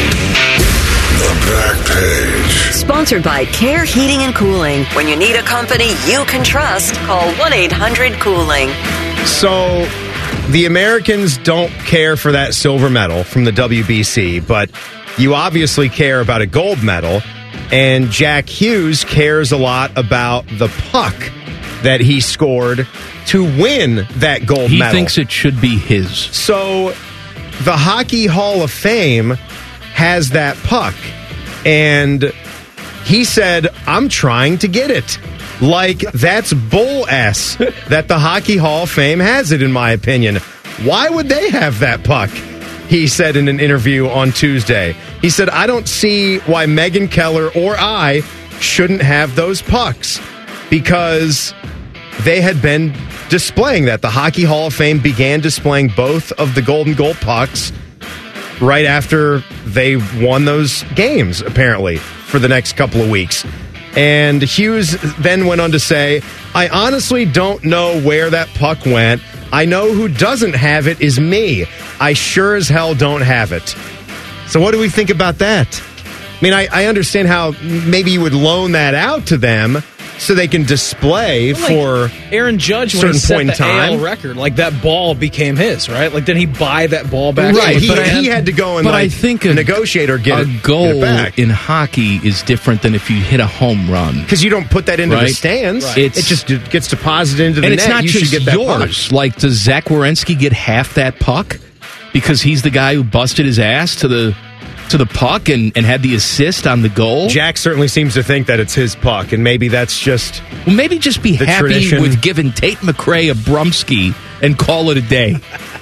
The back page. Sponsored by Care Heating and Cooling. When you need a company you can trust, call one eight hundred cooling. So the Americans don't care for that silver medal from the W B C, but you obviously care about a gold medal. And Jack Hughes cares a lot about the puck that he scored to win that gold He medal. thinks it should be his. So the Hockey Hall of Fame has that puck. And he said, I'm trying to get it. Like, that's bull ass that the Hockey Hall of Fame has it, in my opinion. Why would they have that puck? He said in an interview on Tuesday. He said, I don't see why Megan Keller or I shouldn't have those pucks because they had been displaying that. The Hockey Hall of Fame began displaying both of the Golden Goal pucks right after they won those games, apparently, for the next couple of weeks. And Hughes then went on to say, I honestly don't know where that puck went. I know who doesn't have it is me. I sure as hell don't have it. So what do we think about that? I mean, I, I understand how maybe you would loan that out to them so they can display Like for Aaron Judge a when he certain set point in the A time. L record, like that ball became his, right? Like, did he buy that ball back? Right, he, But I- he had to go and But like, I think a, negotiate or get a it, get goal it back. in hockey is different than if you hit a home run. Because you don't put that into the Right. stands. Right. It It's- just gets deposited into the And net. it's not you just should get that yours. puck. Like, does Zach Werenski get half that puck because he's the guy who busted his ass to the to the puck and, and had the assist on the goal? Jack certainly seems to think that it's his puck, and maybe that's just Well, maybe just be the happy tradition. with giving Tate McRae a Brumsky and call it a day.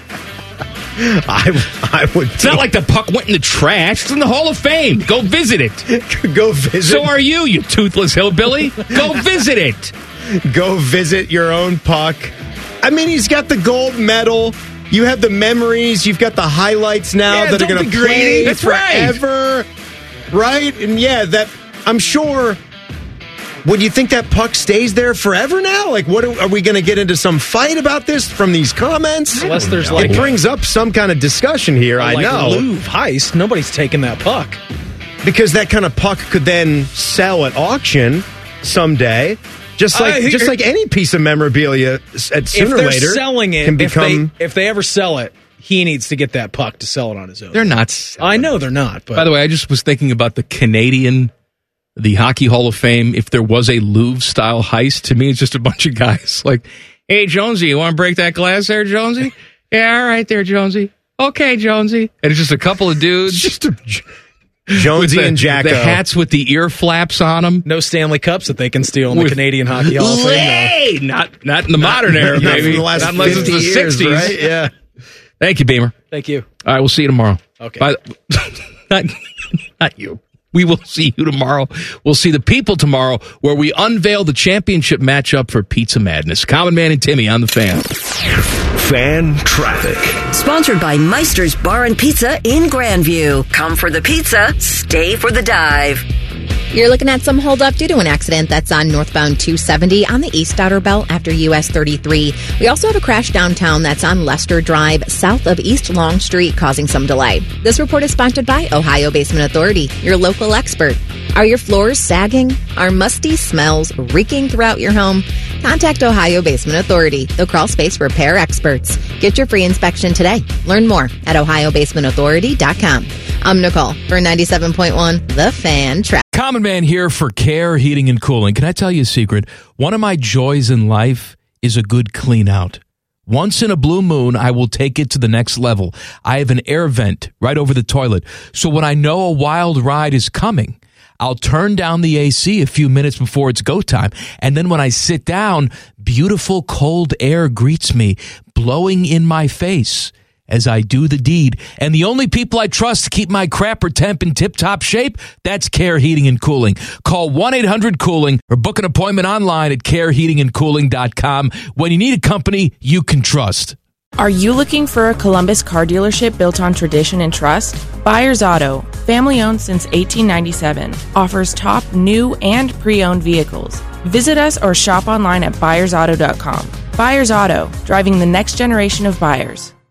I, I would. It's not like the puck went in the trash. It's in the Hall of Fame. Go visit it. Go visit. So are you, you toothless hillbilly. Go visit it. Go visit your own puck. I mean, he's got the gold medal. You have the memories. You've got the highlights now Yeah, that are don't going be to play greedy. That's right. forever. Right? And yeah, that I'm sure. Would you think that puck stays there forever now? Like, what are, are we going to get into some fight about this from these comments? Unless there's it like brings up some kind of discussion here. I like know Louvre heist. Nobody's taking that puck. because that kind of puck could then sell at auction someday. Just like I hear- just like any piece of memorabilia, at sooner if they're or later selling it, can if become. they if they ever sell it, he needs to get that puck to sell it on his own. They're not selling I know they're not. But By the way, I just was thinking about the Canadian, the Hockey Hall of Fame. If there was a Louvre-style heist, to me, it's just a bunch of guys like, Hey, Jonesy, you want to break that glass there, Jonesy? Yeah, all right there, Jonesy. Okay, Jonesy. And it's just a couple of dudes. Just a Jonesy the, and Jacko. The hats with the ear flaps on them. No Stanley Cups that they can steal in the With- Canadian Hockey Hall of Fame. Hey, not not in the modern era, not baby. from the last not unless it's fifty the years, sixties, right? Yeah. Thank you, Beamer. Thank you. All right, we'll see you tomorrow. Okay. By the- not, not you. We will see you tomorrow. We'll see the people tomorrow where we unveil the championship matchup for Pizza Madness. Common Man and Timmy on the Fan. Fan traffic. Sponsored by Meister's Bar and Pizza in Grandview. Come for the pizza, stay for the dive. You're looking at some holdup due to an accident that's on northbound two seventy on the East Outer Belt after U S thirty-three. We also have a crash downtown that's on Lester Drive, south of East Long Street, causing some delay. This report is sponsored by Ohio Basement Authority, your local expert. Are your floors sagging? Are musty smells reeking throughout your home? Contact Ohio Basement Authority, the crawl space repair experts. Get your free inspection today. Learn more at ohio basement authority dot com. I'm Nicole for ninety-seven point one The Fan Traffic. Common Man here for Care Heating and Cooling. Can I tell you a secret? One of my joys in life is a good clean out. Once in a blue moon, I will take it to the next level. I have an air vent right over the toilet. So when I know a wild ride is coming, I'll turn down the A C a few minutes before it's go time. And then when I sit down, beautiful cold air greets me, blowing in my face as I do the deed. And the only people I trust to keep my crapper temp in tip-top shape, that's Care Heating and Cooling. Call one eight hundred cooling or book an appointment online at care heating and cooling dot com when you need a company you can trust. Are you looking for a Columbus car dealership built on tradition and trust? Buyers Auto, family owned since eighteen ninety-seven, offers top new and pre-owned vehicles. Visit us or shop online at buyers auto dot com. Buyers Auto, driving the next generation of buyers.